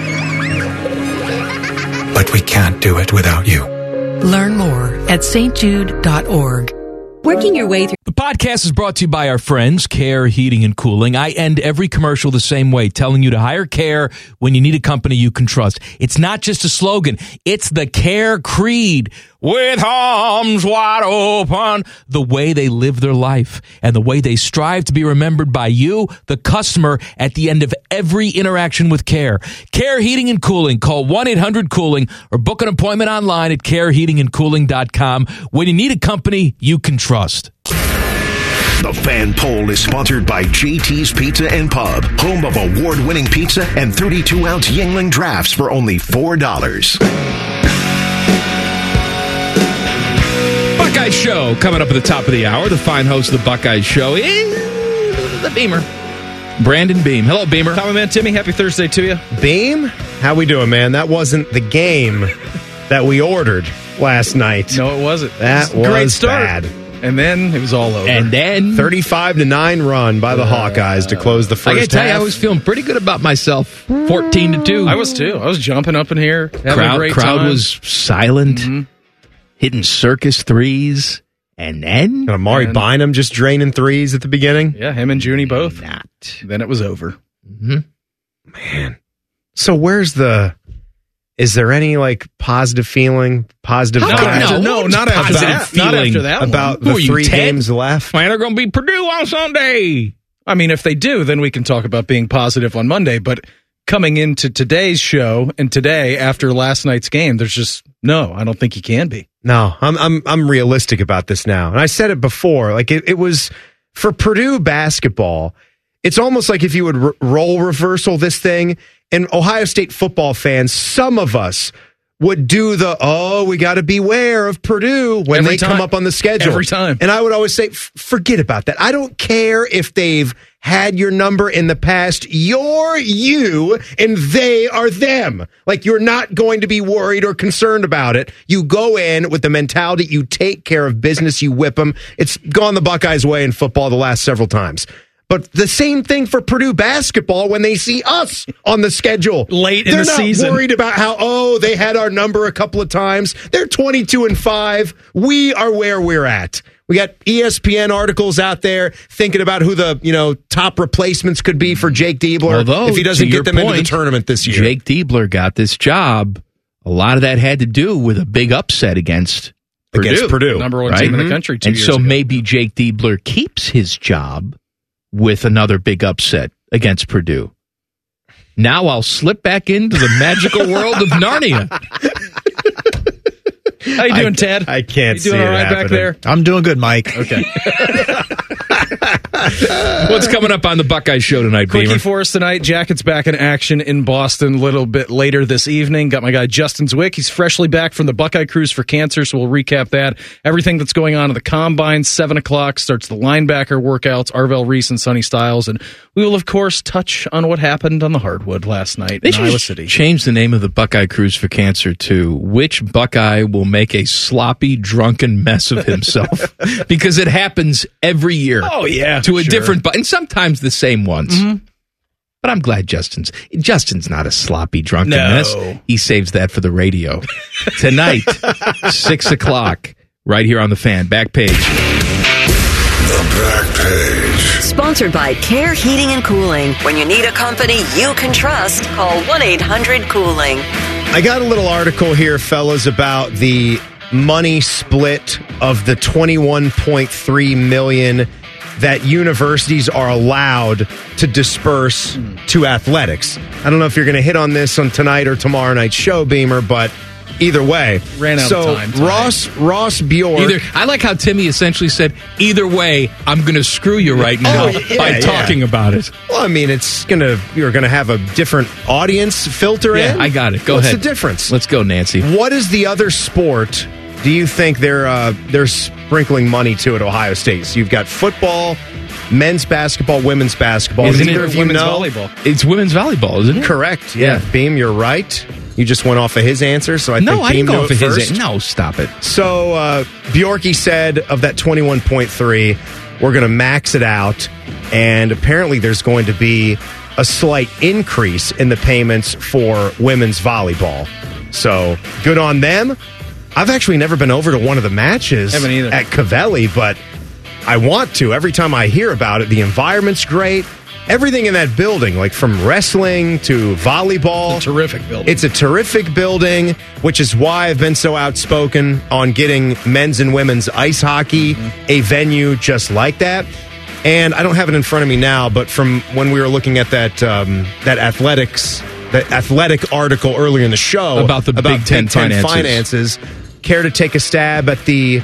But we can't do it without you. Learn more at s t jude dot org. Working your way through. The podcast is brought to you by our friends, Care Heating and Cooling. I end every commercial the same way, telling you to hire Care when you need a company you can trust. It's not just a slogan. It's the Care creed. With arms wide open. The way they live their life and the way they strive to be remembered by you, the customer, at the end of every interaction with Care. Care Heating and Cooling. Call one eight hundred cooling or book an appointment online at care heating and cooling dot com when you need a company you can trust. The Fan Poll is sponsored by J T's Pizza and Pub, home of award-winning pizza and thirty-two ounce Yuengling drafts for only four dollars. Buckeye Show coming up at the top of the hour. The fine host of the Buckeye Show is the Beamer, Brandon Beam. Hello, Beamer. Common Man Timmy, happy Thursday to you. Beam, how we doing, man? That wasn't the game that we ordered last night. No, it wasn't. That it was, was great start. bad. And then it was all over. And then thirty-five to nine run by the uh, Hawkeyes to close the first I gotta tell half. you, I was feeling pretty good about myself. fourteen to two. I was too. I was jumping up in here. Having crowd a great crowd time. was silent, mm-hmm. hitting circus threes, and then and Amari and, Bynum just draining threes at the beginning. Yeah, him and Junie both. Not. Then it was over. Mm-hmm. Man, so where's the? Is there any like positive feeling, positive How vibe? no, no, not after positive that. feeling Not after that about one. the three games left. Man, they're going to be Purdue on Sunday. I mean, if they do, then we can talk about being positive on Monday. But coming into today's show and today after last night's game, there's just no. I don't think he can be. No, I'm I'm I'm realistic about this now, and I said it before. Like it, it was for Purdue basketball. It's almost like if you would r- role reversal this thing, and Ohio State football fans, some of us would do the, oh, we got to beware of Purdue when Every they time. come up on the schedule. Every time. And I would always say, forget about that. I don't care if they've had your number in the past. You're you, and they are them. Like, you're not going to be worried or concerned about it. You go in with the mentality, you take care of business, you whip them. It's gone the Buckeyes' way in football the last several times. But the same thing for Purdue basketball when they see us on the schedule. Late in They're the not season. worried about how, oh, they had our number a couple of times. They're twenty-two and five. We are where we're at. We got E S P N articles out there thinking about who the you know top replacements could be for Jake Diebler Although, if he doesn't to get your them into the point, tournament this year. Jake Diebler got this job. A lot of that had to do with a big upset against Purdue. Against Purdue. Number one right? team in the country two And years so ago. maybe Jake Diebler keeps his job with another big upset against Purdue. Now I'll slip back into the magical world of Narnia. How you doing, Ted? I can't You doing see it all right back happening. there? I'm doing good, Mike. Okay. What's coming up on the Buckeye Show tonight, Quickie Beamer? for us tonight. Jackets back in action in Boston a little bit later this evening. Got my guy Justin Zwick. He's freshly back from the Buckeye Cruise for Cancer, so we'll recap that. Everything that's going on at the Combine. seven o'clock starts the linebacker workouts, Arvell Reese and Sonny Styles. And we will, of course, touch on what happened on the hardwood last night They in should Iowa just City. change the name of the Buckeye Cruise for Cancer to Which Buckeye Will Make a Sloppy, Drunken Mess of Himself? Because it happens every year. Oh, yeah, To a sure. different, bu- and sometimes the same ones. Mhm. But I'm glad Justin's, Justin's not a sloppy, drunken No. mess. He saves that for the radio. Tonight, six o'clock, right here on the Fan. Back page. The Back Page. Sponsored by Care Heating and Cooling. When you need a company you can trust, call one eight hundred cooling. I got a little article here, fellas, about the money split of the twenty-one point three million dollars that universities are allowed to disperse to athletics. I don't know if you're going to hit on this on tonight or tomorrow night's show, Beamer, but either way. Ran out so of time tonight. Ross Ross Bjork. Either, I like how Timmy essentially said, either way, I'm going to screw you right now Oh, yeah, by yeah. talking about it. Well, I mean, it's gonna you're gonna have a different audience filter Yeah, in. I got it. Go What's ahead. the difference? Let's go, Nancy. What is the other sport? Do you think they're uh, they're sprinkling money to at Ohio State? So you've got football, men's basketball, women's basketball. Isn't Neither it of you women's know? volleyball? It's women's volleyball, isn't it? Correct. Yeah. Yeah. Beam, you're right. You just went off of his answer, so I No, think I Beam didn't go knew off it of his. first. No, stop it. So uh, Bjorky said of that twenty-one point three, we're going to max it out, and apparently there's going to be a slight increase in the payments for women's volleyball. So good on them. I've actually never been over to one of the matches Haven't either. at Covelli, but I want to. Every time I hear about it, the environment's great. Everything in that building, like from wrestling to volleyball. It's a terrific building. It's a terrific building, which is why I've been so outspoken on getting men's and women's ice hockey Mm-hmm. a venue just like that. And I don't have it in front of me now, but from when we were looking at that um, that athletics that athletic article earlier in the show About the Big Ten finances. finances, care to take a stab at the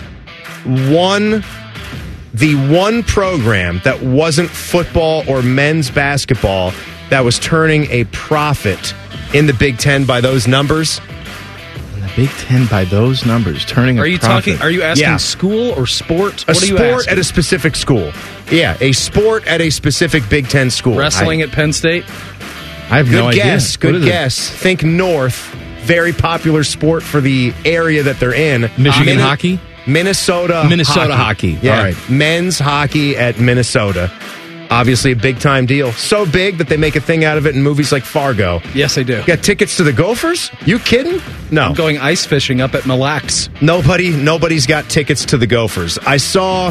one the one program that wasn't football or men's basketball that was turning a profit in the Big Ten by those numbers? And the Big Ten by those numbers, turning. Are a you profit. talking? Are you asking Yeah. school or sport? A What are you sport asking? at a specific school. Yeah, a sport at a specific Big Ten school. Wrestling I, at Penn State? I have good no idea. guess. What Good is it? guess. Think North. Very popular sport for the area that they're in. Michigan Min- hockey? Minnesota Minnesota hockey. Yeah. All right. Men's hockey at Minnesota. Obviously a big time deal. So big that they make a thing out of it in movies like Fargo. Yes, I do. Got tickets to the Gophers? You kidding? No. I'm going ice fishing up at Mille Lacs. Nobody, nobody's got tickets to the Gophers. I saw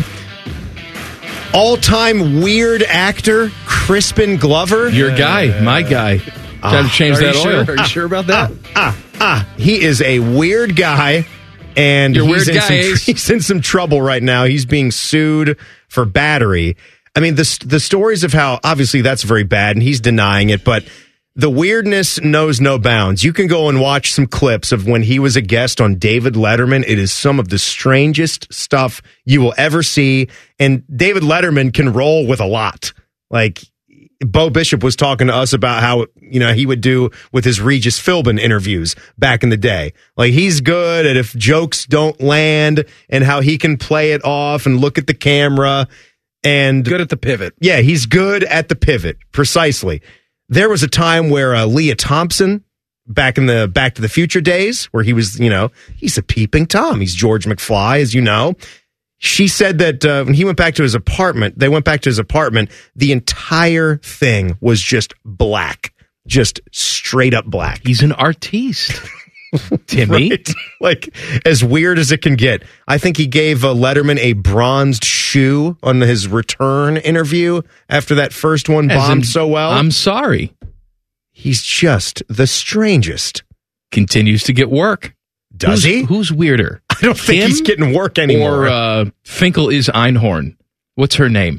all-time weird actor Crispin Glover. Your guy, my guy. Got to change Are that you oil. sure? Are you sure about that? Ah, ah, he is a weird guy, and You're he's, weird in guy, some, Ace. he's in some trouble right now. He's being sued for battery. I mean, the the stories of how obviously that's very bad, and he's denying it, but the weirdness knows no bounds. You can go and watch some clips of when he was a guest on David Letterman. It is some of the strangest stuff you will ever see, and David Letterman can roll with a lot. Like, Bo Bishop was talking to us about how, you know, he would do with his Regis Philbin interviews back in the day. Like, he's good at if jokes don't land and how he can play it off and look at the camera. And Good at the pivot. yeah, he's good at the pivot. Precisely. There was a time where uh, Leah Thompson, back in the Back to the Future days, where he was, you know, he's a peeping Tom. He's George McFly, as you know. She said that uh, when he went back to his apartment, they went back to his apartment, the entire thing was just black, just straight up black. He's an artiste. Timmy? Right? Like, as weird as it can get. I think he gave uh, Letterman a bronzed shoe on his return interview after that first one As bombed in, so well. I'm sorry. He's just the strangest. Continues to get work. Does who's, he? Who's weirder? I don't think Him he's getting work anymore. Or uh, Finkel is Einhorn. What's her name?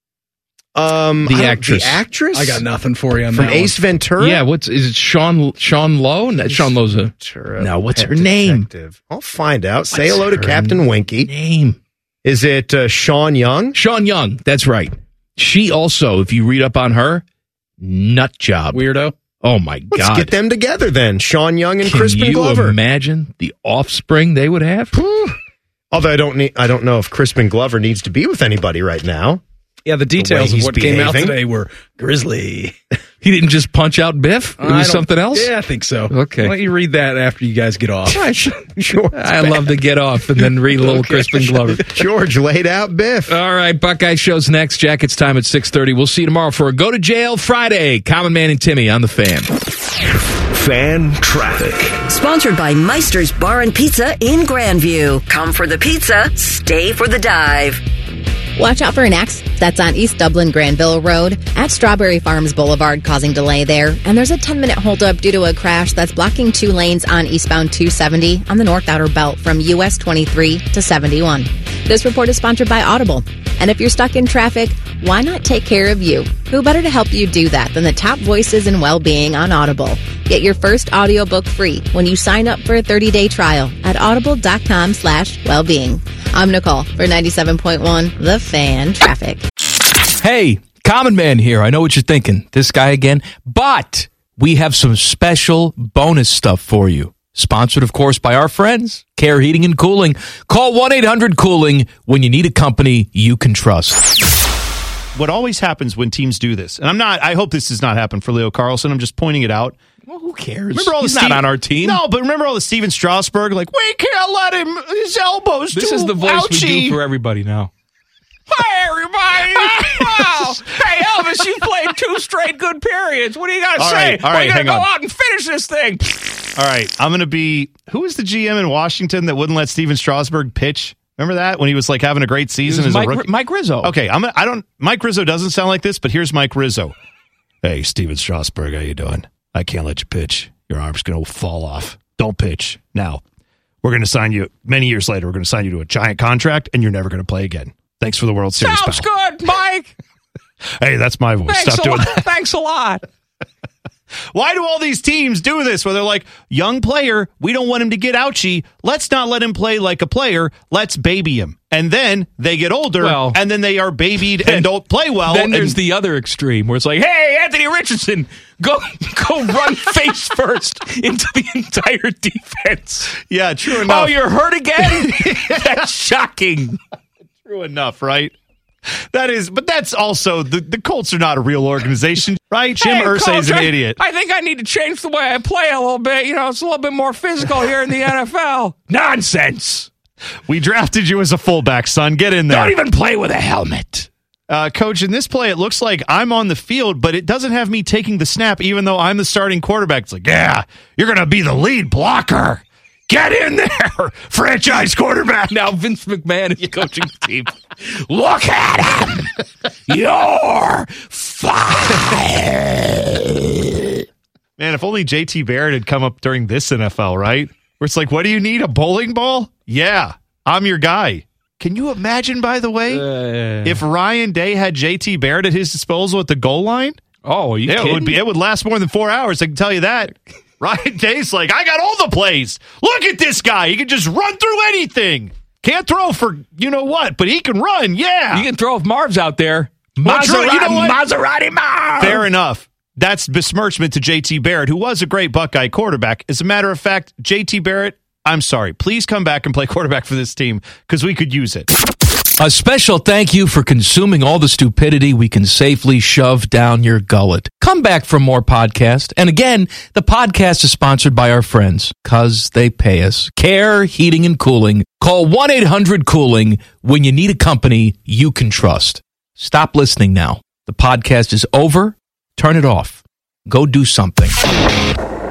Um, the I don't- actress. The actress? I got nothing for you on From that Ace one. Ventura? Yeah, what's is it Sean Sean Lowe? No, Sean Lowe's a No, what's Pet her name? Detective. I'll find out. Say What's hello to her Captain Winky. Name. Is it uh, Sean Young? Sean Young, that's right. She also, if you read up on her, nut job. Weirdo. Oh my Let's God. get them together then. Sean Young and Can Crispin you Glover. imagine the offspring they would have? Although I don't need, I don't know if Crispin Glover needs to be with anybody right now. Yeah, the details way of he's what came out behaving. today were grisly. He didn't just punch out Biff? It I was don't- something else? Yeah, I think so. Okay. Why don't you read that after you guys get off? Sure. I love to get off and then read a little Okay. Crispin Glover. George laid out Biff. All right, Buckeye Show's next. Jackets time at six thirty. We'll see you tomorrow for a Go to Jail Friday. Common Man and Timmy on the Fan. Fan traffic. Sponsored by Meister's Bar and Pizza in Grandview. Come for the pizza, stay for the dive. Watch out for an accident that's on East Dublin Granville Road at Strawberry Farms Boulevard, causing delay there. And there's a ten-minute holdup due to a crash that's blocking two lanes on eastbound two seventy on the North Outer Belt from U S twenty-three to seventy-one. This report is sponsored by Audible. And if you're stuck in traffic, why not take care of you? Who better to help you do that than the top voices in well-being on Audible? Get your first audiobook free when you sign up for a thirty-day trial at audible.com slash wellbeing. I'm Nicole for ninety-seven point one The Fan Traffic. Hey, Common Man here. I know what you're thinking. This guy again. But we have some special bonus stuff for you. Sponsored, of course, by our friends, Care Heating and Cooling. Call one eight hundred cooling when you need a company you can trust. What always happens when teams do this, and I'm not, I hope this does not happen for Leo Carlson. I'm just pointing it out. Well, who cares? Remember all He's the not Steve- on our team. No, but remember all the Steven Strasburg, like, we can't let him, his elbows This too is the voice ouchy. we do for everybody now. Hey, everybody! Wow! Hey, Elvis, you played two straight good periods. What do you got to All say? right, all We're right, going to hang go on. out and finish this thing. All right, I'm going to be, who was the G M in Washington that wouldn't let Steven Strasburg pitch? Remember that? When he was like having a great season as Mike, a rookie? Mike Rizzo. Okay, I'm I don't Mike Rizzo doesn't sound like this, but here's Mike Rizzo. Hey, Steven Strasburg, how you doing? I can't let you pitch. Your arm's going to fall off. Don't pitch. Now, we're going to sign you many years later. We're going to sign you to a giant contract and you're never going to play again. Thanks for the World Series, Sounds pal. good, Mike. Hey, that's my voice. Thanks Stop a doing lot. that. Thanks a lot. Why do all these teams do this where they're like, young player, we don't want him to get ouchy. Let's not let him play like a player. Let's baby him. And then they get older, Well, and then they are babied and don't play well. Then there's and- the other extreme where it's like, hey, Anthony Richardson, go go run face first into the entire defense. Yeah, true enough. Oh, you're hurt again? That's shocking. True enough, right? That is, but that's also, the, the Colts are not a real organization, right? Jim Hey, Irsay is Coach, an I- idiot. I think I need to change the way I play a little bit. You know, it's a little bit more physical here in the N F L. Nonsense. We drafted you as a fullback, son. Get in there. Don't even play with a helmet. Uh, Coach, in this play, it looks like I'm on the field, but it doesn't have me taking the snap, even though I'm the starting quarterback. It's like, yeah, you're going to be the lead blocker. Get in there, franchise quarterback. Now Vince McMahon is coaching the team. Look at him. You're fired. Man, if only J T Barrett had come up during this N F L, right? Where it's like, what do you need? A bowling ball? Yeah, I'm your guy. Can you imagine, by the way, Uh, if Ryan Day had J T Barrett at his disposal at the goal line? Oh, are you Yeah, it kidding? would be. It would last more than four hours. I can tell you that. Ryan Day's like, I got all the plays. Look at this guy. He can just run through anything. Can't throw for you know what, but he can run. Yeah, You can throw if Marv's out there. Well, Maserati, true, you know what? Maserati Marv. Fair enough. That's besmirchment to J T Barrett, who was a great Buckeye quarterback. As a matter of fact, J T Barrett, I'm sorry. Please come back and play quarterback for this team because we could use it. A special thank you for consuming all the stupidity we can safely shove down your gullet. Come back for more podcast. And again, the podcast is sponsored by our friends, cause they pay us. Care Heating and Cooling. Call one eight hundred cooling when you need a company you can trust. Stop listening now. The podcast is over. Turn it off. Go do something.